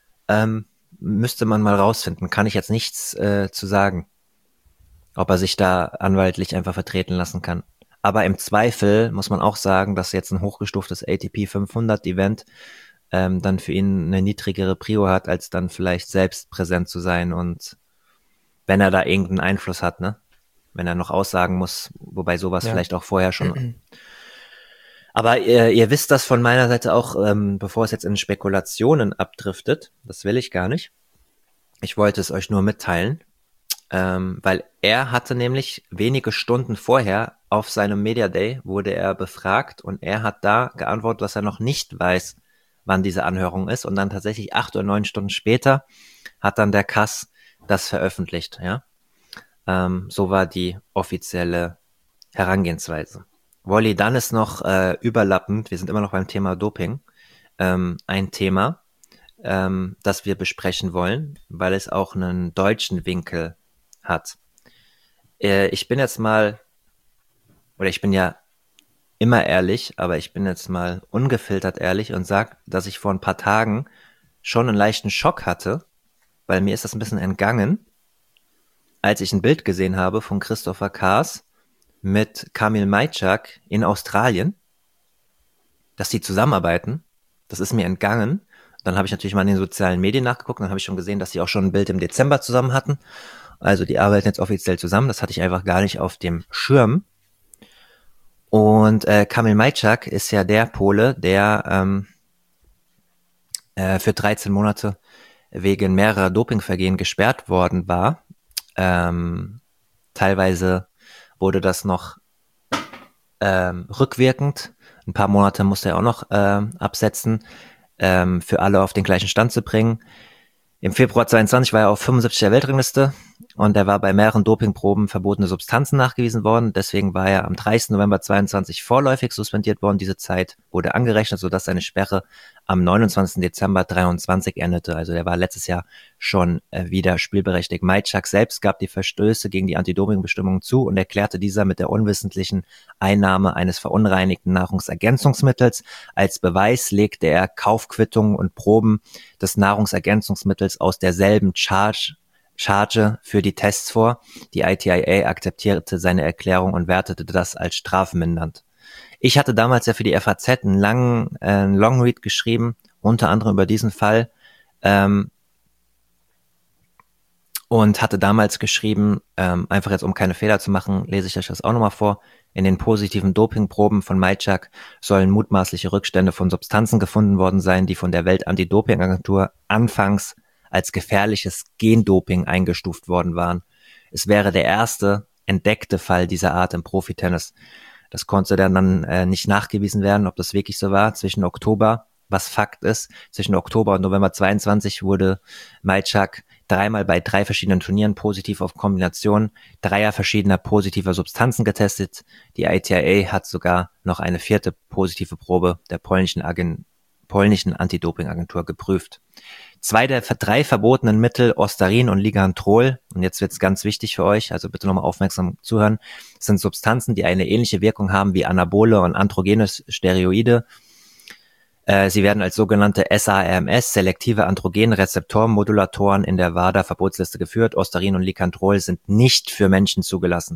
müsste man mal rausfinden. Kann ich jetzt nichts zu sagen, ob er sich da anwaltlich einfach vertreten lassen kann. Aber im Zweifel muss man auch sagen, dass jetzt ein hochgestuftes ATP 500 Event dann für ihn eine niedrigere Prio hat, als dann vielleicht selbst präsent zu sein und wenn er da irgendeinen Einfluss hat, ne? Wenn er noch aussagen muss, wobei sowas vielleicht auch vorher schon. Aber ihr wisst das von meiner Seite auch, bevor es jetzt in Spekulationen abdriftet, das will ich gar nicht. Ich wollte es euch nur mitteilen, weil er hatte nämlich wenige Stunden vorher auf seinem Media Day wurde er befragt und er hat da geantwortet, dass er noch nicht weiß, wann diese Anhörung ist und dann tatsächlich 8 oder 9 Stunden später hat dann der CAS das veröffentlicht, ja. So war die offizielle Herangehensweise. Wolli, dann ist noch überlappend, wir sind immer noch beim Thema Doping, ein Thema, das wir besprechen wollen, weil es auch einen deutschen Winkel hat. Ich bin jetzt mal, oder ich bin ja immer ehrlich, aber ich bin jetzt mal ungefiltert ehrlich und sag, dass ich vor ein paar Tagen schon einen leichten Schock hatte, weil mir ist das ein bisschen entgangen, als ich ein Bild gesehen habe von Christopher Kaas mit Kamil Majcak in Australien, dass die zusammenarbeiten. Das ist mir entgangen. Dann habe ich natürlich mal in den sozialen Medien nachgeguckt und dann habe ich schon gesehen, dass sie auch schon ein Bild im Dezember zusammen hatten. Also die arbeiten jetzt offiziell zusammen. Das hatte ich einfach gar nicht auf dem Schirm. Und Kamil Majcak ist ja der Pole, der für 13 Monate wegen mehrerer Dopingvergehen gesperrt worden war. Teilweise wurde das noch rückwirkend. Ein paar Monate musste er auch noch absetzen, für alle auf den gleichen Stand zu bringen. Im Februar 22 war er auf 75 der Weltrangliste und er war bei mehreren Dopingproben verbotene Substanzen nachgewiesen worden. Deswegen war er am 30. November 22 vorläufig suspendiert worden. Diese Zeit wurde angerechnet, sodass seine Sperre am 29. Dezember 23 endete. Also er war letztes Jahr schon wieder spielberechtigt. Majcak selbst gab die Verstöße gegen die Anti-Doping-Bestimmungen zu und erklärte dieser mit der unwissentlichen Einnahme eines verunreinigten Nahrungsergänzungsmittels. Als Beweis legte er Kaufquittungen und Proben des Nahrungsergänzungsmittels aus derselben Charge für die Tests vor. Die ITIA akzeptierte seine Erklärung und wertete das als strafmindernd. Ich hatte damals ja für die FAZ einen langen Longread geschrieben, unter anderem über diesen Fall, und hatte damals geschrieben, einfach jetzt um keine Fehler zu machen, lese ich euch das auch nochmal vor. In den positiven Dopingproben von Majcak sollen mutmaßliche Rückstände von Substanzen gefunden worden sein, die von der Welt-Anti-Doping-Agentur anfangs als gefährliches Gendoping eingestuft worden waren. Es wäre der erste entdeckte Fall dieser Art im Profitennis. Das konnte dann nicht nachgewiesen werden, ob das wirklich so war. Zwischen Oktober, was Fakt ist, zwischen Oktober und November 22 wurde Majcak dreimal bei 3 verschiedenen Turnieren positiv auf Kombination 3 verschiedener positiver Substanzen getestet. Die ITIA hat sogar noch eine 4. positive Probe der polnischen Anti-Doping-Agentur geprüft. 2 der 3 verbotenen Mittel, Ostarin und Ligantrol, und jetzt wird's ganz wichtig für euch, also bitte nochmal aufmerksam zuhören, sind Substanzen, die eine ähnliche Wirkung haben wie Anabole und androgene Steroide. Sie werden als sogenannte SARMS, selektive Androgenrezeptormodulatoren, in der WADA-Verbotsliste geführt. Ostarin und Ligantrol sind nicht für Menschen zugelassen.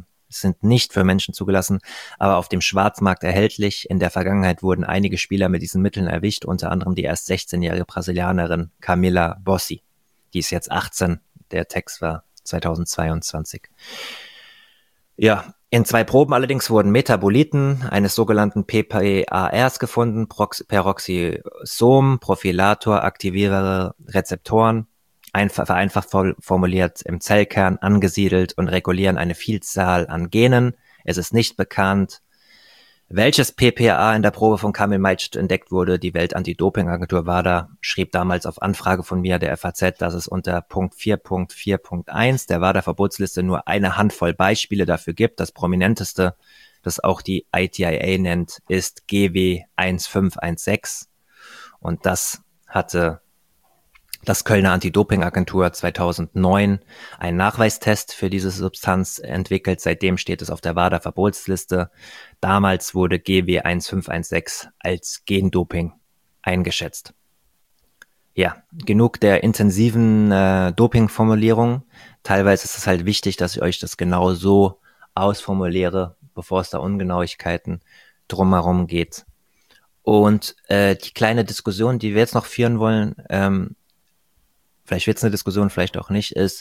Aber auf dem Schwarzmarkt erhältlich. In der Vergangenheit wurden einige Spieler mit diesen Mitteln erwischt, unter anderem die erst 16-jährige Brasilianerin Camila Bossi. Die ist jetzt 18. Der Text war 2022. Ja, in 2 Proben allerdings wurden Metaboliten eines sogenannten PPARs gefunden, Peroxisom, Profilator, aktivierende Rezeptoren, vereinfacht formuliert im Zellkern angesiedelt und regulieren eine Vielzahl an Genen. Es ist nicht bekannt, welches PPA in der Probe von Kamil Maic entdeckt wurde. Die Welt-Anti-Doping-Agentur WADA schrieb damals auf Anfrage von mir, der FAZ, dass es unter Punkt 4.4.1 der WADA-Verbotsliste nur eine Handvoll Beispiele dafür gibt. Das prominenteste, das auch die ITIA nennt, ist GW 1516. Und das hatte das Kölner Anti-Doping-Agentur 2009 einen Nachweistest für diese Substanz entwickelt. Seitdem steht es auf der WADA-Verbotsliste. Damals wurde GW 1516 als Gendoping eingeschätzt. Ja, genug der intensiven Doping-Formulierung. Teilweise ist es halt wichtig, dass ich euch das genau so ausformuliere, bevor es da Ungenauigkeiten drumherum geht. Und die kleine Diskussion, die wir jetzt noch führen wollen, vielleicht wird es eine Diskussion, vielleicht auch nicht, ist,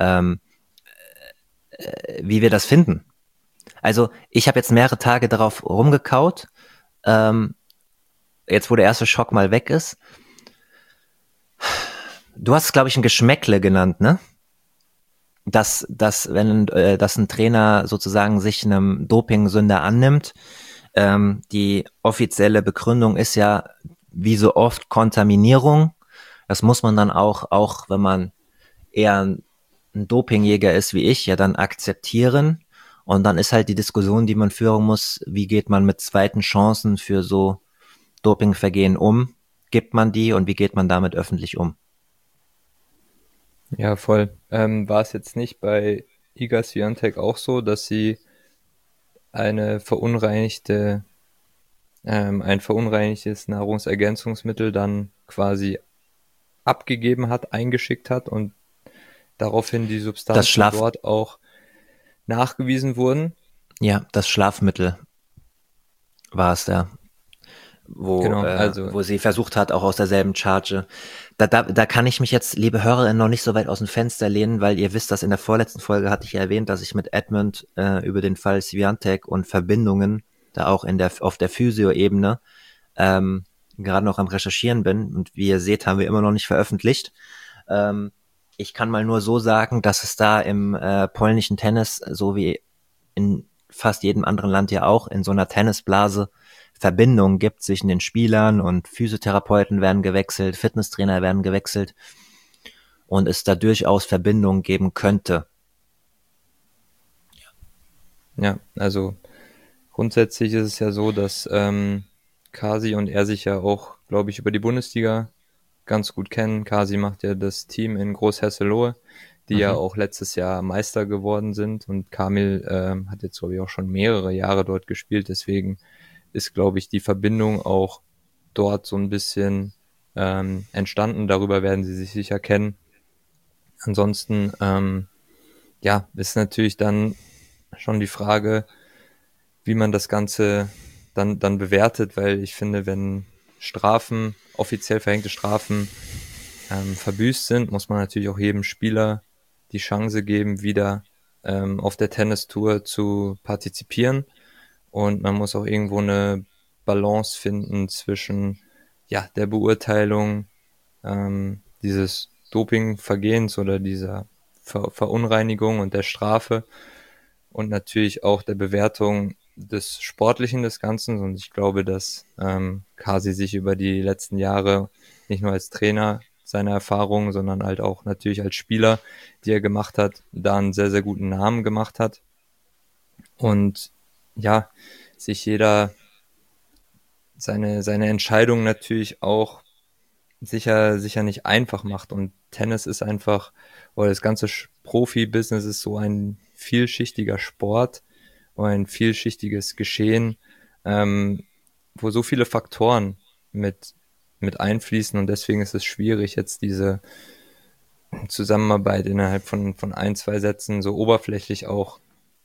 wie wir das finden. Also ich habe jetzt mehrere Tage darauf rumgekaut, jetzt wo der erste Schock mal weg ist. Du hast es, glaube ich, ein Geschmäckle genannt, ne? Dass ein Trainer sozusagen sich einem Dopingsünder annimmt. Die offizielle Begründung ist ja, wie so oft, Kontaminierung. Das muss man dann auch wenn man eher ein Dopingjäger ist wie ich, ja dann akzeptieren. Und dann ist halt die Diskussion, die man führen muss, wie geht man mit zweiten Chancen für so Dopingvergehen um? Gibt man die und wie geht man damit öffentlich um? Ja, voll. War es jetzt nicht bei Iga Swiatek auch so, dass sie eine ein verunreinigtes Nahrungsergänzungsmittel dann quasi abgegeben hat, eingeschickt hat und daraufhin die Substanzen dort auch nachgewiesen wurden? Ja, das Schlafmittel war es ja, Genau, also wo sie versucht hat, auch aus derselben Charge. Da kann ich mich jetzt, liebe Hörerinnen, noch nicht so weit aus dem Fenster lehnen, weil ihr wisst, dass in der vorletzten Folge hatte ich ja erwähnt, dass ich mit Edmund über den Fall Swiatek und Verbindungen da auch auf der Physio-Ebene gerade noch am Recherchieren bin. Und wie ihr seht, haben wir immer noch nicht veröffentlicht. Ich kann mal nur so sagen, dass es da im polnischen Tennis, so wie in fast jedem anderen Land ja auch, in so einer Tennisblase Verbindungen gibt zwischen den Spielern und Physiotherapeuten werden gewechselt, Fitnesstrainer werden gewechselt und es da durchaus Verbindungen geben könnte. Ja, also grundsätzlich ist es ja so, dass Kasi und er sich ja auch, glaube ich, über die Bundesliga ganz gut kennen. Kasi macht ja das Team in Großhesselohe, die ja auch letztes Jahr Meister geworden sind und Kamil hat jetzt, glaube ich, auch schon mehrere Jahre dort gespielt, deswegen ist, glaube ich, die Verbindung auch dort so ein bisschen entstanden. Darüber werden sie sich sicher kennen. Ansonsten, ja, ist natürlich dann schon die Frage, wie man das Ganze dann bewertet, weil ich finde, wenn Strafen, offiziell verhängte Strafen verbüßt sind, muss man natürlich auch jedem Spieler die Chance geben, wieder auf der Tennistour zu partizipieren. Und man muss auch irgendwo eine Balance finden zwischen ja der Beurteilung dieses Dopingvergehens oder dieser Verunreinigung und der Strafe und natürlich auch der Bewertung des Sportlichen des Ganzen. Und ich glaube, dass Kasi sich über die letzten Jahre nicht nur als Trainer seine Erfahrungen, sondern halt auch natürlich als Spieler, die er gemacht hat, da einen sehr, sehr guten Namen gemacht hat. Und ja, sich jeder seine Entscheidung natürlich auch sicher nicht einfach macht. Und Tennis ist einfach, oder das ganze Profi-Business ist so ein vielschichtiger Sport oder ein vielschichtiges Geschehen, wo so viele Faktoren mit einfließen und deswegen ist es schwierig, jetzt diese Zusammenarbeit innerhalb von ein, zwei Sätzen so oberflächlich auch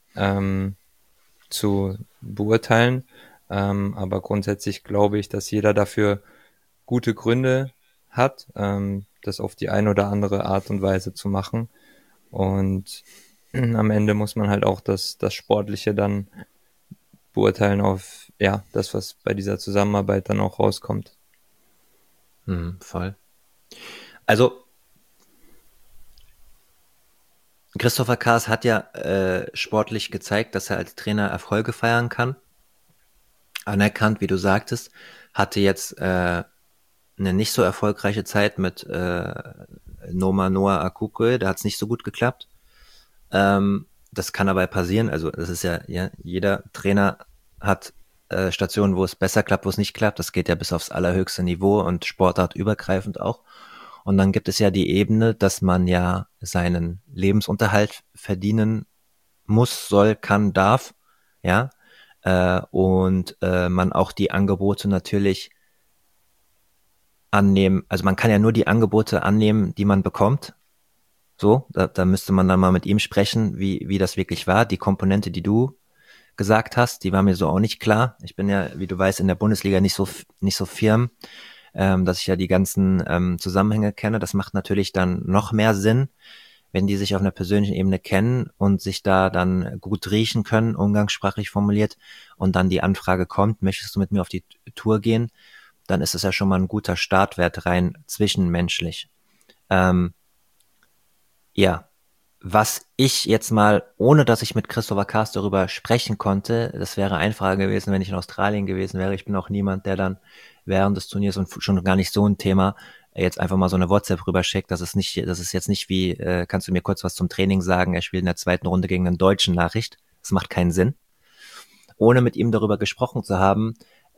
zu beurteilen. Aber grundsätzlich glaube ich, dass jeder dafür gute Gründe hat, das auf die eine oder andere Art und Weise zu machen. Und am Ende muss man halt auch das Sportliche dann beurteilen auf, ja, das, was bei dieser Zusammenarbeit dann auch rauskommt. Voll. Also, Christopher Kaas hat ja sportlich gezeigt, dass er als Trainer Erfolge feiern kann. Anerkannt, wie du sagtest, hatte jetzt eine nicht so erfolgreiche Zeit mit Noah Akukue, da hat es nicht so gut geklappt. Das kann aber passieren, also das ist ja jeder Trainer hat Stationen, wo es besser klappt, wo es nicht klappt. Das geht ja bis aufs allerhöchste Niveau und sportartübergreifend auch. Und dann gibt es ja die Ebene, dass man ja seinen Lebensunterhalt verdienen muss, soll, kann, darf, ja, und man auch die Angebote natürlich annehmen, also man kann ja nur die Angebote annehmen, die man bekommt. So, da müsste man dann mal mit ihm sprechen, wie das wirklich war. Die Komponente, die du gesagt hast, die war mir so auch nicht klar. Ich bin ja, wie du weißt, in der Bundesliga nicht so firm, dass ich ja die ganzen Zusammenhänge kenne. Das macht natürlich dann noch mehr Sinn, wenn die sich auf einer persönlichen Ebene kennen und sich da dann gut riechen können, umgangssprachlich formuliert, und dann die Anfrage kommt, möchtest du mit mir auf die Tour gehen? Dann ist es ja schon mal ein guter Startwert rein zwischenmenschlich. Ähm, ja, was ich jetzt mal, ohne dass ich mit Christopher Cast darüber sprechen konnte, das wäre einfacher gewesen, wenn ich in Australien gewesen wäre. Ich bin auch niemand, der dann während des Turniers und schon gar nicht so ein Thema jetzt einfach mal so eine WhatsApp rüberschickt. Das ist jetzt nicht wie, kannst du mir kurz was zum Training sagen? Er spielt in der zweiten Runde gegen einen Deutschen Nachricht. Das macht keinen Sinn. Ohne mit ihm darüber gesprochen zu haben,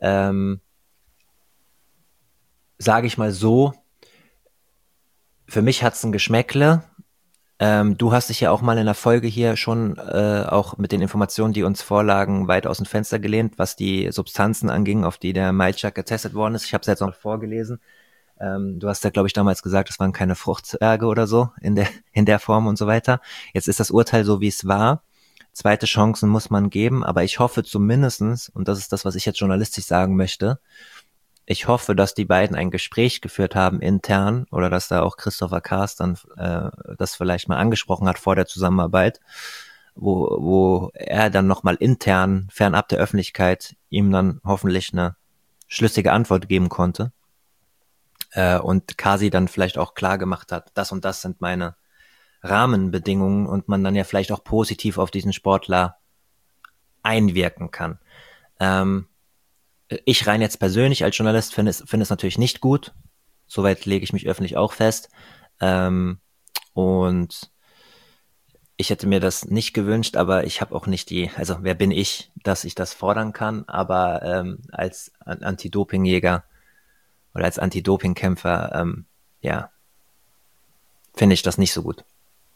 sage ich mal so, für mich hat's ein Geschmäckle. Du hast dich ja auch mal in der Folge hier schon auch mit den Informationen, die uns vorlagen, weit aus dem Fenster gelehnt, was die Substanzen anging, auf die der Majczak getestet worden ist. Ich habe es jetzt noch vorgelesen. Du hast ja, glaube ich, damals gesagt, es waren keine Fruchtzwerge oder so in der Form und so weiter. Jetzt ist das Urteil so, wie es war. Zweite Chancen muss man geben, aber ich hoffe zumindestens, und das ist das, was ich jetzt journalistisch sagen möchte, ich hoffe, dass die beiden ein Gespräch geführt haben intern oder dass da auch Christopher Kaas dann das vielleicht mal angesprochen hat vor der Zusammenarbeit, wo er dann nochmal intern, fernab der Öffentlichkeit, ihm dann hoffentlich eine schlüssige Antwort geben konnte und Kasi dann vielleicht auch klar gemacht hat, das und das sind meine Rahmenbedingungen und man dann ja vielleicht auch positiv auf diesen Sportler einwirken kann. Ich rein jetzt persönlich als Journalist finde es natürlich nicht gut. Soweit lege ich mich öffentlich auch fest. Und ich hätte mir das nicht gewünscht, aber ich habe auch nicht also wer bin ich, dass ich das fordern kann, aber als Anti-Doping-Jäger oder als Anti-Doping-Kämpfer, ja, finde ich das nicht so gut.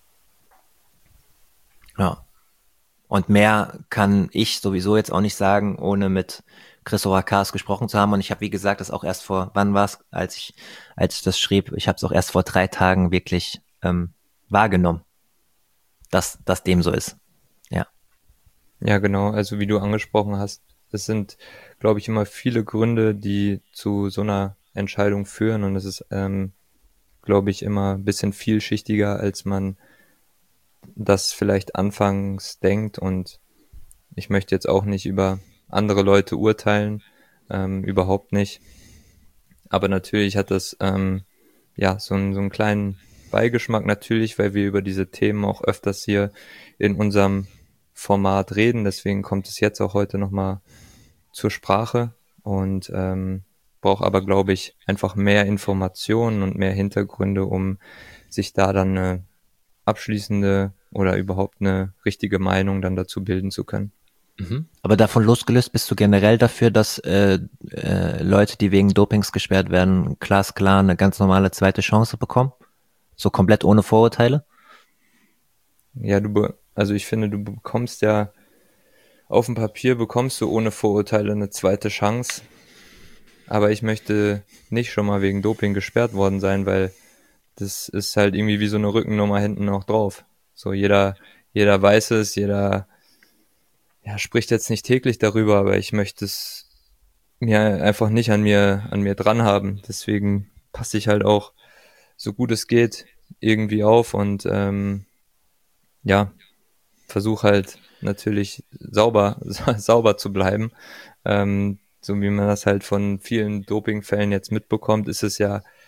Ja. Und mehr kann ich sowieso jetzt auch nicht sagen, ohne mit Christopher Kaas gesprochen zu haben. Und ich habe, wie gesagt, das auch erst wann war es, als ich das schrieb, ich habe es auch erst vor 3 Tagen wirklich wahrgenommen, dass dem so ist. Ja. Ja, genau. Also wie du angesprochen hast, es sind, glaube ich, immer viele Gründe, die zu so einer Entscheidung führen. Und es ist, glaube ich, immer ein bisschen vielschichtiger, als man das vielleicht anfangs denkt. Und ich möchte jetzt auch nicht über andere Leute urteilen, überhaupt nicht. Aber natürlich hat das ja so einen kleinen Beigeschmack natürlich, weil wir über diese Themen auch öfters hier in unserem Format reden. Deswegen kommt es jetzt auch heute nochmal zur Sprache und braucht aber, glaube ich, einfach mehr Informationen und mehr Hintergründe, um sich da dann eine abschließende oder überhaupt eine richtige Meinung dann dazu bilden zu können. Mhm. Aber davon losgelöst bist du generell dafür, dass Leute, die wegen Dopings gesperrt werden, glasklar eine ganz normale zweite Chance bekommen? So komplett ohne Vorurteile? Ja, also ich finde, du bekommst ja auf dem Papier bekommst du ohne Vorurteile eine zweite Chance. Aber ich möchte nicht schon mal wegen Doping gesperrt worden sein, weil das ist halt irgendwie wie so eine Rückennummer hinten auch drauf. So jeder weiß es, jeder ja, spricht jetzt nicht täglich darüber, aber ich möchte es mir einfach nicht an mir dran haben. Deswegen passe ich halt auch so gut es geht irgendwie auf und ja, versuche halt natürlich sauber zu bleiben. So wie man das halt von vielen Dopingfällen jetzt mitbekommt, ist es ja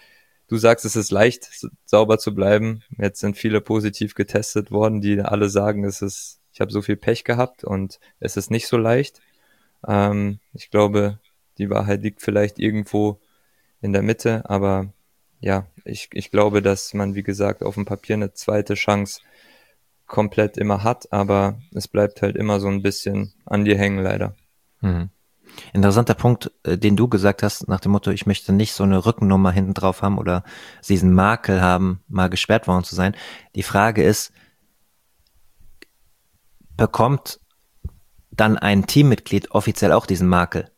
du sagst, es ist leicht, sauber zu bleiben. Jetzt sind viele positiv getestet worden, die alle sagen, ich habe so viel Pech gehabt und es ist nicht so leicht. Ich glaube, die Wahrheit liegt vielleicht irgendwo in der Mitte, aber ja, ich glaube, dass man, wie gesagt, auf dem Papier eine zweite Chance komplett immer hat, aber es bleibt halt immer so ein bisschen an dir hängen, leider. Mhm. Interessanter Punkt, den du gesagt hast, nach dem Motto, ich möchte nicht so eine Rückennummer hinten drauf haben oder diesen Makel haben, mal gesperrt worden zu sein. Die Frage ist, bekommt dann ein Teammitglied offiziell auch diesen Makel?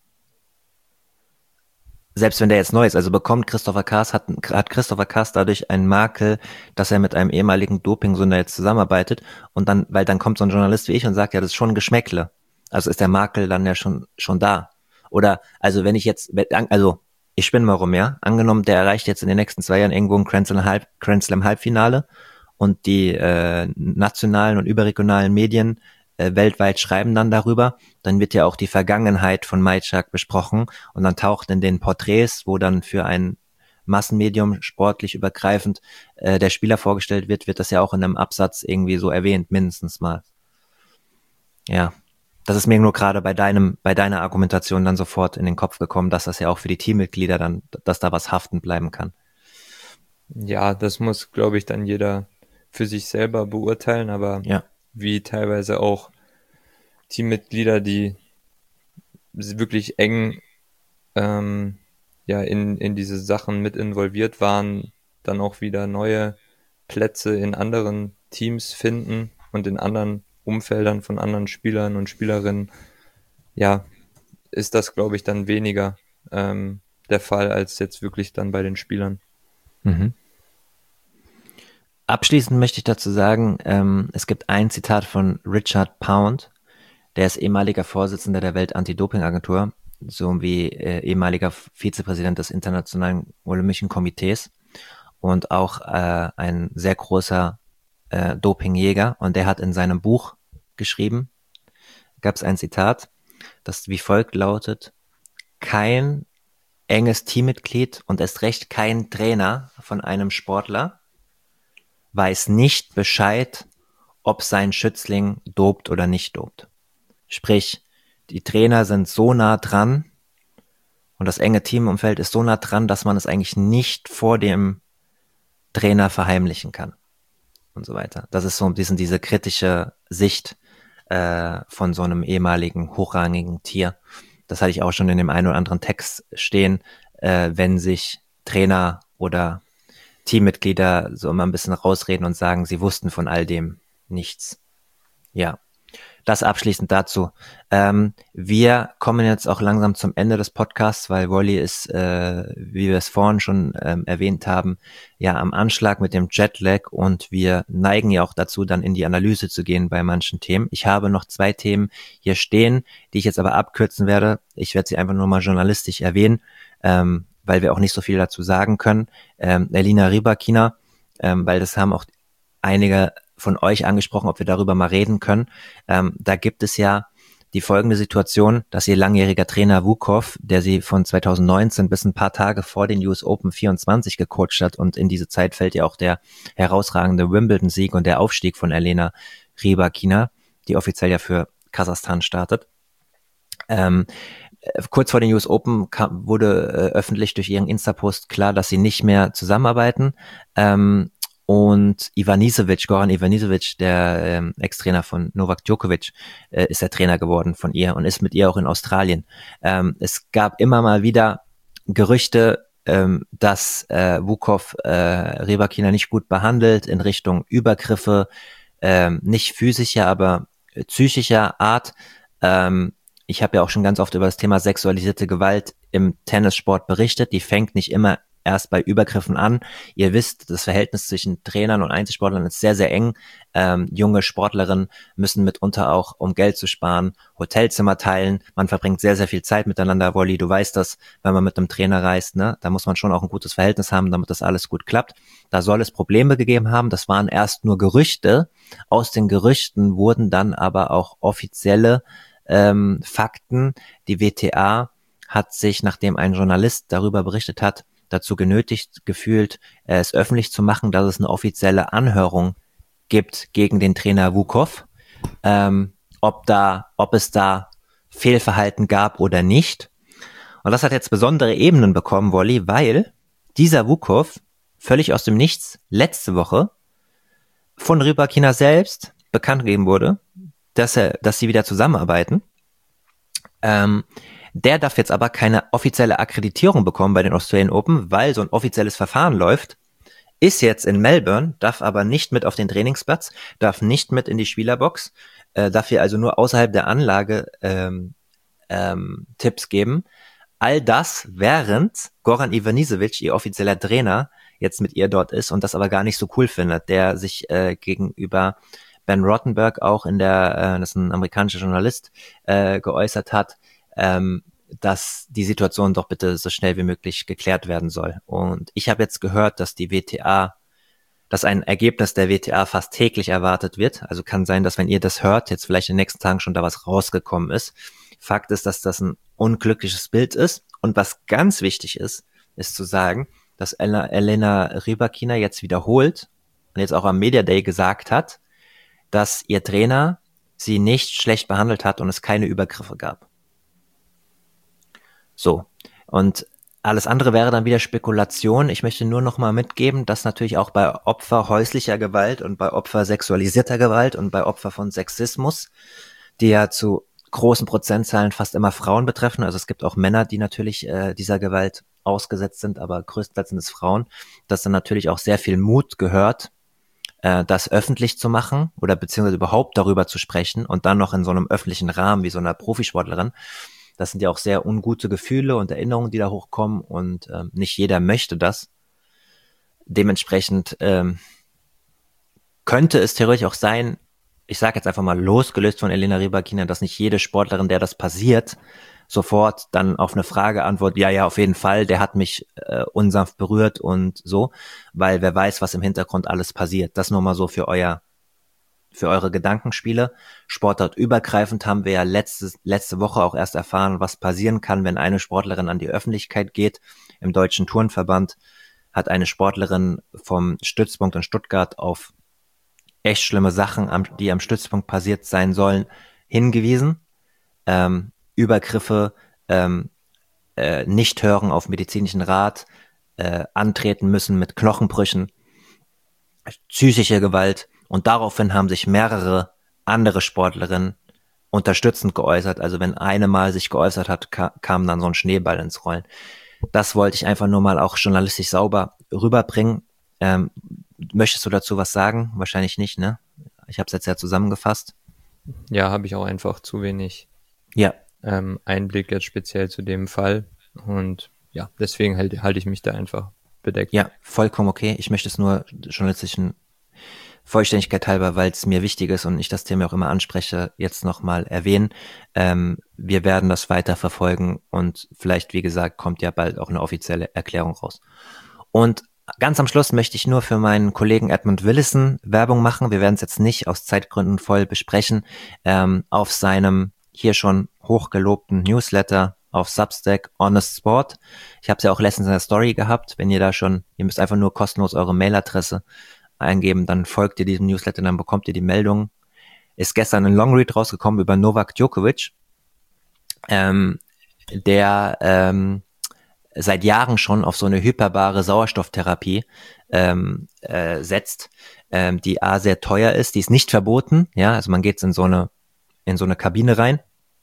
Selbst wenn der jetzt neu ist, also bekommt Christopher Kaas, hat Christopher Kaas dadurch einen Makel, dass er mit einem ehemaligen Dopingsünder jetzt zusammenarbeitet und dann, weil dann kommt so ein Journalist wie ich und sagt, ja, das ist schon ein Geschmäckle. Also ist der Makel dann ja schon da. Oder, also wenn ich jetzt, also ich spinne mal rum, ja, angenommen, der erreicht jetzt in den nächsten 2 Jahren irgendwo ein Grand Slam Halbfinale und die nationalen und überregionalen Medien weltweit schreiben dann darüber, dann wird ja auch die Vergangenheit von Majczak besprochen und dann taucht in den Porträts, wo dann für ein Massenmedium sportlich übergreifend der Spieler vorgestellt wird, wird das ja auch in einem Absatz irgendwie so erwähnt, mindestens mal. Ja, das ist mir nur gerade bei deiner Argumentation dann sofort in den Kopf gekommen, dass das ja auch für die Teammitglieder dann, dass da was haften bleiben kann. Ja, das muss, glaube ich, dann jeder für sich selber beurteilen, aber Ja. wie teilweise auch Teammitglieder, die wirklich eng ja in diese Sachen mit involviert waren, dann auch wieder neue Plätze in anderen Teams finden und in anderen Umfeldern von anderen Spielern und Spielerinnen, ja, ist das, glaube ich, dann weniger der Fall als jetzt wirklich dann bei den Spielern. Mhm. Abschließend möchte ich dazu sagen, es gibt ein Zitat von Richard Pound, der ist ehemaliger Vorsitzender der Welt-Anti-Doping-Agentur, sowie ehemaliger Vizepräsident des Internationalen Olympischen Komitees und auch ein sehr großer Dopingjäger. Und der hat in seinem Buch geschrieben, gab es ein Zitat, das wie folgt lautet: Kein enges Teammitglied und erst recht kein Trainer von einem Sportler weiß nicht Bescheid, ob sein Schützling dopt oder nicht dopt. Sprich, die Trainer sind so nah dran und das enge Teamumfeld ist so nah dran, dass man es eigentlich nicht vor dem Trainer verheimlichen kann und so weiter. Das ist so diese kritische Sicht von so einem ehemaligen hochrangigen Tier. Das hatte ich auch schon in dem einen oder anderen Text stehen, wenn sich Trainer oder Teammitglieder so immer ein bisschen rausreden und sagen, sie wussten von all dem nichts. Ja, das abschließend dazu. Wir kommen jetzt auch langsam zum Ende des Podcasts, weil Wally ist, wie wir es vorhin schon erwähnt haben, ja am Anschlag mit dem Jetlag und wir neigen ja auch dazu, dann in die Analyse zu gehen bei manchen Themen. Ich habe noch 2 Themen hier stehen, die ich jetzt aber abkürzen werde. Ich werde sie einfach nur mal journalistisch erwähnen, weil wir auch nicht so viel dazu sagen können. Elina Rybakina, weil das haben auch einige von euch angesprochen, ob wir darüber mal reden können. Da gibt es ja die folgende Situation, dass ihr langjähriger Trainer Vukov, der sie von 2019 bis ein paar Tage vor den US Open 24 gecoacht hat und in diese Zeit fällt ja auch der herausragende Wimbledon-Sieg und der Aufstieg von Elena Rybakina, die offiziell ja für Kasachstan startet. Kurz vor den US Open wurde öffentlich durch ihren Insta-Post klar, dass sie nicht mehr zusammenarbeiten. Und Goran Ivanisevic, der Ex-Trainer von Novak Djokovic, ist der Trainer geworden von ihr und ist mit ihr auch in Australien. Es gab immer mal wieder Gerüchte, dass Vukov Rybakina nicht gut behandelt in Richtung Übergriffe, nicht physischer, aber psychischer Art. Ich habe ja auch schon ganz oft über das Thema sexualisierte Gewalt im Tennissport berichtet. Die fängt nicht immer erst bei Übergriffen an. Ihr wisst, das Verhältnis zwischen Trainern und Einzelsportlern ist sehr, sehr eng. Junge Sportlerinnen müssen mitunter auch, um Geld zu sparen, Hotelzimmer teilen. Man verbringt sehr, sehr viel Zeit miteinander. Wolli, du weißt das, wenn man mit einem Trainer reist, ne? Da muss man schon auch ein gutes Verhältnis haben, damit das alles gut klappt. Da soll es Probleme gegeben haben. Das waren erst nur Gerüchte. Aus den Gerüchten wurden dann aber auch offizielle Fakten. Die WTA hat sich, nachdem ein Journalist darüber berichtet hat, dazu genötigt gefühlt, es öffentlich zu machen, dass es eine offizielle Anhörung gibt gegen den Trainer Vukov, ob es da Fehlverhalten gab oder nicht. Und das hat jetzt besondere Ebenen bekommen, Wolli, weil dieser Vukov völlig aus dem Nichts letzte Woche von Rybakina selbst bekannt gegeben wurde, dass sie wieder zusammenarbeiten. Der darf jetzt aber keine offizielle Akkreditierung bekommen bei den Australian Open, weil so ein offizielles Verfahren läuft, ist jetzt in Melbourne, darf aber nicht mit auf den Trainingsplatz, darf nicht mit in die Spielerbox, darf hier also nur außerhalb der Anlage Tipps geben. All das, während Goran Ivanisevic, ihr offizieller Trainer, jetzt mit ihr dort ist und das aber gar nicht so cool findet, der sich gegenüber Ben Rottenberg auch das ist ein amerikanischer Journalist, geäußert hat, dass die Situation doch bitte so schnell wie möglich geklärt werden soll. Und ich habe jetzt gehört, dass dass ein Ergebnis der WTA fast täglich erwartet wird. Also kann sein, dass wenn ihr das hört, jetzt vielleicht in den nächsten Tagen schon da was rausgekommen ist. Fakt ist, dass das ein unglückliches Bild ist. Und was ganz wichtig ist zu sagen, dass Elena Rybakina jetzt wiederholt und jetzt auch am Media Day gesagt hat, dass ihr Trainer sie nicht schlecht behandelt hat und es keine Übergriffe gab. So, und alles andere wäre dann wieder Spekulation. Ich möchte nur noch mal mitgeben, dass natürlich auch bei Opfer häuslicher Gewalt und bei Opfer sexualisierter Gewalt und bei Opfer von Sexismus, die ja zu großen Prozentzahlen fast immer Frauen betreffen, also es gibt auch Männer, die natürlich dieser Gewalt ausgesetzt sind, aber größtenteils sind es Frauen, dass dann natürlich auch sehr viel Mut gehört, das öffentlich zu machen oder beziehungsweise überhaupt darüber zu sprechen und dann noch in so einem öffentlichen Rahmen wie so einer Profisportlerin. Das sind ja auch sehr ungute Gefühle und Erinnerungen, die da hochkommen und nicht jeder möchte das. Dementsprechend könnte es theoretisch auch sein, ich sage jetzt einfach mal losgelöst von Elena Rybakina, dass nicht jede Sportlerin, der das passiert, sofort dann auf eine Frage antwortet, ja, auf jeden Fall, der hat mich unsanft berührt und so, weil wer weiß, was im Hintergrund alles passiert. Das nur mal so für eure Gedankenspiele. Sportartübergreifend haben wir ja letzte Woche auch erst erfahren, was passieren kann, wenn eine Sportlerin an die Öffentlichkeit geht. Im Deutschen Turnverband hat eine Sportlerin vom Stützpunkt in Stuttgart auf echt schlimme Sachen, die am Stützpunkt passiert sein sollen, hingewiesen. Übergriffe, nicht hören auf medizinischen Rat, antreten müssen mit Knochenbrüchen, psychische Gewalt. Und daraufhin haben sich mehrere andere Sportlerinnen unterstützend geäußert. Also wenn eine mal sich geäußert hat, kam dann so ein Schneeball ins Rollen. Das wollte ich einfach nur mal auch journalistisch sauber rüberbringen. Möchtest du dazu was sagen? Wahrscheinlich nicht, ne? Ich habe es jetzt ja zusammengefasst. Ja, habe ich auch einfach zu wenig Einblick jetzt speziell zu dem Fall. Und ja, deswegen halte ich mich da einfach bedeckt. Ja, vollkommen okay. Ich möchte es nur journalistischen Vollständigkeit halber, weil es mir wichtig ist und ich das Thema auch immer anspreche, jetzt nochmal erwähnen. Wir werden das weiter verfolgen und vielleicht, wie gesagt, kommt ja bald auch eine offizielle Erklärung raus. Und ganz am Schluss möchte ich nur für meinen Kollegen Edmund Willison Werbung machen. Wir werden es jetzt nicht aus Zeitgründen voll besprechen. Auf seinem hier schon hochgelobten Newsletter auf Substack Honest Sport. Ich habe es ja auch letztens in der Story gehabt. Wenn ihr müsst einfach nur kostenlos eure Mailadresse eingeben, dann folgt ihr diesem Newsletter, dann bekommt ihr die Meldung. Ist gestern ein Longread rausgekommen über Novak Djokovic, der seit Jahren schon auf so eine hyperbare Sauerstofftherapie setzt, die sehr teuer ist, die ist nicht verboten, ja, also man geht in so eine Kabine rein.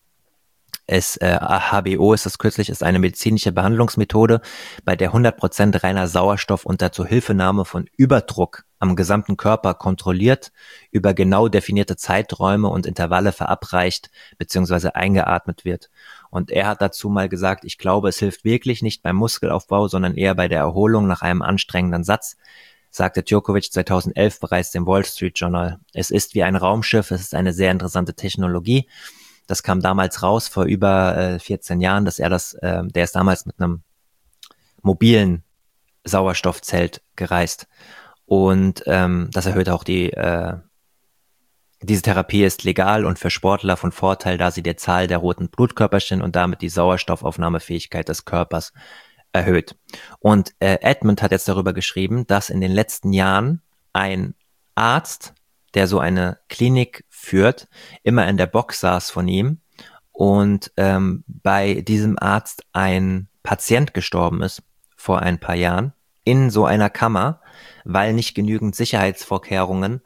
HBO ist das kürzlich, ist eine medizinische Behandlungsmethode, bei der 100% reiner Sauerstoff unter Zuhilfenahme von Überdruck am gesamten Körper kontrolliert, über genau definierte Zeiträume und Intervalle verabreicht bzw. eingeatmet wird. Und er hat dazu mal gesagt, ich glaube, es hilft wirklich nicht beim Muskelaufbau, sondern eher bei der Erholung nach einem anstrengenden Satz, sagte Djokovic 2011 bereits dem Wall Street Journal. Es ist wie ein Raumschiff, es ist eine sehr interessante Technologie. Das kam damals raus, vor über 14 Jahren, dass der ist damals mit einem mobilen Sauerstoffzelt gereist. Und das erhöht auch diese Therapie ist legal und für Sportler von Vorteil, da sie die Zahl der roten Blutkörperchen und damit die Sauerstoffaufnahmefähigkeit des Körpers erhöht. Und Edmund hat jetzt darüber geschrieben, dass in den letzten Jahren ein Arzt, der so eine Klinik führt, immer in der Box saß von ihm und bei diesem Arzt ein Patient gestorben ist vor ein paar Jahren in so einer Kammer, weil nicht genügend Sicherheitsvorkehrungen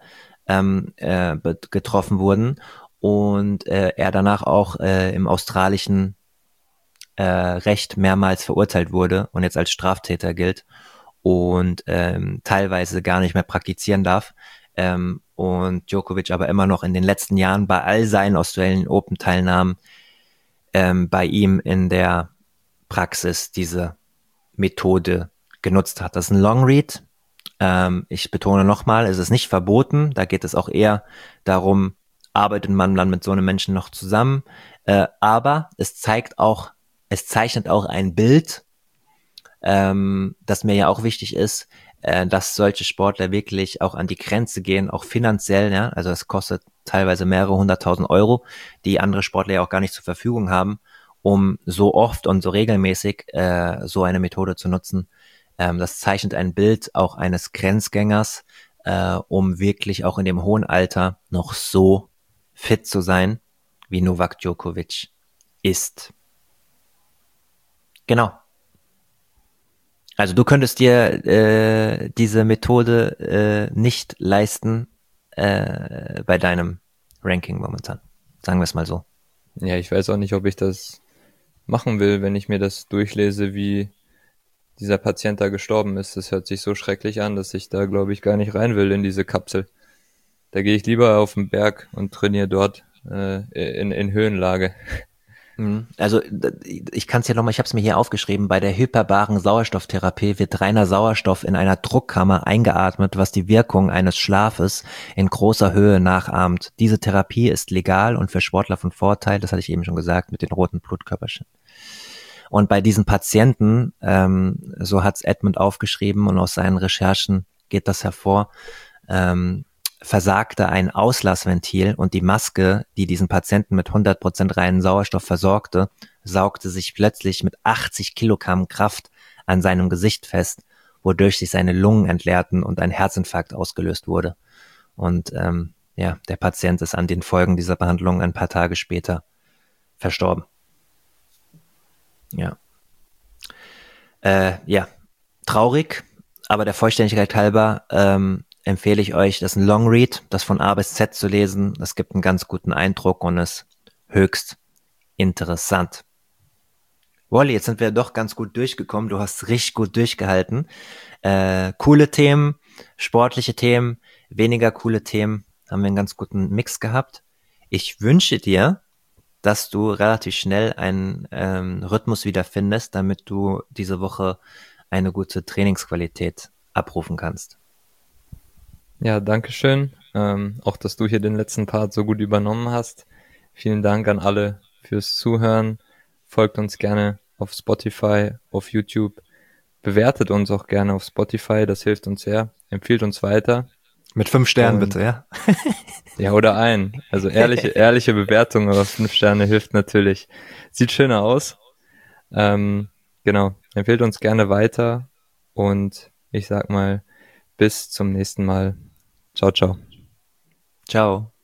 getroffen wurden und er danach auch im australischen Recht mehrmals verurteilt wurde und jetzt als Straftäter gilt und teilweise gar nicht mehr praktizieren darf. Und Djokovic aber immer noch in den letzten Jahren bei all seinen Australian Open Teilnahmen bei ihm in der Praxis diese Methode genutzt hat. Das ist ein Long Read. Ich betone nochmal, es ist nicht verboten. Da geht es auch eher darum, arbeitet man dann mit so einem Menschen noch zusammen. Aber es zeichnet auch ein Bild, das mir ja auch wichtig ist, dass solche Sportler wirklich auch an die Grenze gehen, auch finanziell, ja, also es kostet teilweise mehrere 100.000 Euro, die andere Sportler ja auch gar nicht zur Verfügung haben, um so oft und so regelmäßig so eine Methode zu nutzen. Das zeichnet ein Bild auch eines Grenzgängers, um wirklich auch in dem hohen Alter noch so fit zu sein, wie Novak Djokovic ist. Genau. Also du könntest dir diese Methode nicht leisten bei deinem Ranking momentan. Sagen wir es mal so. Ja, ich weiß auch nicht, ob ich das machen will, wenn ich mir das durchlese, wie dieser Patient da gestorben ist. Das hört sich so schrecklich an, dass ich da, glaube ich, gar nicht rein will in diese Kapsel. Da gehe ich lieber auf den Berg und trainiere dort in Höhenlage. Also ich kann es ja nochmal, ich habe es mir hier aufgeschrieben, bei der hyperbaren Sauerstofftherapie wird reiner Sauerstoff in einer Druckkammer eingeatmet, was die Wirkung eines Schlafes in großer Höhe nachahmt. Diese Therapie ist legal und für Sportler von Vorteil, das hatte ich eben schon gesagt, mit den roten Blutkörperchen. Und bei diesen Patienten, so hat's Edmund aufgeschrieben und aus seinen Recherchen geht das hervor, versagte ein Auslassventil und die Maske, die diesen Patienten mit 100% reinen Sauerstoff versorgte, saugte sich plötzlich mit 80 Kilogramm Kraft an seinem Gesicht fest, wodurch sich seine Lungen entleerten und ein Herzinfarkt ausgelöst wurde. Und ja, der Patient ist an den Folgen dieser Behandlung ein paar Tage später verstorben. Ja. Ja, traurig, aber der Vollständigkeit halber empfehle ich euch, das ist ein Long Read, das von A bis Z zu lesen. Das gibt einen ganz guten Eindruck und ist höchst interessant. Wally, jetzt sind wir doch ganz gut durchgekommen. Du hast richtig gut durchgehalten. Coole Themen, sportliche Themen, weniger coole Themen. Haben wir einen ganz guten Mix gehabt. Ich wünsche dir, dass du relativ schnell einen Rhythmus wiederfindest, damit du diese Woche eine gute Trainingsqualität abrufen kannst. Ja, danke schön. Auch, dass du hier den letzten Part so gut übernommen hast. Vielen Dank an alle fürs Zuhören. Folgt uns gerne auf Spotify, auf YouTube. Bewertet uns auch gerne auf Spotify, das hilft uns sehr. Empfiehlt uns weiter. Mit 5 Sternen bitte, ja? Ja, oder ein. Also ehrliche Bewertung, aber 5 Sterne hilft natürlich. Sieht schöner aus. Genau. Empfehlt uns gerne weiter. Und ich sag mal, bis zum nächsten Mal. Ciao, ciao. Ciao.